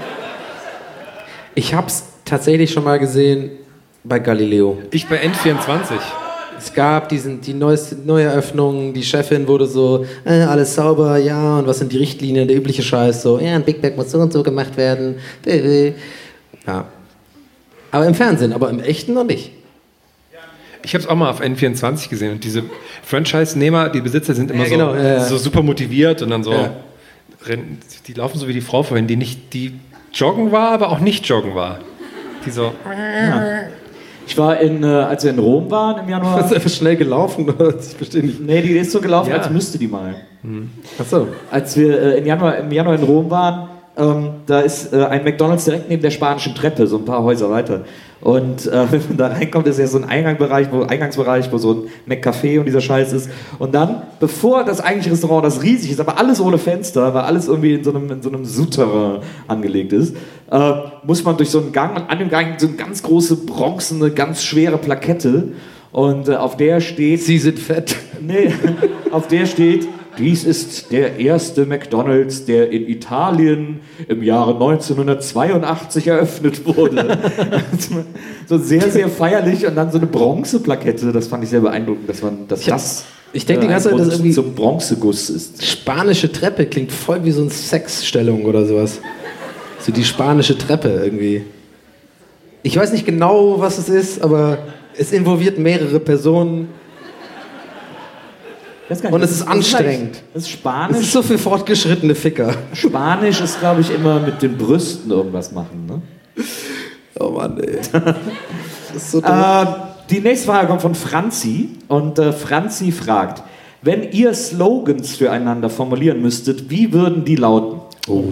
Ich hab's tatsächlich schon mal gesehen bei Galileo. Ich bei N vierundzwanzig. Es gab diesen, die neueste Neueröffnung, die Chefin wurde so, äh, alles sauber, ja, und was sind die Richtlinien, der übliche Scheiß, so, ja, ein Big Mac muss so und so gemacht werden. Ja. Aber im Fernsehen, aber im Echten noch nicht. Ich habe es auch mal auf N vierundzwanzig gesehen und diese Franchise-Nehmer, die Besitzer sind immer Ja, genau, so, ja, ja. so super motiviert und dann so, Ja. rennen, die laufen so wie die Frau vorhin, die nicht, die joggen war, aber auch nicht joggen war. Die so, Ich war in, äh, als wir in Rom waren im Januar. Hast du einfach schnell gelaufen? Ich verstehe nicht. Nee, die ist so gelaufen, Ja. als müsste die mal. Achso. Als wir äh, im, Januar, im Januar in Rom waren, ähm, da ist äh, ein McDonald's direkt neben der spanischen Treppe, so ein paar Häuser weiter. Und äh, wenn man da reinkommt, ist ja so ein Eingangsbereich, wo, Eingangsbereich, wo so ein McCafé und dieser Scheiß ist. Und dann, bevor das eigentliche Restaurant, das riesig ist, aber alles ohne Fenster, weil alles irgendwie in so einem, in so einem Souterrain angelegt ist, äh, muss man durch so einen Gang und an dem Gang so eine ganz große, bronzene, ganz schwere Plakette. Und äh, auf der steht... Sie sind fett. Nee, auf der steht... Dies ist der erste McDonald's, der in Italien im Jahre neunzehnhundertzweiundachtzig eröffnet wurde. So sehr, sehr feierlich und dann so eine Bronzeplakette, das fand ich sehr beeindruckend, dass man dass ich hab, das ich denke die ganze Zeit, dass irgendwie zum Bronzeguss ist. Spanische Treppe klingt voll wie so eine Sexstellung oder sowas. So die spanische Treppe irgendwie. Ich weiß nicht genau, was es ist, aber es involviert mehrere Personen. Nicht, und es ist anstrengend. Das ist Spanisch. Es ist so für fortgeschrittene Ficker. Spanisch ist, glaube ich, immer mit den Brüsten irgendwas machen. Ne? Oh Mann, ey. Das ist so äh, die nächste Frage kommt von Franzi. Und äh, Franzi fragt, wenn ihr Slogans füreinander formulieren müsstet, wie würden die lauten? Oh.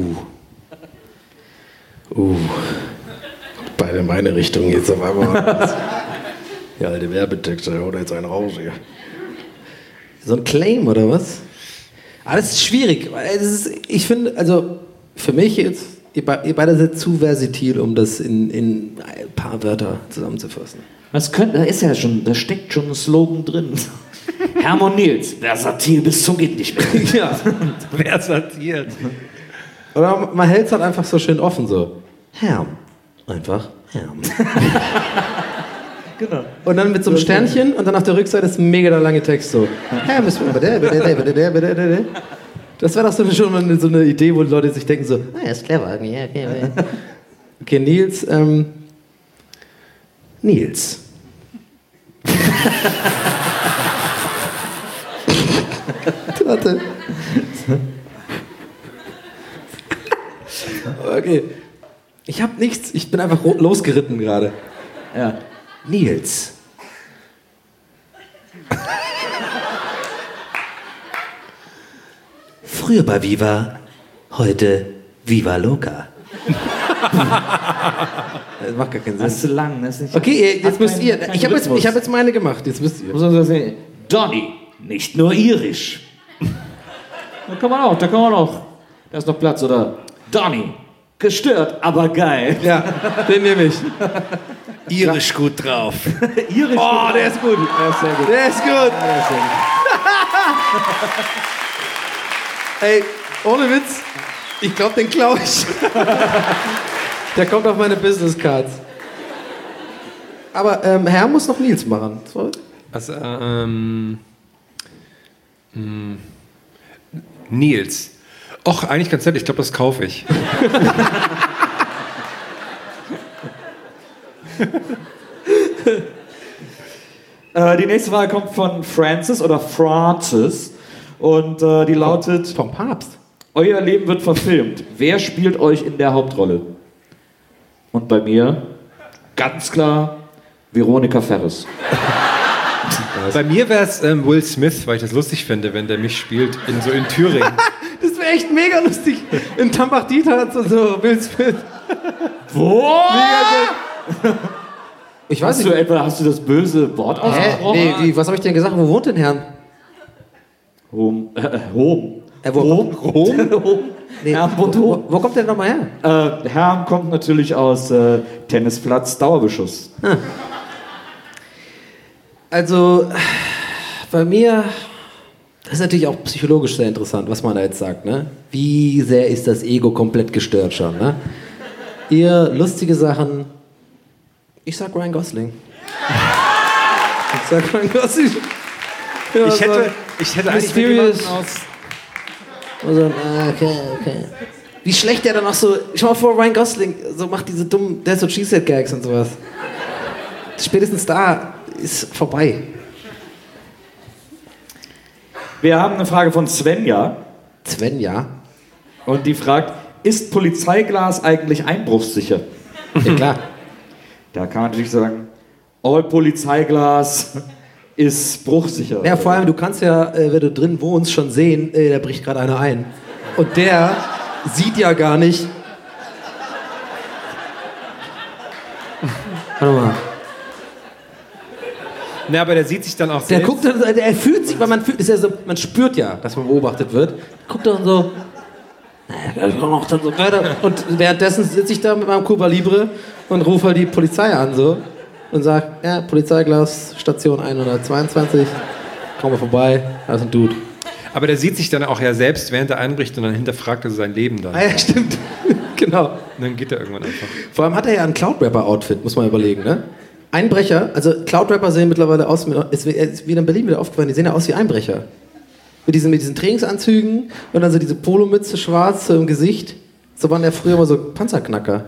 Oh. Beide in meine Richtung jetzt auf einmal. Ja, alte Werbetexte, oder jetzt einen raus hier. So ein Claim oder was? Aber das ist schwierig. Weil das ist, ich finde, also für mich jetzt, ihr, ihr beide seid zu versatil, um das in, in ein paar Wörter zusammenzufassen. Das könnte, da ist ja schon, da steckt schon ein Slogan drin. Hermann Nils, versatil bis zum geht nicht mehr. Ja, versatil. Oder man hält es halt einfach so schön offen so. Herm. Einfach Herm. Genau. Und dann mit so einem Sternchen und dann auf der Rückseite ist ein mega der lange Text so. Das wäre doch so eine, schon mal so eine Idee, wo die Leute sich denken so, ah, er ist clever. Okay, okay, okay. Okay, Nils, ähm, Nils. Warte. Okay. Ich hab nichts, ich bin einfach losgeritten gerade. Ja. Nils. Früher bei Viva, heute Viva Loca. Das macht gar keinen Sinn. Das ist zu lang. Das ist nicht okay, jetzt müsst ihr. Ich habe jetzt, hab jetzt meine gemacht. Jetzt müsst ihr. Muss man so sagen, Donny, nicht nur irisch. Da kann man auch, da kann man auch. Da ist noch Platz, oder? Donny, gestört, aber geil. Ja, den nehme ich. Irisch gut drauf. Irisch oh, gut der ist gut. Der ist sehr gut. Der ist gut. Ja, der ist sehr gut. Ey, ohne Witz, ich glaube, den klaue ich. Der kommt auf meine Business Cards. Aber ähm, Herr muss noch Nils machen. Also, ähm, mh, Nils. Och, eigentlich ganz nett, ich glaube, das kaufe ich. äh, die nächste Frage kommt von Francis oder Francis und äh, die lautet: Vom Papst. Euer Leben wird verfilmt. Wer spielt euch in der Hauptrolle? Und bei mir ganz klar Veronika Ferres. Bei mir wäre es ähm, Will Smith, weil ich das lustig finde, wenn der mich spielt in so in Thüringen. Das wäre echt mega lustig. In Tambach-Dieter hat so, so Will Smith. Wo? Mega ich weiß hast nicht. Du etwa, hast du das böse Wort ausgesprochen? Nee, wie, was habe ich denn gesagt? Wo wohnt denn Herrn? Rom. Äh, Rom. Äh, wo, Rom? Rom? Rom? Nee, Herrn wo, wo, wo kommt der nochmal her? Äh, Herrn kommt natürlich aus äh, Tennisplatz Dauerbeschuss. Ah. Also, bei mir, das ist natürlich auch psychologisch sehr interessant, was man da jetzt sagt, ne? Wie sehr ist das Ego komplett gestört schon, ne? Ihr lustige Sachen. Ich sag Ryan Gosling. Ich sag Ryan Gosling. Ja, ich, hätte, so ich hätte eigentlich mysterious. jemanden aus... Also, okay, okay. Wie schlecht der dann auch so... Schau mal vor, Ryan Gosling so macht diese dummen That's What She Said Gags und sowas. Spätestens da ist vorbei. Wir haben eine Frage von Svenja. Svenja? Und die fragt, ist Polizeiglas eigentlich einbruchssicher? Ja, klar. Da kann man natürlich sagen, all Polizeiglas ist bruchsicher. Ja, vor allem, du kannst ja, äh, wenn du drin wohnst, schon sehen, äh, da bricht gerade einer ein. Und der sieht ja gar nicht. Warte mal. Na, aber der sieht sich dann auch Der selbst. guckt dann, so- der fühlt sich, weil man fühlt, ist ja so, man spürt ja, dass man beobachtet wird. Guckt dann so, naja, das macht dann so weiter. Und währenddessen sitze ich da mit meinem Cuba Libre und rufe halt die Polizei an so und sag, ja, Polizeiglas, Station hundertzweiundzwanzig, komm mal vorbei, da ist ein Dude. Aber der sieht sich dann auch ja selbst während der Einrichtung und dann hinterfragt er sein Leben dann. Ah ja, stimmt. Genau. Und dann geht er irgendwann einfach. Vor allem hat er ja ein Cloud-Rapper-Outfit, muss man überlegen, ne? Einbrecher, also Cloud-Rapper sehen mittlerweile aus, es ist wieder in Berlin wieder aufgefallen, die sehen ja aus wie Einbrecher. Mit diesen, mit diesen Trainingsanzügen und dann so diese Polomütze schwarz so im Gesicht. So waren ja früher immer so Panzerknacker.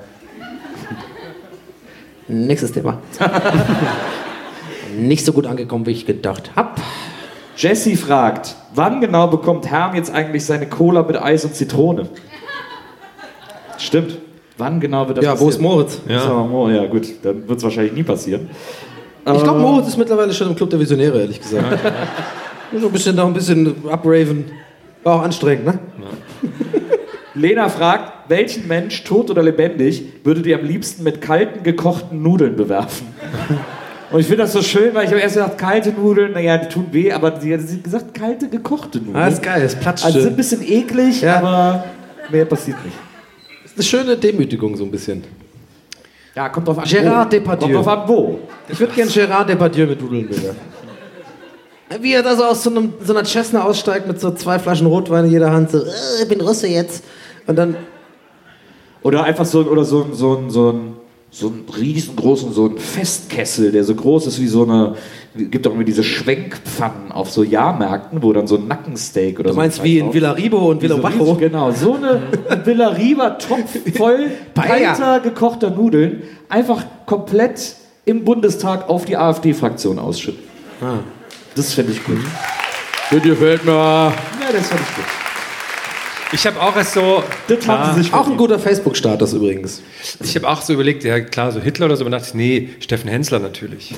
Nächstes Thema. Nicht so gut angekommen, wie ich gedacht hab. Jesse fragt, wann genau bekommt Herm jetzt eigentlich seine Cola mit Eis und Zitrone? Stimmt. Wann genau wird das Ja, passieren? wo ist Moritz? Ja, ist aber Mo- ja gut, dann wird es wahrscheinlich nie passieren. Ich glaube, Moritz ist mittlerweile schon im Club der Visionäre, ehrlich gesagt. So ein bisschen, noch ein bisschen upraven. War auch anstrengend, ne? Lena fragt, welchen Mensch, tot oder lebendig, würdet ihr am liebsten mit kalten, gekochten Nudeln bewerfen? Und ich finde das so schön, weil ich habe erst gedacht, kalte Nudeln, naja, die tun weh, aber sie hat gesagt, kalte, gekochte Nudeln. Ah, ist geil, es platscht Also schön. sind ein bisschen eklig, Ja. aber mehr passiert nicht. Eine schöne Demütigung so ein bisschen. Ja, kommt drauf an, Gérard wo. Depardieu. Kommt drauf an, wo. Ich würde gerne Gérard Depardieu mit Nudeln bewerfen. Wie er da so aus so, einem, so einer Cessna aussteigt mit so zwei Flaschen Rotwein in jeder Hand, so, äh, ich bin Russe jetzt. Und dann, Oder einfach so, oder so, ein- so, ein- so, ein, so einen riesengroßen, so ein Festkessel, der so groß ist wie so eine, gibt auch immer diese Schwenkpfannen auf so Jahrmärkten, wo dann so ein Nackensteak oder du so. meinst ein wie Scheiß in drauf- Villaribo und wie so Villabacco. riesig- Genau, so eine Villariba-Topf voll Paella. kalter, gekochter Nudeln, einfach komplett im Bundestag auf die AfD-Fraktion ausschütten. Ah. Das fände ich gut. Das gefällt mir. Ja, das fände ich gut. Ich habe auch erst so. Das klar, haben sie sich Auch ein guter Facebook-Status übrigens. Ich habe auch so überlegt, ja klar, so Hitler oder so, aber dachte ich, nee, Steffen Hensler natürlich.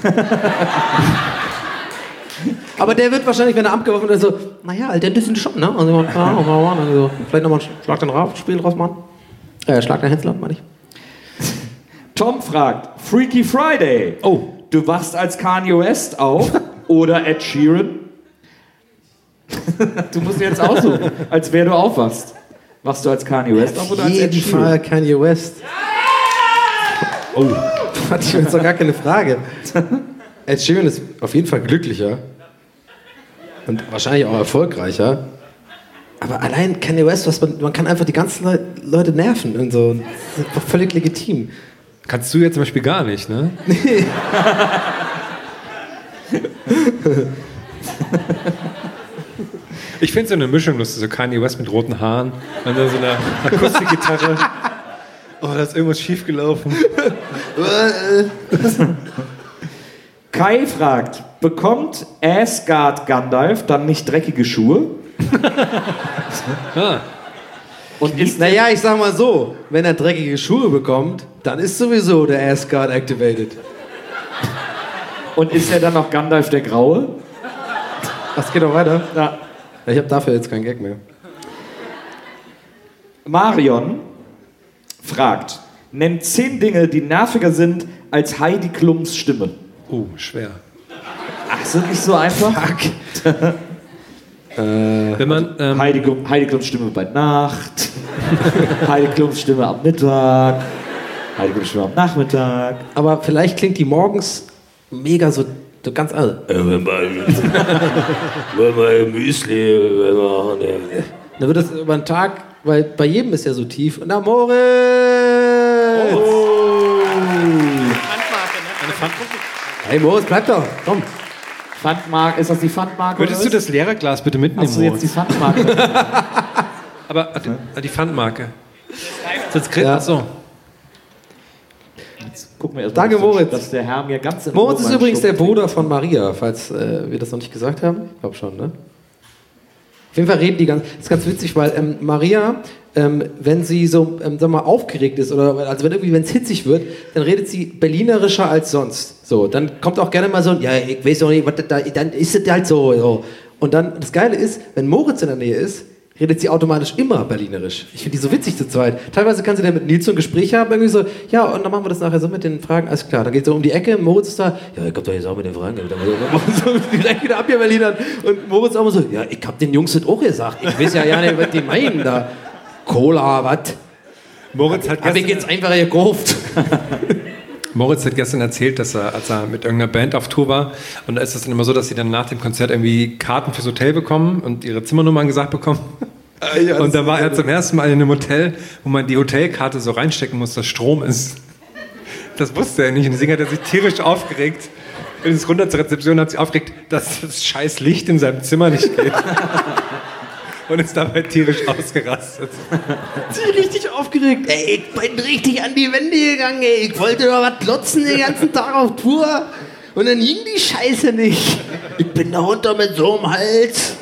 Aber der wird wahrscheinlich, wenn er abgeworfen wird, so, naja, Alter, das sind schon, ne? Also, ja, also, vielleicht nochmal ein Schlag den Rauf, Spiel draus machen. Äh, Schlag den Hensler, meine ich. Tom fragt, Freaky Friday. Oh. Du wachst als Kanye West auf oder Ed Sheeran? Du musst jetzt aussuchen, als wer du aufwachst. Wachst du als Kanye West auf oder Auf als Ed jeden Sheeran? Fall Kanye West. Oh, hatte ich jetzt doch gar keine Frage. Ed Sheeran ist auf jeden Fall glücklicher und wahrscheinlich auch erfolgreicher. Aber allein Kanye West, was man, man kann einfach die ganzen Leu Leute nerven und so. Das ist doch völlig legitim. Kannst du jetzt zum Beispiel gar nicht, ne? Ich finde so eine Mischung lustig, so Kanye West mit roten Haaren und dann so eine Akustikgitarre. Oh, da ist irgendwas schiefgelaufen. Kai fragt, bekommt Asgard Gandalf dann nicht dreckige Schuhe? Ah. Und ist Naja, ich sag mal so, wenn er dreckige Schuhe bekommt, dann ist sowieso der Asgard activated. Und ist er dann noch Gandalf der Graue? Was geht noch weiter? Ja. Ich habe dafür jetzt keinen Gag mehr. Marion fragt, nennt zehn Dinge, die nerviger sind als Heidi Klums Stimme. Oh, schwer. Ach, ist das nicht so einfach? Wenn man, ähm, Heidi, Klum, Heidi Klums Stimme bei Nacht, Heidi Klums Stimme am Mittag, Heidi Klums Stimme am Nachmittag. Aber vielleicht klingt die morgens mega so, so ganz anders. Wenn man, wenn man Müsli, wenn man, Dann wird das über den Tag, weil bei jedem ist ja so tief. Und da Moritz! Hey Moritz, bleib doch, komm. Pfandmarke, ist das die Pfandmarke? würdest du oder das Lehrerglas bitte mitnehmen? was? Hast du jetzt die Pfandmarke? Aber die, die Pfandmarke. Sonst kriegt Ja. ach so. Gucken wir erst mal, Danke, dass der- Moritz. Dass der Herr mir ganz in Moritz ist Ruhe übrigens der meinen Schluck Bruder von Maria, falls äh, wir das noch nicht gesagt haben. Ich glaube schon, ne? Auf jeden Fall reden die ganz, das ist ganz witzig, weil ähm, Maria, ähm, wenn sie so, ähm, sag mal, aufgeregt ist oder also wenn irgendwie, wenn es hitzig wird, dann redet sie berlinerischer als sonst. So, dann kommt auch gerne mal so, ein, ja, ich weiß doch nicht, was das da, dann ist es halt so, so. Und dann, das Geile ist, wenn Moritz in der Nähe ist, redet sie automatisch immer Berlinerisch. Ich finde die so witzig zu zweit. Teilweise kann sie dann mit Nils so ein Gespräch haben, irgendwie so, ja, und dann machen wir das nachher so mit den Fragen, alles klar. Dann geht es so um die Ecke, Moritz ist da, ja, ich hab doch jetzt auch mit den Fragen. Dann so direkt wieder ab hier Berliner. Und Moritz auch immer so, ja, ich hab den Jungs das auch gesagt. Ich weiß ja ja nicht, was die meinen da. Cola, was? Moritz hat Hab ich jetzt einfach gekauft. Moritz hat gestern erzählt, dass er, als er mit irgendeiner Band auf Tour war, und da ist es dann immer so, dass sie dann nach dem Konzert irgendwie Karten fürs Hotel bekommen und ihre Zimmernummern gesagt bekommen. Ja, und da war er zum ersten Mal in einem Hotel, wo man die Hotelkarte so reinstecken muss, dass Strom ist. Das wusste er nicht und deswegen hat er sich tierisch aufgeregt. Er ist runter zur Rezeption und hat sich aufgeregt, dass das scheiß Licht in seinem Zimmer nicht geht. Und ist dabei tierisch ausgerastet. Sie richtig aufgeregt. Ey, ich bin richtig an die Wände gegangen, ey. Ich wollte doch was klotzen den ganzen Tag auf Tour. Und dann ging die Scheiße nicht. Ich bin da runter mit so einem Hals.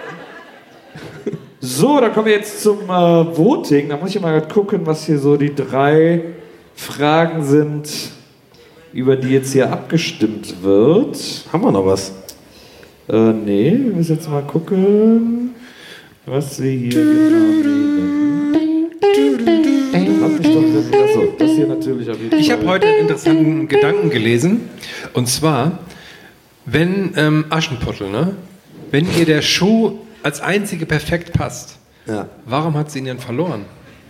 So, dann kommen wir jetzt zum äh, Voting. Da muss ich mal gucken, was hier so die drei Fragen sind, über die jetzt hier abgestimmt wird. Haben wir noch was? Äh, nee, wir müssen jetzt mal gucken, was wir hier genau nehmen. Hab ich doch, achso, das hier natürlich auf jeden Fall. Ich habe heute einen interessanten Gedanken gelesen. Und zwar, wenn ähm, Aschenputtel, ne? Wenn ihr der Schuh als einzige perfekt passt, ja. Warum hat sie ihn denn verloren?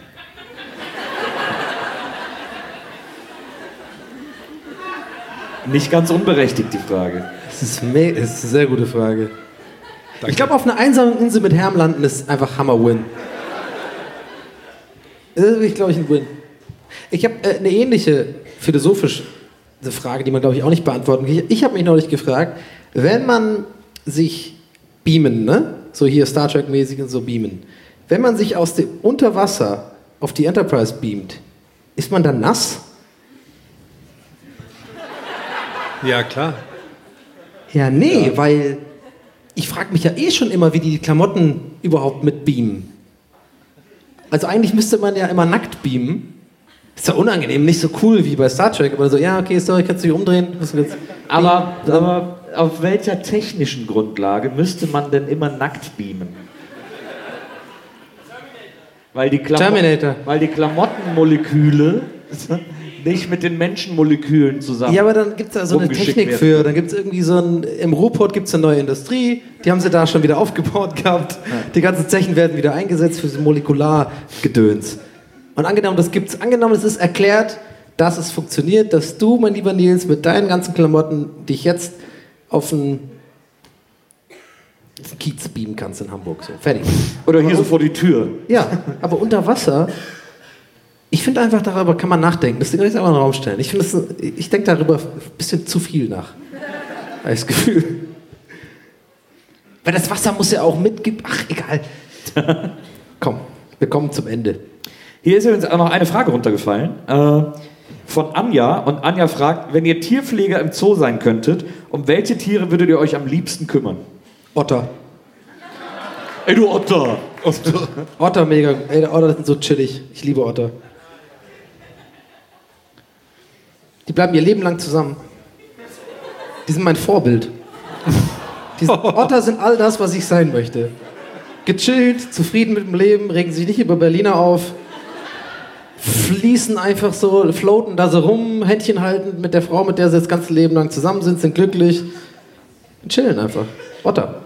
Nicht ganz unberechtigt, die Frage. Das ist, me- das ist eine sehr gute Frage. Danke. Ich glaube, auf einer einsamen Insel mit Herm landen ist einfach Hammer-Win. Das ist wirklich, glaube ich, ein Win. Ich habe äh, eine ähnliche philosophische Frage, die man, glaube ich, auch nicht beantworten kann. Ich, ich habe mich neulich gefragt, wenn man sich beamen, ne? So hier Star Trek-mäßig und so beamen, wenn man sich aus dem Unterwasser auf die Enterprise beamt, ist man dann nass? Ja, klar. Ja, nee, ja. Weil ich frage mich ja eh schon immer, wie die Klamotten überhaupt mit beamen. Also eigentlich müsste man ja immer nackt beamen. Ist ja unangenehm, nicht so cool wie bei Star Trek, aber so, ja, okay, sorry, kannst du dich umdrehen? Aber, aber auf welcher technischen Grundlage müsste man denn immer nackt beamen? Weil die, Klamo- weil die Klamottenmoleküle nicht mit den Menschenmolekülen zusammen. Ja, aber dann gibt es da so eine Technik werden. für. Dann gibt es irgendwie so ein, im Ruhrpott gibt es eine neue Industrie, die haben sie da schon wieder aufgebaut gehabt. Ja. Die ganzen Zechen werden wieder eingesetzt für so Molekulargedöns. Und angenommen, das gibt's, angenommen, es ist erklärt, dass es funktioniert, dass du, mein lieber Nils, mit deinen ganzen Klamotten dich jetzt auf einen, auf einen Kiez beamen kannst in Hamburg. So, fertig. Oder hier aber, so vor die Tür. Ja, aber unter Wasser, ich finde einfach, darüber kann man nachdenken. Das Ding kann ich einfach in den Raum stellen. Ich, das, ich denke darüber ein bisschen zu viel nach. Habe ich das Gefühl. Weil das Wasser muss ja auch mitgeben. Ach, egal. Komm, wir kommen zum Ende. Hier ist übrigens auch noch eine Frage runtergefallen äh, von Anja. Und Anja fragt, wenn ihr Tierpfleger im Zoo sein könntet, um welche Tiere würdet ihr euch am liebsten kümmern? Otter. Ey, du Otter. Otter, Otter mega. Ey, Otter sind so chillig. Ich liebe Otter. Die bleiben ihr Leben lang zusammen. Die sind mein Vorbild. Die sind, Otter sind all das, was ich sein möchte. Gechillt, zufrieden mit dem Leben, regen sich nicht über Berliner auf. Fließen einfach so, floaten da so rum, Händchen halten mit der Frau, mit der sie das ganze Leben lang zusammen sind, sind glücklich. Chillen einfach. Otter.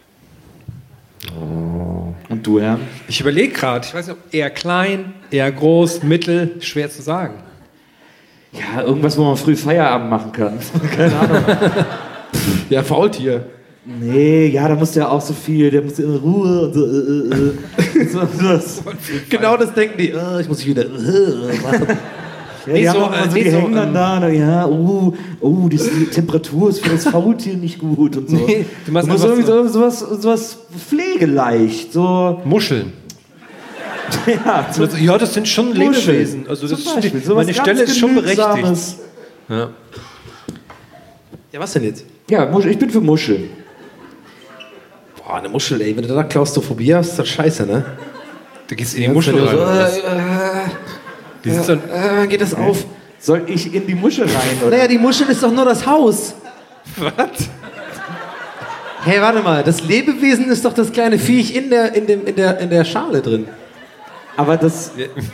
Oh. Und du, Herr? Ich überlege gerade, ich weiß nicht, ob eher klein, eher groß, mittel, schwer zu sagen. Ja, irgendwas, wo man früh Feierabend machen kann. Keine Ahnung. Ja, Faultier. Nee, ja, da musst du ja auch so viel, der muss in Ruhe und so. Äh, äh. so, so. Genau das denken die, oh, ich muss wieder äh, machen. Ja, die, so, äh, so, die so, hängen dann ähm, da, ja, oh, oh, die, die Temperatur ist für das Faultier nicht gut und so. Nee, du machst, du musst irgendwie so, sowas, sowas pflegeleicht, so. Muscheln. Ja, so, ja, das sind schon Lebewesen. Also das ist die, meine Stelle ist schon berechtigt. Ja. Ja, was denn jetzt? Ja, ich bin für Muscheln. Boah, eine Muschel, ey, wenn du da Klaustrophobie hast, ist das scheiße, ne? Da gehst du in die Muschel rein. So, äh, die äh, dann, äh, geht das äh, auf? Soll ich in die Muschel rein, oder? Naja, die Muschel ist doch nur das Haus. Was? Hey, warte mal, das Lebewesen ist doch das kleine Viech in der, in dem, in der, in der Schale drin. Aber das...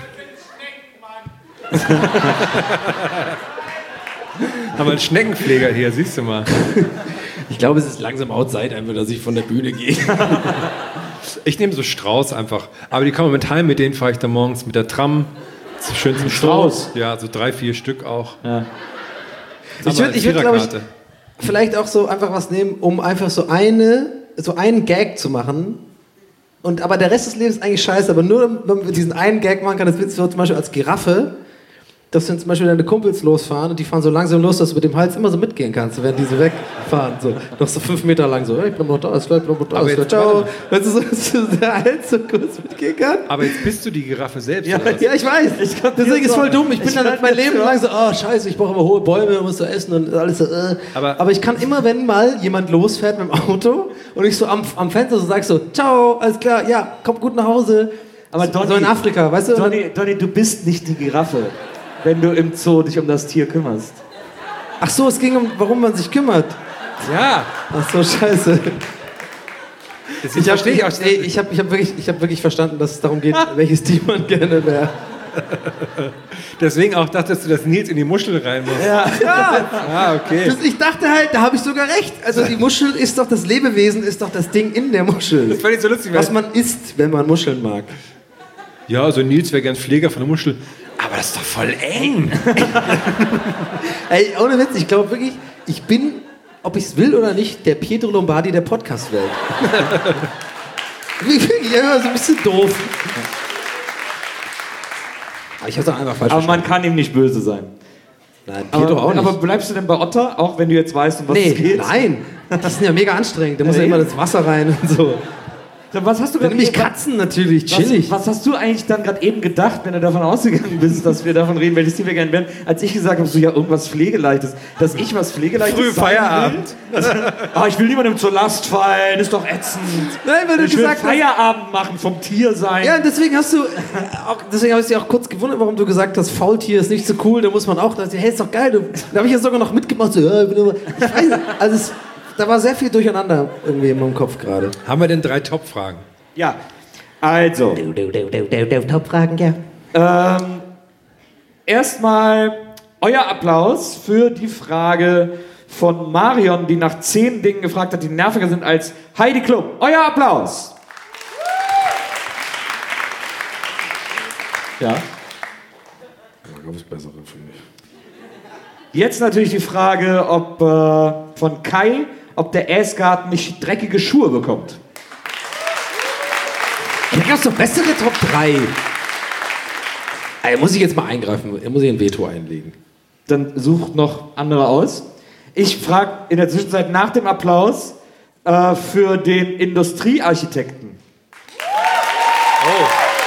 Haben wir einen Schneckenpfleger hier, siehst du mal. Ich glaube, es ist langsam outside einfach, dass ich von der Bühne gehe. Ich nehme so Strauß einfach. Aber die kommen mit heim, mit denen fahre ich dann morgens mit der Tram. So schön zum Strauß? Ja, so drei, vier Stück auch. Ja. Ich würde, ich würd, glaube ich, vielleicht auch so einfach was nehmen, um einfach so eine, so einen Gag zu machen. Und, aber der Rest des Lebens ist eigentlich scheiße. Aber nur, wenn wir diesen einen Gag machen kann, das wird so zum Beispiel als Giraffe, dass wenn zum Beispiel deine Kumpels losfahren und die fahren so langsam los, dass du mit dem Hals immer so mitgehen kannst, wenn die so wegfahren. So, noch so fünf Meter lang so, hey, ich bleib noch da, ich bleib noch da, ich bleib, ciao. Weißt du, so, dass der Hals so kurz mitgehen kann. Aber jetzt bist du die Giraffe selbst, Ja, oder was? ja ich weiß. Ich Deswegen ist es voll dumm. Ich bin Ich dann kann mein jetzt Leben so- lang so, oh scheiße, ich brauche immer hohe Bäume, muss so essen und alles so, äh. Aber- Aber ich kann immer, wenn mal jemand losfährt mit dem Auto und ich so am, am Fenster so sag so, ciao, alles klar, ja, komm gut nach Hause. Aber so, Donny- so in Afrika, weißt du? Donny, Donny, du bist nicht die Giraffe, wenn du im Zoo dich um das Tier kümmerst. Ach so, es ging um, warum man sich kümmert. Ja, Ach so, scheiße. das Ich habe verstehe ich auch. ey, ich hab, ich hab wirklich, ich hab wirklich verstanden, dass es darum geht, welches Team man gerne wäre. Deswegen auch dachtest du, dass Nils in die Muschel rein muss. Ja, ja. Ah, okay. Das, ich dachte halt, da habe ich sogar recht. Also die Muschel ist doch, das Lebewesen ist doch das Ding in der Muschel. Das fand ich so lustig, Was weil, man isst, wenn man Muscheln mag. ja, also Nils wäre gern Pfleger von der Muschel. Aber das ist doch voll eng. Ey, ohne Witz, ich glaube wirklich, ich bin, ob ich es will oder nicht, der Pietro Lombardi der Podcast-Welt. Wirklich, immer so ein bisschen doof. Aber ich habe es einfach falsch Aber man verstanden. kann ihm nicht böse sein. Nein, Pietro Aber, auch nicht. aber bleibst du denn bei Otter, auch wenn du jetzt weißt, um was nee, es geht? nein. Die sind ja mega anstrengend. Da muss ja Nee. immer das Wasser rein und so. Was hast du Dann gerade nämlich Katzen natürlich, chillig. Was, was hast du eigentlich dann gerade eben gedacht, wenn du davon ausgegangen bist, dass wir davon reden, welches Team wir gerne werden, als ich gesagt habe, so ja irgendwas Pflegeleichtes, dass ich was Pflegeleichtes Früh sagen Feierabend. will? Ah, ich will niemandem zur Last fallen, ist doch ätzend. Nein, weil du Ich will gesagt hast, Feierabend machen, vom Tier sein. ja, und deswegen hast du, äh, auch, deswegen habe ich dich auch kurz gewundert, warum du gesagt hast, Faultier ist nicht so cool, da muss man auch, da dachte ich, hey, ist doch geil. Du, da habe ich ja sogar noch mitgemacht, so, ja, ich bin immer, ich weiß nicht, also es, da war sehr viel durcheinander irgendwie in meinem Kopf gerade. Haben wir denn drei Top-Fragen? Ja, also, Du, du, du, du, du, du, Top-Fragen, ja. ähm, erstmal euer Applaus für die Frage von Marion, die nach zehn Dingen gefragt hat, die nerviger sind als Heidi Klum. Euer Applaus. Ja. Da gab es bessere, finde ich. Jetzt natürlich die Frage, ob äh, von Kai, ob der Ass-Garten nicht dreckige Schuhe bekommt. Da gab es doch bessere Top drei. Ey, muss ich jetzt mal eingreifen, muss ich ein Veto einlegen. Dann sucht noch andere aus. Ich frage in der Zwischenzeit nach dem Applaus äh, für den Industriearchitekten. Oh.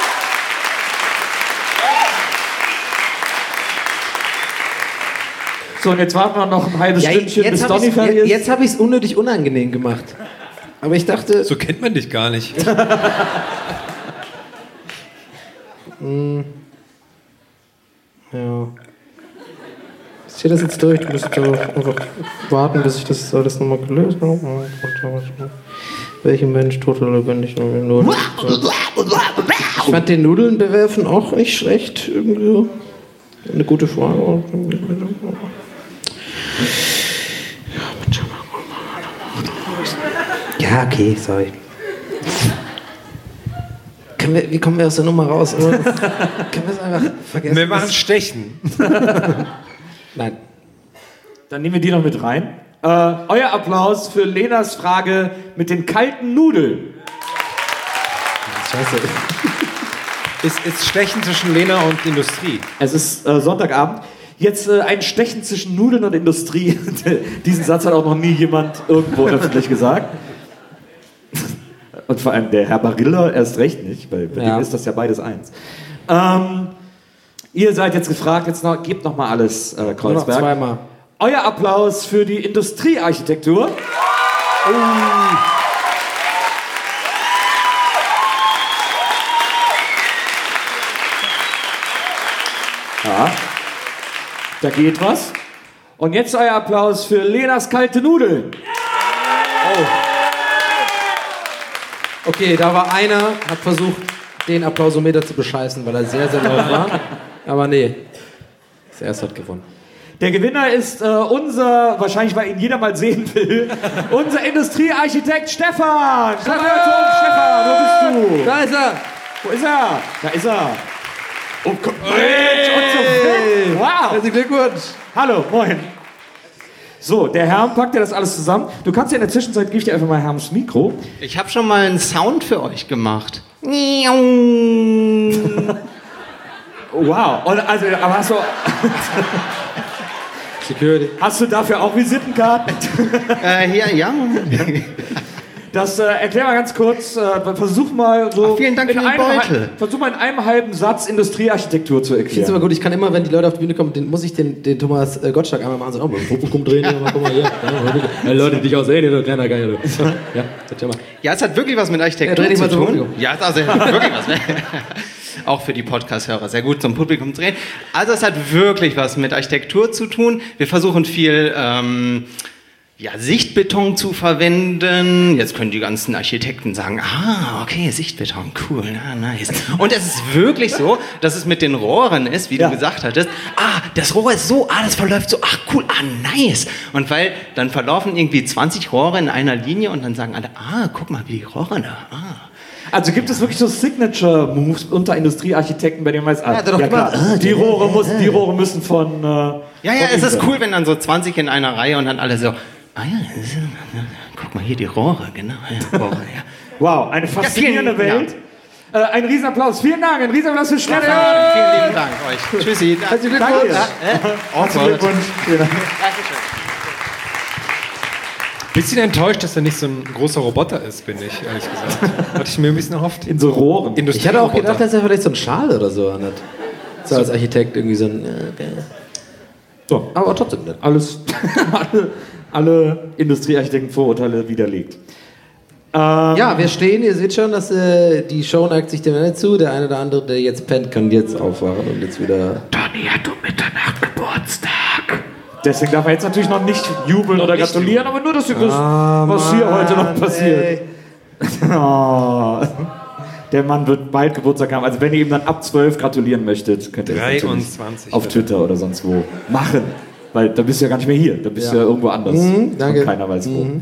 So, und jetzt warten wir noch ein halbes Ja, Stündchen, bis jetzt habe Donny ich fertig ist. jetzt hab ich's unnötig unangenehm gemacht. Aber ich dachte, So kennt man dich gar nicht. ja. Ich ziehe das jetzt durch, du musst einfach warten, bis ich das alles nochmal gelöst habe. Welcher Mensch, tot oder lebendig? Nudeln. Ich fand den Nudeln bewerfen auch nicht schlecht. Irgendwie. Eine gute Frage. Ja, okay, sorry. Können wir, wie kommen wir aus der Nummer raus? Oder? Können wir es einfach vergessen? Wir machen Stechen. Nein. Dann nehmen wir die noch mit rein. Äh, euer Applaus für Lenas Frage mit den kalten Nudeln. Scheiße. Ist, ist Stechen zwischen Lena und Industrie. Es ist äh, Sonntagabend. Jetzt äh, ein Stechen zwischen Nudeln und Industrie. Diesen Satz hat auch noch nie jemand irgendwo öffentlich gesagt. Und vor allem der Herr Barilla erst recht nicht, weil bei Ja. dem ist das ja beides eins. Ähm, ihr seid jetzt gefragt, jetzt noch, gebt noch mal alles, äh, Nur noch Kreuzberg. zweimal. Euer Applaus für die Industriearchitektur. Ja, da geht was. Und jetzt euer Applaus für Lenas kalte Nudeln. Oh. Okay, da war einer, hat versucht, den Applausometer zu bescheißen, weil er sehr, sehr laut war. Aber nee, das erste hat gewonnen. Der Gewinner ist äh, unser, wahrscheinlich weil ihn jeder mal sehen will, unser Industriearchitekt Stefan. Stefan, Stefan, wo bist du? Da ist er. Wo ist er? Da ist er. Oh, komm. Hey. Wow. Herzlichen Glückwunsch. Hallo, moin. So, der Herm packt ja das alles zusammen. Du kannst ja in der Zwischenzeit, gebe ich dir einfach mal Herms Mikro. Ich habe schon mal einen Sound für euch gemacht. Wow. Und also, aber hast du... Security. Hast du dafür auch Visitenkarten? Äh, hier, ja. Das äh, erklär mal ganz kurz. Äh, versuch mal so. Ach, vielen Dank für den Beutel. Versuch mal in einem halben Satz Industriearchitektur zu erklären. Ich finde es aber gut, ich kann immer, wenn die Leute auf die Bühne kommen, den, muss ich den, den Thomas äh, Gottschalk einmal machen. So, oh, beim Publikum drehen, mal, guck mal hier. Ja, Leute, dich auch sehen, du kleiner Geier. Ja, erzähl mal. Ja, es hat wirklich was mit Architektur Ja, dreh dich zu mal zum tun. Publikum. Ja, also es hat wirklich was. Auch für die Podcast-Hörer sehr gut zum Publikum zu reden. Also es hat wirklich was mit Architektur zu tun. Wir versuchen viel ähm, ja, Sichtbeton zu verwenden. Jetzt können die ganzen Architekten sagen, ah, okay, Sichtbeton, cool, ah, nice. Und es ist wirklich so, dass es mit den Rohren ist, wie ja. du gesagt hattest. Ah, das Rohr ist so, ah, das verläuft so, ach cool, ah, nice. Und weil dann verlaufen irgendwie zwanzig Rohre in einer Linie und dann sagen alle, ah, guck mal, wie die Rohre da, ah. Also gibt es wirklich so Signature-Moves unter Industriearchitekten, bei denen man weiß, ah, Ja, doch ja, immer, klar, ah, die, Rohre muss, die Rohre müssen von... Äh, Ja, ja, von es ist sein. cool, wenn dann so zwanzig in einer Reihe und dann alle so, ah ja, das ist, guck mal hier die Rohre, genau, ja, Rohre, ja. Wow, eine faszinierende Ja, vielen Welt. Äh, ein Riesenapplaus. Vielen Dank, ein Riesenapplaus für Stefan. Ja, vielen lieben Dank euch. Tschüssi. Herzlichen Glückwunsch. Ja, äh? Herzlichen Glückwunsch. Vielen Dank. Bisschen enttäuscht, dass er nicht so ein großer Roboter ist, bin ich, ehrlich gesagt. Hatte ich mir ein bisschen erhofft. In so Rohren. Ich hatte auch gedacht, dass er vielleicht so einen Schal oder so anhat. So als Architekt irgendwie so ein... Äh, So. aber trotzdem nicht. Alles, alle, alle Industriearchitekten-Vorurteile widerlegt. Ähm, Ja, wir stehen, ihr seht schon, dass äh, die Show neigt sich dem Ende zu. Der eine oder andere, der jetzt pennt, kann jetzt aufwachen und jetzt wieder... Donny hat um Mitternacht Geburtstag. Deswegen darf er jetzt natürlich noch nicht jubeln oder gratulieren, aber nur, dass ihr wisst, Ah, was hier Mann, heute noch passiert. ey. Oh. Der Mann wird bald Geburtstag haben. Also wenn ihr ihm dann ab zwölf gratulieren möchtet, könnt ihr das natürlich dreiundzwanzig auf Twitter oder sonst wo machen. Weil da bist du ja gar nicht mehr hier. Da bist du ja irgendwo anders. Mhm, danke. Und keiner weiß wo.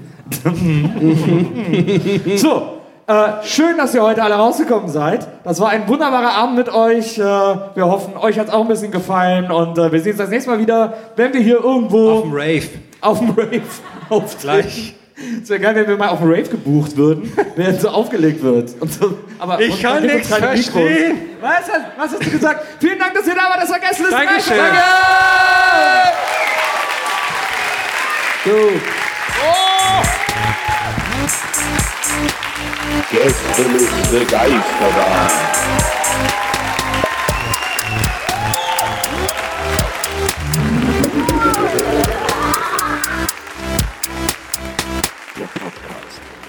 So, äh, schön, dass ihr heute alle rausgekommen seid. Das war ein wunderbarer Abend mit euch. Äh, wir hoffen, euch hat es auch ein bisschen gefallen. Und äh, wir sehen uns das nächste Mal wieder, wenn wir hier irgendwo... Auf dem Rave. Auf dem Rave auftreten. Gleich. Es wäre geil, wenn wir mal auf dem Rave gebucht würden, während so aufgelegt wird. Und so, aber Ich und- kann und- und- nichts keine Mikros. verstehen. Was, hast- was hast du gesagt? Vielen Dank, dass ihr da wart. Das war Gästeliste Dankeschön. Danke! Gut. Gästeliste Geisterbahn. Der Podcast.